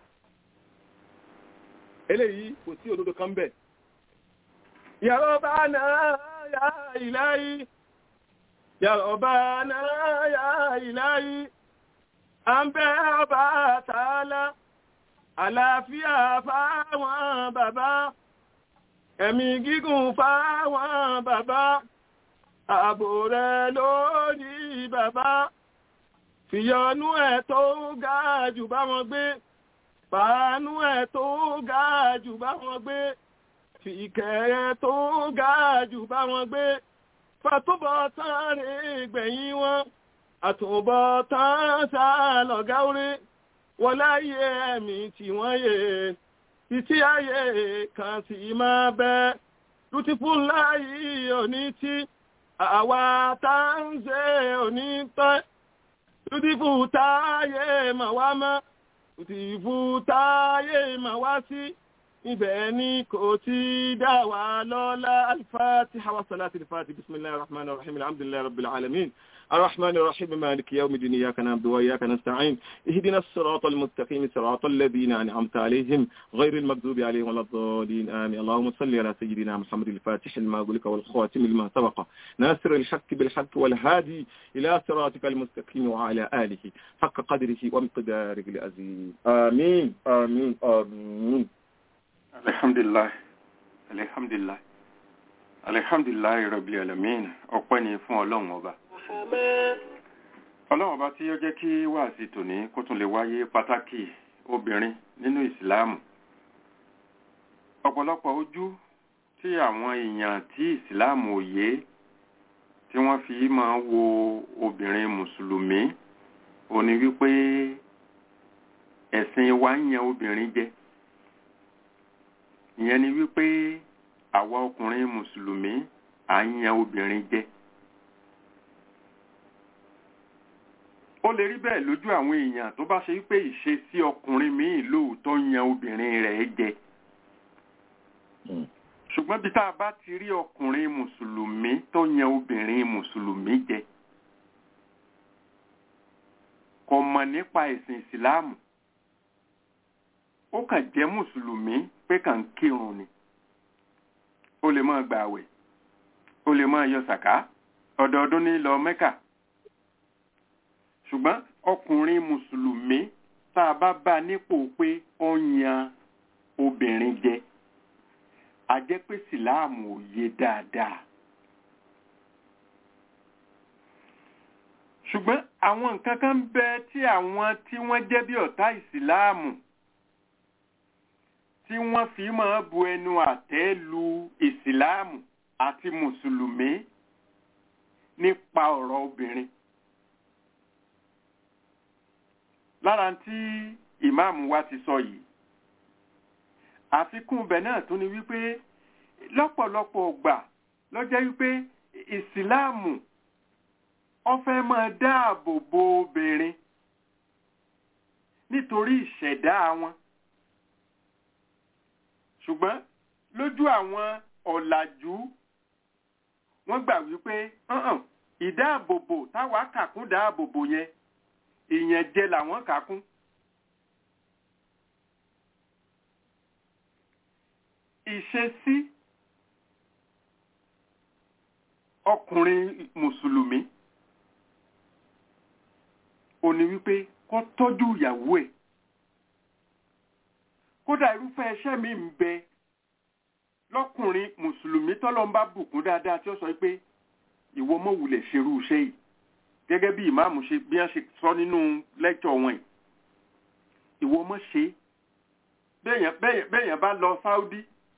eléyìí kò sí òdodo kan bẹ̀. Ya Rabbana ya Ilahi Ya Rabbana ya Ilahi à ń bẹ̀ ọba tààlà àlàáfíà fáwọn bàbá ẹ̀mí gígùn fáwọn bàbá ààbò rẹ̀ lórí bàbá fìyọnú ẹ̀ tó ga jù bá wọn gbé fàánú ẹ̀ tó ga jù bá wọn gbé fìkẹ́ tó ga jù bá wọn gbé fàtúbọ̀ tán rè gbẹ̀yìn wọn àtúbọ̀ tán sá lọ̀gá orí wọ́n láyé ẹ̀mí tí wọ́n yé títí ayé kan sì máa bẹ́ lútífún láyé òní tí àwa tá ń ṣe òní tán lútífún táyé mà wá mọ́ lútífún táyé mà wá sí ibẹ̀ ni kò ti dá wa lọ́lá al-Fatiha wa salatu al-Fatiha bismillahir rahmanir rahim alhamdulillahi rabbil alamin الرحمن الرحيم مالك يوم الدين إياك نعبد وإياك نستعين اهدنا الصراط المستقيم صراط الذين أنعمت عليهم غير المغضوب عليهم ولا الضالين آمين اللهم صل على سيدنا محمد الفاتح لما أغلق والخاتم لما سبق ناصر الحق بالحق والهادي إلى صراطك المستقيم وعلى آله حق قدره ومقداره العظيم آمين آمين آمين الحمد لله الحمد لله الحمد لله رب العالمين ọpẹ́ ni fún Ọlọ́run ọba Ọlọ́run ọba tí ó jẹ́ kí wáàsí tòní kó tún lè wáyé pàtàkì obìnrin nínú ìsìláàmù ọ̀pọ̀lọpọ̀ ojú tí àwọn èèyàn tí ìsìláàmù òye tí wọ́n fi máa wo obìnrin mùsùlùmí ó ní wípé ẹ̀sìn wa ń yan obìnrin jẹ ìyẹn ni wípé àwa ọkùnrin mùsùlùmí à ń yan obìnrin jẹ ó lè rí bẹ́ẹ̀ lójú àwọn èèyàn tó bá ṣe wípé ìṣesí ọkùnrin míì lóòótọ́ yan obìnrin rẹ̀ jẹ ṣùgbọ́n bí tá a bá ti rí ọkùnrin mùsùlùmí tó yan obìnrin mùsùlùmí jẹ kò mọ̀ nípa ẹ̀sìn ìsìláàmù ó kàn jẹ́ mùsùlùmí pé kàn kírun ni ó lè máa gbààwẹ̀ ó lè máa yọ sàká ọdọọdún ní lọ Mẹ́kà ṣùgbọ́n ọkùnrin mùsùlùmí tá a bá bá nípò pé ó yan obìnrin jẹ a jẹ́ pé síláàmù ò yé dáadáa ṣùgbọ́n àwọn nǹkan kan bẹ tí àwọn tí wọ́n jẹ́ bí ọ̀tá ìsìláàmù tí wọ́n fi máa bu ẹnu àtẹ́ lu ìsìláàmù àti mùsùlùmí nípa ọ̀rọ̀ obìnrin. Lára tí ìmáàmù wa ti sọ yìí, àfikún bẹ̀ náà tún ni wípé lọ́pọ̀lọpọ̀ ọgbà ló jẹ́ wípé ìsìláàmù ó fẹ́ máa dáàbò bo obìnrin nítorí ìṣẹ̀dá wọn. Ṣùgbọ́n lójú àwọn ọ̀làjú wọ́n gbà wípé ìdáàbòbò táwa kàkún dáàbòbò yẹn ìyẹn jẹ làwọn kàkún. Ìṣesí ọkùnrin mùsùlùmí ó ní wípé kó tọ́jú ìyàwó ẹ̀. Kódà irúfẹ́ iṣẹ́ mi ń bẹ lọ́kùnrin mùsùlùmí tọ́lọ́ ń bá bùkún dáadáa tí ó sọ pé ìwọ mọ́ wulẹ̀ ṣerú iṣẹ́ yìí gẹ́gẹ́ bí ìmáàmù ṣe bí wọ́n ṣe sọ nínú lẹ́kṣọ̀ wọn yìí ìwọ mọ́ ṣe bẹ́ẹ̀yàn bá lọ Sáúdí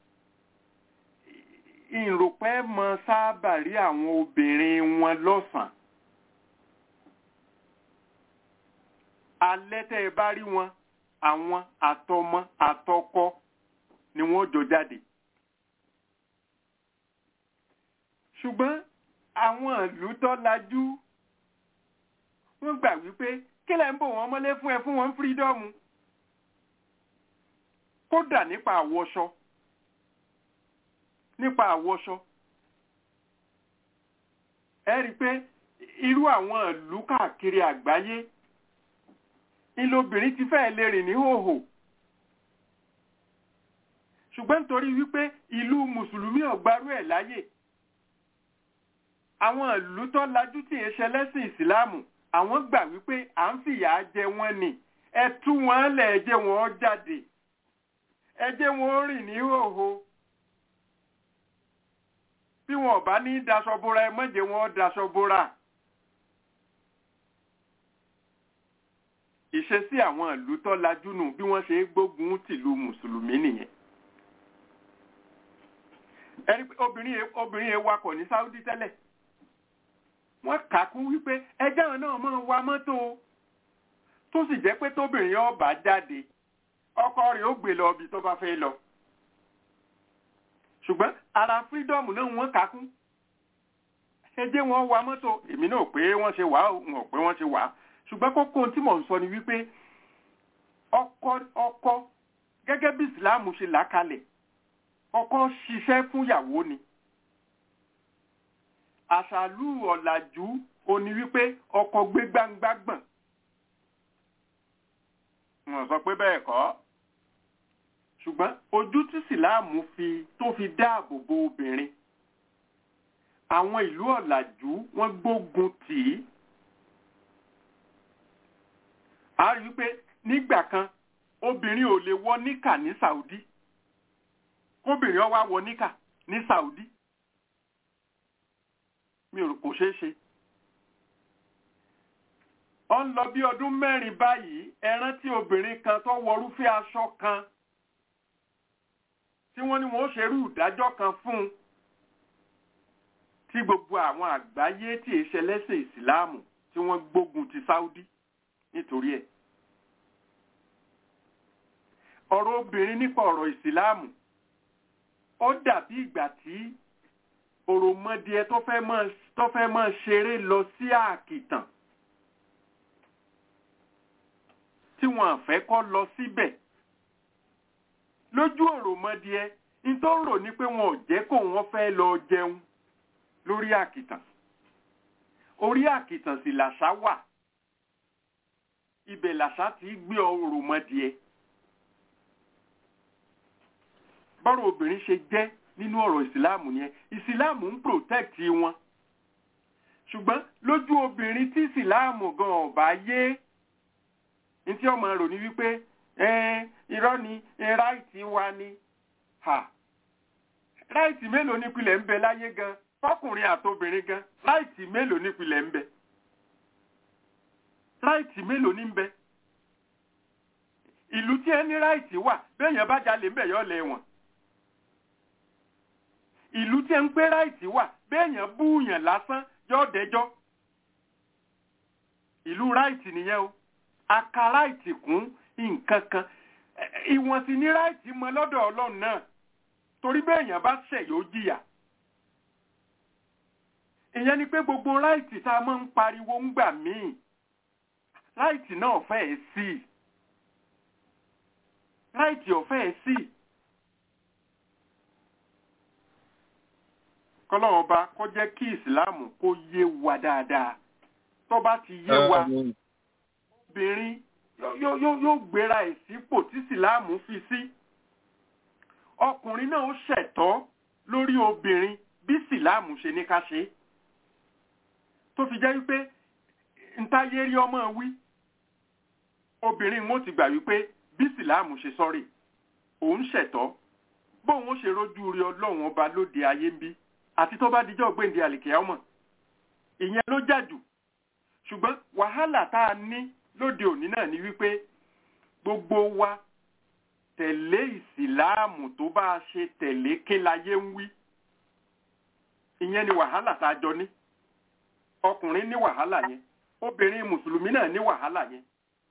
ìròpẹ́ mọ sábà rí àwọn obìnrin wọn lọ́sàn-án alẹ́ tẹ́ ẹ bá rí wọn àwọn àtọmọ àtọkọ ni wọ́n jọ jáde. Ṣùgbọ́n àwọn ìlú tó lajú wọ́n gbà wípé kí lẹ́ ń bò wọ́n mọ́lé fún wọn fírídọ́ọ̀mù. Kódà nípa àwọṣọ ẹ rí pé irú àwọn ìlú káàkiri àgbáyé ilobìnrin ti fẹ́ lè rìn ní hòhò ṣùgbọ́n nítorí wípé ìlú mùsùlùmí ò gbárù ẹ̀ láyè àwọn ìlú tó lajú tí èṣe lẹ́sìn ìsìláàmù àwọn gbà wípé à ń fìyà jẹ wọ́n ni ẹ tú wọn lẹ̀ ẹ jẹ́ wọn jáde ẹ jẹ́ wọn rìn ní hòhò bí wọn ò bá ní daṣọ bora ẹ má jẹ́ wọn daṣọ bora. Ìṣesí àwọn ìlú tó lajú nù bí wọ́n ṣe gbógun tìlú mùsùlùmí nìyẹn. Ẹni pé obìnrin yẹn wakọ̀ ní Saudi tẹ́lẹ̀ wọ́n kà kún wípé ẹjẹ́ náà máa wa mọ́tò tó sì jẹ́ pé tóbìnrin yẹn bá jáde ọkọ rẹ̀ ó gbé lọ ibi tó bá fẹ́ lọ ṣùgbọ́n ara freedom náà wọ́n kà kún ẹjẹ́ wọn wa mọ́tò èmi náà pé wọ́n ṣe wà wọn pé wọ́n ṣe wà ṣùgbọ́n kókó tí mò ń sọ ni wípé ọkọ gẹ́gẹ́ bí ìsìláàmù ṣe là kalẹ̀ ọkọ ṣiṣẹ́ fún ìyàwó ni àṣàlù ọ̀làjú ó ní wípé ọkọ gbé gbangba gbọ̀n wọ́n sọ pé bẹ́ẹ̀ kọ́ ṣùgbọ́n ojú tí ìsìláàmù tó fi dáàbò bo obìnrin àwọn ìlú ọ̀làjú wọ́n gbógun tì í a rí wípé nígbà kan obìnrin ò lè wọ níkà ní Saudi kóbìnrin ó wá wọ níkà ní Saudi mi ò rò kò ṣeé ṣe ó ń lọ bí ọdún 4 báyìí ẹ rántí obìnrin kan tó wọrúfẹ́ aṣọ kan tí wọ́n ní wọ́n ṣerú ìdájọ́ kan fún un tí gbogbo àwọn àgbáyé tí èṣe lẹ́sìn ìsìláàmù tí wọ́n gbógun ti Saudi nítorí ẹ̀. Ọ̀rọ̀ obìnrin nípa ọ̀rọ̀ ìsìláàmù ó dàbí ìgbà tí òròmọdìẹ tó fẹ́ máa ṣeré lọ sí àkìtàn tí wọ́n fẹ́ kó lọ síbẹ̀ lójú òròmọdìẹ ní tó rò ní pé wọn ò jẹ́ kó wọ́n fẹ́ lọ jẹun lórí àkìtàn orí àkìtàn sì làṣà wà ibẹ̀ làṣà ti gbé òròmọdìẹ bọ́rọ̀ obìnrin ṣe jẹ́ nínú ọ̀rọ̀ ìsìláàmù yẹn ìsìláàmù ń protect wọn ṣùgbọ́n lójú obìnrin tí ìsìláàmù gan ọ̀bá yé ní tí ọmọ rò ní wípé irọ́ ni ráìtì wa ni ráìtì mélòó nípìlẹ̀ ń bẹ láyé gan fọ́kùnrin àtobìnrin gan ráìtì mélòó nípìlẹ̀ ń bẹ ráìtì mélòó ní ń bẹ ìlú tí ẹni ráìtì wà béèyàn bá jalè ń bẹ̀ yọ́ lẹ́wọ̀n ìlú tí ẹ ń pé ráìtì wà béèyàn búùyàn lásán yọ́ dẹjọ́ ìlú ráìtì nìyẹn o aka ráìtì kún nǹkan kan ìwọ̀n sì ní ráìtì mọ lọ́dọ̀ Ọlọ́run náà torí béèyàn bá ṣẹ̀ yóò jìyà ìyẹn ni pé gbogbo ráìtì tá a máa ń pariwo ń gbà míì ráìtì náà fẹ́ẹ̀ sí ráìtì ọ̀fẹ́ sí kọ́lọ́run ọba kó jẹ́ kí ìsìláàmù kó yé wa dáadáa tó bá ti yé wa obìnrin yóò gbéra ẹ̀ sípò tí ìsìláàmù fi sí ọkùnrin náà ó ṣẹ̀tọ́ lórí obìnrin bí ìsìláàmù ṣe ní ká ṣe tó fi jẹ́ wípé ntáyé rí ọmọ wí obìnrin wọn ti gbà wípé bí ìsìláàmù ṣe sọ́rí òun ṣẹ̀tọ́ bóun ó ṣe rójú rí Ọlọ́run ọba lóde ayé ń bí àti tó bá dijọ́ gbéǹde àlìkìyámọ̀ ìyẹn ló jàjù ṣùgbọ́n wàhálà tá a ní lóde òní náà ni wípé gbogbo wa tẹ̀lé ìsìláàmù tó bá ṣe tẹ̀lé kí láyé ń wí ìyẹn ni wàhálà tá a jọ ní ọkùnrin ní wàhálà yẹn obìnrin mùsùlùmí náà ní wàhálà yẹn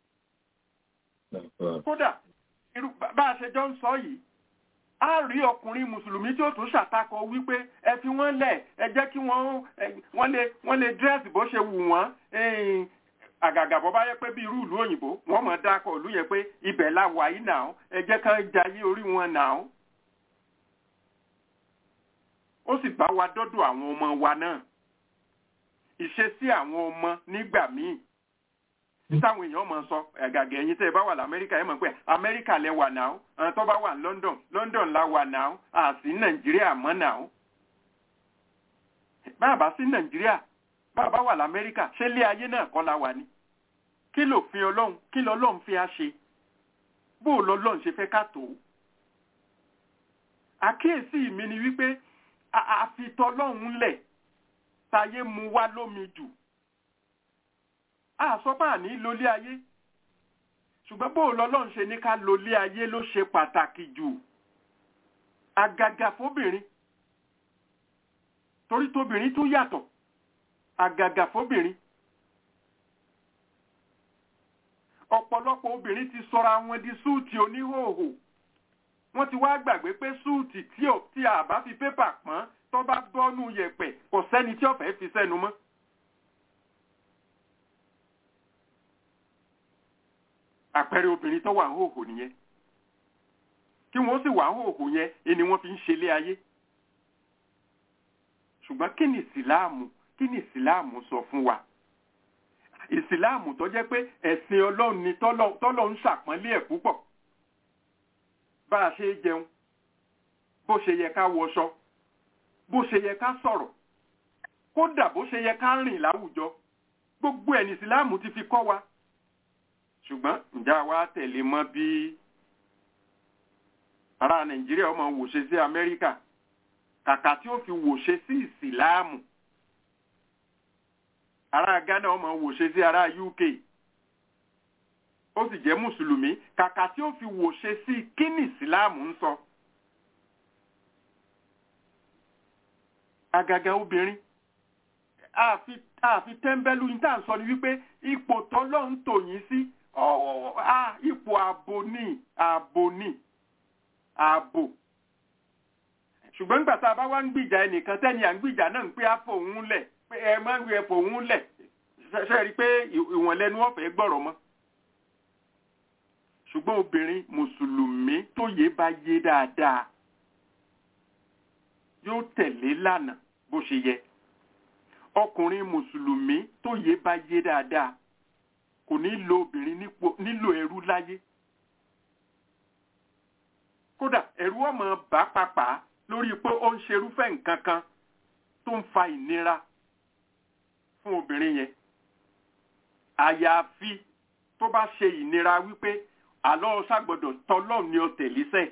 kódà bá a ṣe jọ ń sọ yìí a rí ọkùnrin mùsùlùmí tí ó tún ṣàtakọ wípé ẹ fi wọ́n lẹ̀ ẹ jẹ́ kí wọ́n lè dírẹ́sì bó ṣe wù wọ́n àgàgà bọ́ bá yẹ pé bí irú ìlú òyìnbó wọ́n mọ̀ dákọ̀ ìlú yẹn pé ibẹ̀ la wà yìí náà ẹ jẹ́ ká jayé orí wọn náà ó sì bá wa dọ́dọ̀ àwọn ọmọ wa náà ìṣesí àwọn ọmọ nígbà míì táwọn èèyàn mọ̀ sọ ẹ̀gàgẹ̀ ẹ̀yin tẹ́ ẹ bá wà lamẹ́ríkà ẹ mọ̀ pé amẹ́ríkà lẹ wà náà àwọn tó bá wà ní London la wà náà àti Nàìjíríà mọ́ náà bàbá sí Nàìjíríà bàbá wà lamẹ́ríkà ṣé ilé ayé náà kọ́ la wà ní kí ló fi Ọlọ́run kí lọ́lọ́run fi á ṣe bó lọ́lọ́run ṣe fẹ́ ká tó àkíyèsí mi ni wípé àfitọ́lọ́run lẹ̀ táyé mu wá lómi jù àsọpá ní lólé ayé ṣùgbọ́n bó lọ́lọ́run ṣe ní ká lólé ayé ló ṣe pàtàkì jù àgàgà fóbìnrin torí tóbìnrin tó yàtọ̀ àgàgà fóbìnrin ọ̀pọ̀lọpọ̀ obìnrin ti sọra wọn di súùtì oníhòòhò wọ́n ti wá gbàgbé pé súùtì tí a bá fi pépà pọ́n tó bá bọ́nú yẹ̀pẹ̀ kò sẹ́ni tí ó fẹ́ fi sẹ́nu mọ́. àpẹẹrẹ obìnrin tó wà ń hòhò nìyẹn kí wọ́n sì wà ń hòhò yẹn ni wọ́n fi ń ṣe ilé ayé ṣùgbọ́n kí ni ìsìláàmù sọ fún wa ìsìláàmù tó jẹ́ pé ẹ̀sìn Ọlọ́run ni tọ́lọ́ ń ṣàpọ́nlé ẹ̀ púpọ̀ bá a ṣe jẹun bó ṣe yẹ ká wọṣọ bó ṣe yẹ ká sọ̀rọ̀ kódà bó ṣe yẹ ká rìn láwùjọ gbogbo ẹ̀ ní ìsìláàmù ti fi kọ́ wa ṣùgbọ́n ǹjẹ́ wa tẹ̀lé mọ́ bí ará Nàìjíríà ọmọ wòṣe sí Amẹ́ríkà kàkà tí ó fi wòṣe sí ìsìláàmù ará Ghana ọmọ wòṣe sí ará UK ó sì jẹ́ mùsùlùmí kàkà tí ó fi wòṣe sí kíni ìsìláàmù ń sọ àgàgà obìnrin àfi tẹ́ḿbẹ́lú ní tàà ń sọ ni wípé ipò tọ́lọ́run tò yín sí ipò ààbò ṣùgbọ́n nígbà tá a bá wá ń gbìjà ẹnìkan tẹ́ni à ń gbìjà náà ń pé á fòun lẹ̀ pé ẹ máa ń rí ẹ fòun lẹ̀ ṣe rí pé ìwọ̀n lẹ́nu ọ̀fẹ́ gbọ́rọ̀ mọ́ ṣùgbọ́n obìnrin mùsùlùmí tó yé bá yé dáadáa yóò tẹ̀lé lánàá bó ṣe yẹ ọkùnrin mùsùlùmí tó yé bá yé dáadáa kò ní lo obìnrin nílò ẹrú láyé kódà ẹrú ọmọ bá pàpà lórí pé ó ń ṣerúfẹ́ nǹkan kan tó ń fa ìnira fún obìnrin yẹn àyàfi tó bá ṣe ìnira wípé àlọ́ ṣàgbọ́dọ̀ tọ́lọ́ ní ọ̀tẹ̀lẹ́sẹ̀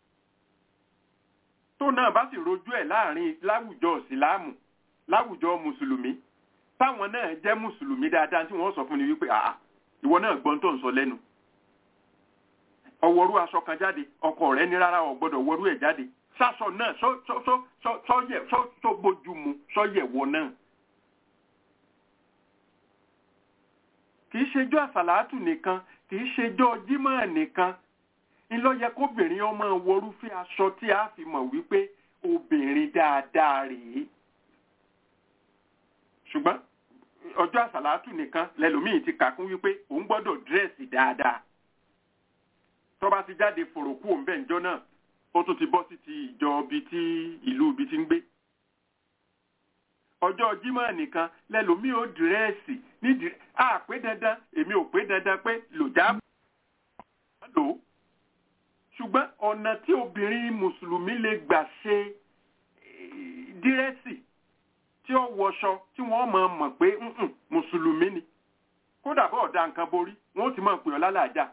tó náà bá sì rojú ẹ̀ láwùjọ ìsìláàmù láwùjọ mùsùlùmí táwọn náà jẹ́ mùsùlùmí dáadáa tí wọ́n sọ fún ni wípé ìwọ náà gbọ́n tó ń sọ lẹ́nu ọwọ́rú aṣọ kan jáde ọkọ rẹ̀ ní rárá ò gbọ́dọ̀ wọ́rú ẹ̀ jáde sáṣọ náà sọ bójú mu sọ́yẹ̀wò náà kì í ṣejọ́ àsàlátù nìkan kì í ṣejọ́ jímọ̀ nìkan ńlọ yẹ kóbìnrin ọmọ wọrúfẹ́ aṣọ tí a fi mọ̀ wípé obìnrin dáadáa rèé ṣùgbọ́n ọjọ́ àsàlátù nìkan lẹ́lòmíì ti kà kún wípé òun gbọ́dọ̀ dírẹ́sì dáadáa tó bá ti jáde fòròkú òun bẹ́ẹ̀ njọ́ náà ó tún ti bọ́ sí ti ìjọ ìlú ibi tí ń gbé ọjọ́ jímọ̀ nìkan lẹ́lòmíì ó dírẹ́sì nídìí pé dandan èmi ò pé dandan pé lòjá lò ṣùgbọ́n ọ̀nà tí obìnrin mùsùlùmí lè gbà ṣe dírẹ́sì tí ó wọṣọ tí wọ́n mọ̀ pé mùsùlùmí ni kódà bọ́ ọ̀dá nǹkan borí wọ́n ti mọ̀ pé ọlá làájá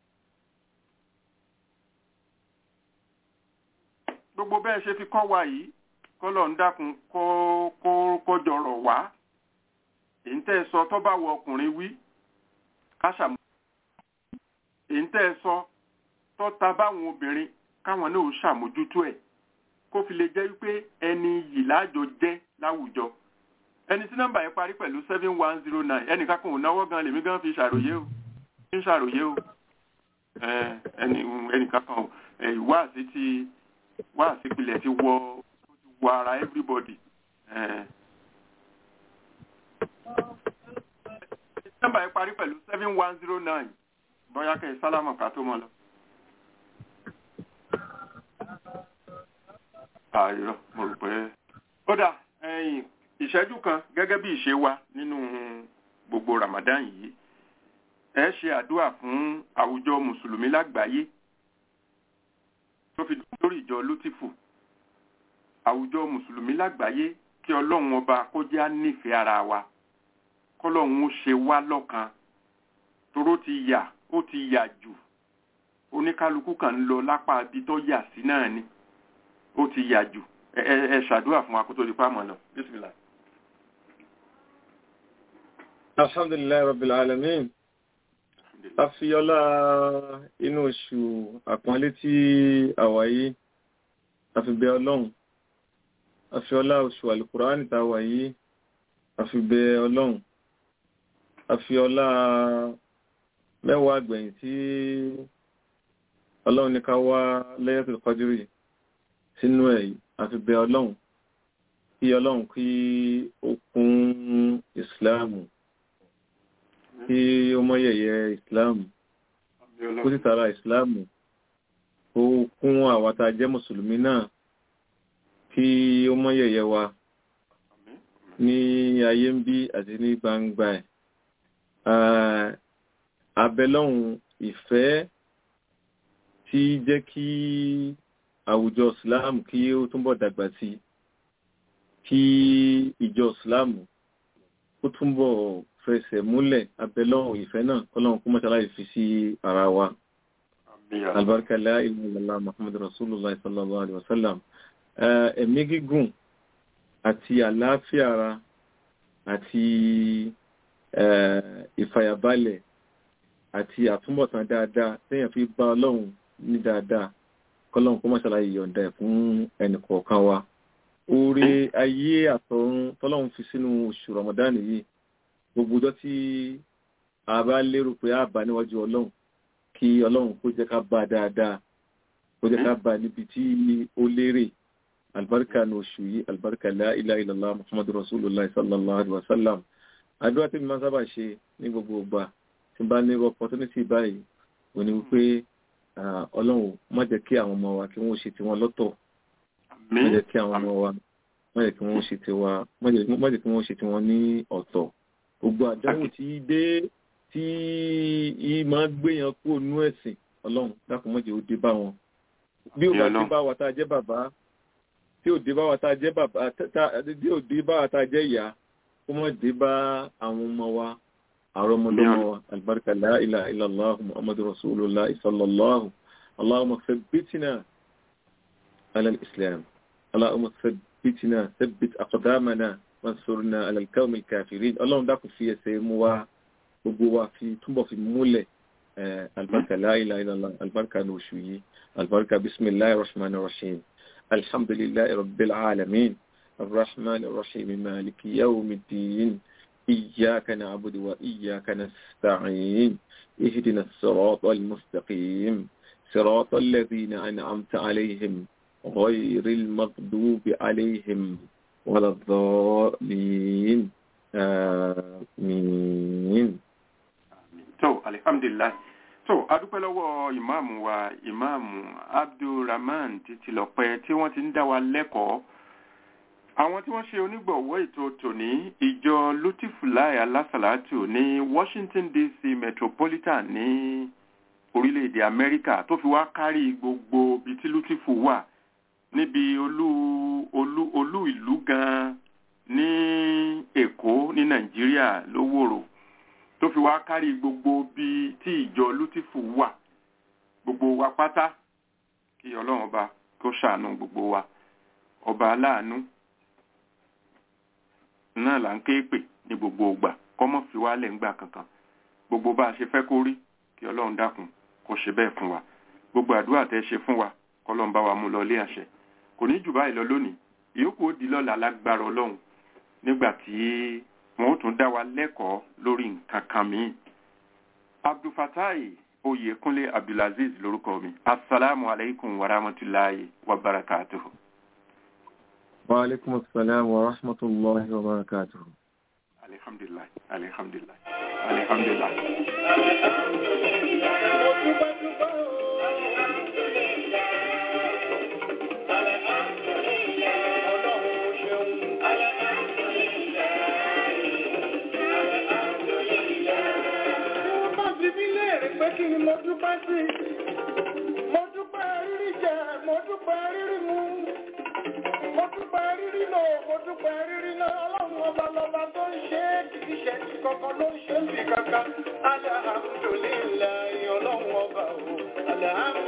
gbogbo bẹ́ẹ̀ ṣe fi kọ́ wa yìí kọ́lọ̀ ń dákun kó jọrọ̀ wá èyí tẹ́ ẹ sọ tó bá wọ ọkùnrin wí káṣàmù èyí tẹ́ ẹ sọ tó ta báwọn obìnrin káwọn náà ṣàmójútó ẹ̀ kó fi lè jẹ́ wípé ẹni yìí láàjọ jẹ́ láwùjọ ẹni tí nọ́mbà yẹn parí pẹ̀lú 7109 ẹnìkan kò náwó gan lèmi gan fi ṣàròyé o ẹnìkan kan wá sí pilẹ̀ ti wọ ara everybody nọ́mbà yẹn parí pẹ̀lú 7109 bóyá kẹ́ sálámà ká tó mọ́ lọ. àìrọ̀ mo rò pé ó dà ìṣẹ́jú kan gẹ́gẹ́ bí ìṣe wa nínú Ramadan yìí ẹ ṣe àdúrà fún àwùjọ mùsùlùmí lágbàáyé tó fi lórí ìjọ lútìfù àwùjọ mùsùlùmí lágbàáyé kí ọlọ́run ọba kó jẹ́ á nífẹ̀ẹ́ ara wa kọ́lọ́run ó ṣe wá lọ́kan toró ti yà ó ti yà jù oníkálukú kan ń lọ lápá ibi tó yà sí náà ni ó ti yà jù ẹ ṣàdúrà fún wa kó tó di pàmò lọ bísímìlà. alhamdulilayi rabbil alamin a fi ọlá inú oṣù àpọ́nlé tí àwa yìí a fi bẹ ọlọ́run a fi ọlá oṣù alukurani tá a wà yìí a fi bẹ ọlọ́run a fi ọlá mẹ́wàá gbẹ̀yìn tí ọlọ́run ní ká wá Laylatul Qadri sínú ẹ̀ a fi bẹ ọlọ́run kí ó kún ìsìláàmù kí ó mọ́ yẹ̀yẹ́ ìsìláàmù kó sì tara ìsìláàmù ó kún àwa tá a jẹ́ mùsùlùmí náà kí ó mọ́ yẹ̀yẹ́ wa ní ayé ń bí àti ní gbangba ẹ̀ abẹ́lọ́hun ìfẹ́ tí jẹ́ kí àwùjọ ìsìláàmù kí ó túnbọ̀ dàgbà sí kí ìjọ ìsìláàmù ó túnbọ̀ fẹsẹ̀ múlẹ̀ abẹ́lọ́hun ìfẹ́ náà kọ́lọ́hun kó mọ́ṣálá ìfi sí ara wa albarka la ilaha illallah muhammadu rasulullah sallallahu alaihi wasallam ẹ̀mí gígùn àti àlàáfíà ara àti ìfàyàbalẹ̀ àti àtúnbọ̀tán dáadáa téèyàn fi bá ọlọ́run ní dáadáa kọ́lọ́run kó mọ́ṣálá ìyọ̀ǹda ẹ̀ fún ẹnì kọ̀ọ̀kan wa oore ayé àtọ̀run tọ́lọ́run fi sínú oṣù Ramadan yìí gbogbo ọjọ́ tí a bá lérò pé a bá níwájú ọlọ́run kí ọlọ́run kó jẹ́ ká bá dáadáa kó jẹ́ ká bá níbi tí ó lérè albarka ní oṣù yìí albarka la ilaha illallah muhammadu rasulullah sallallahu alaihi wasallam àdúrà tí mi máa sábà ṣe ní gbogbo ìgbà tí bá ní opportunity báyìí ò ní wípé ọlọ́run má jẹ́ kí àwọn ọmọ wa kí wọ́n ṣe tiwọn lọ́tọ̀ má jẹ́ kí àwọn ọmọ wa má jẹ́ kí wọ́n ṣe tiwọn ní ọ̀tọ̀ gbogbo àdánwò tí dé tí í máa gbéyàn kúrò nú ẹ̀sìn ọlọ́run dákun má jẹ́ ó dé bá wọn bí ó bá dé bá wa tá a jẹ́ bàbá tí ò dé bá wa tá a jẹ́ bàbá tí ò dé bá wa tá a jẹ́ ìyá kó má dé bá àwọn ọmọ wa àwọn ọmọdọ́mọ wa albarka la ilaha illallah muhammadu rasulullah sallallahu allahumma thabbitina ala al-islam allahumma thabbitina thabbit aqdamana wansurna ala al-qawmi al-kafirin ọlọ́run dákun fi ẹsẹ̀ mú wa gbogbo wa fi túnbọ̀ fi múlẹ̀ albarka la ilaha illallah albarka ní oṣù yìí albarka bismillahir rahmanir rahim alhamdulillahi rabbil alamin arrahmanir rahim maliki yawmiddin iyyaka na'budu wa iyyaka nasta'in ihdinas siratal mustaqim siratal ladzina an'amta alayhim ghayril maghdubi alayhim waladdallin amin. So, alhamdulillah. So, adúpẹ́ lọ́wọ́ ìmáàmù wa, ìmáàmù Abdulrahman Títílọpẹ́ tí wọ́n ti ń dá wa lẹ́kọ̀ọ́. Àwọn tí wọ́n ṣe onígbọ̀wọ́ ètò tòní, ìjọ Lutifulai Alásàlátù ní Washington DC Metropolitan ní orílẹ̀-èdè Amẹ́ríkà tó fi wá kárí gbogbo ibi tí Lutifu wà níbi olú ìlú gan ní Èkó ní Nàìjíríà lówòrò. Tó fi wá kárí gbogbo bí tí ìjọ Lutifu wà gbogbo wa pátá kí Ọlọ́run ọba kó ṣàánú gbogbo wa ọba aláàánú náà là ń ké pè ní gbogbo ìgbà kọ́mọ́ fi wá lẹ̀ ńgbà kankan gbogbo bá a ṣe fẹ́ kó rí kí Ọlọ́run dákun kó ṣe bẹ́ẹ̀ fún wa gbogbo àdúrà tẹ́ ṣe fún wa kọ́lọ́run bá wa mú lọ lé àṣẹ kò ní jù báyìí lọ lónìí ìyókù ó di lọ́la lágbára Ọlọ́run nígbà tí wọ́n ó tún dá wa lẹ́kọ̀ọ́ lórí nǹkan kan míì. Abdulfatai Oyèkúnlé Abdulaziz lórúkọ mi. Assalamu alaikum wa rahmatullahi wa barakatuhu. Wa alaikum assalam wa rahmatullahi wa barakatuhu. Alhamdulillah, alhamdulillah, alhamdulillah. pé kí ni mo dúpẹ́ sí. Mo dúpẹ́ rírí jẹ, mo dúpẹ́ rírí mu. Mo dúpẹ́ rírí lò, mo dúpẹ́ rírí náà. Ọlọ́run ọba lọba tó ń ṣe é, kì í ṣe ti kankan ló ń ṣe é fi kankan. Alhamdulillahi ọlọ́run ọba o. Alhamdulillahi.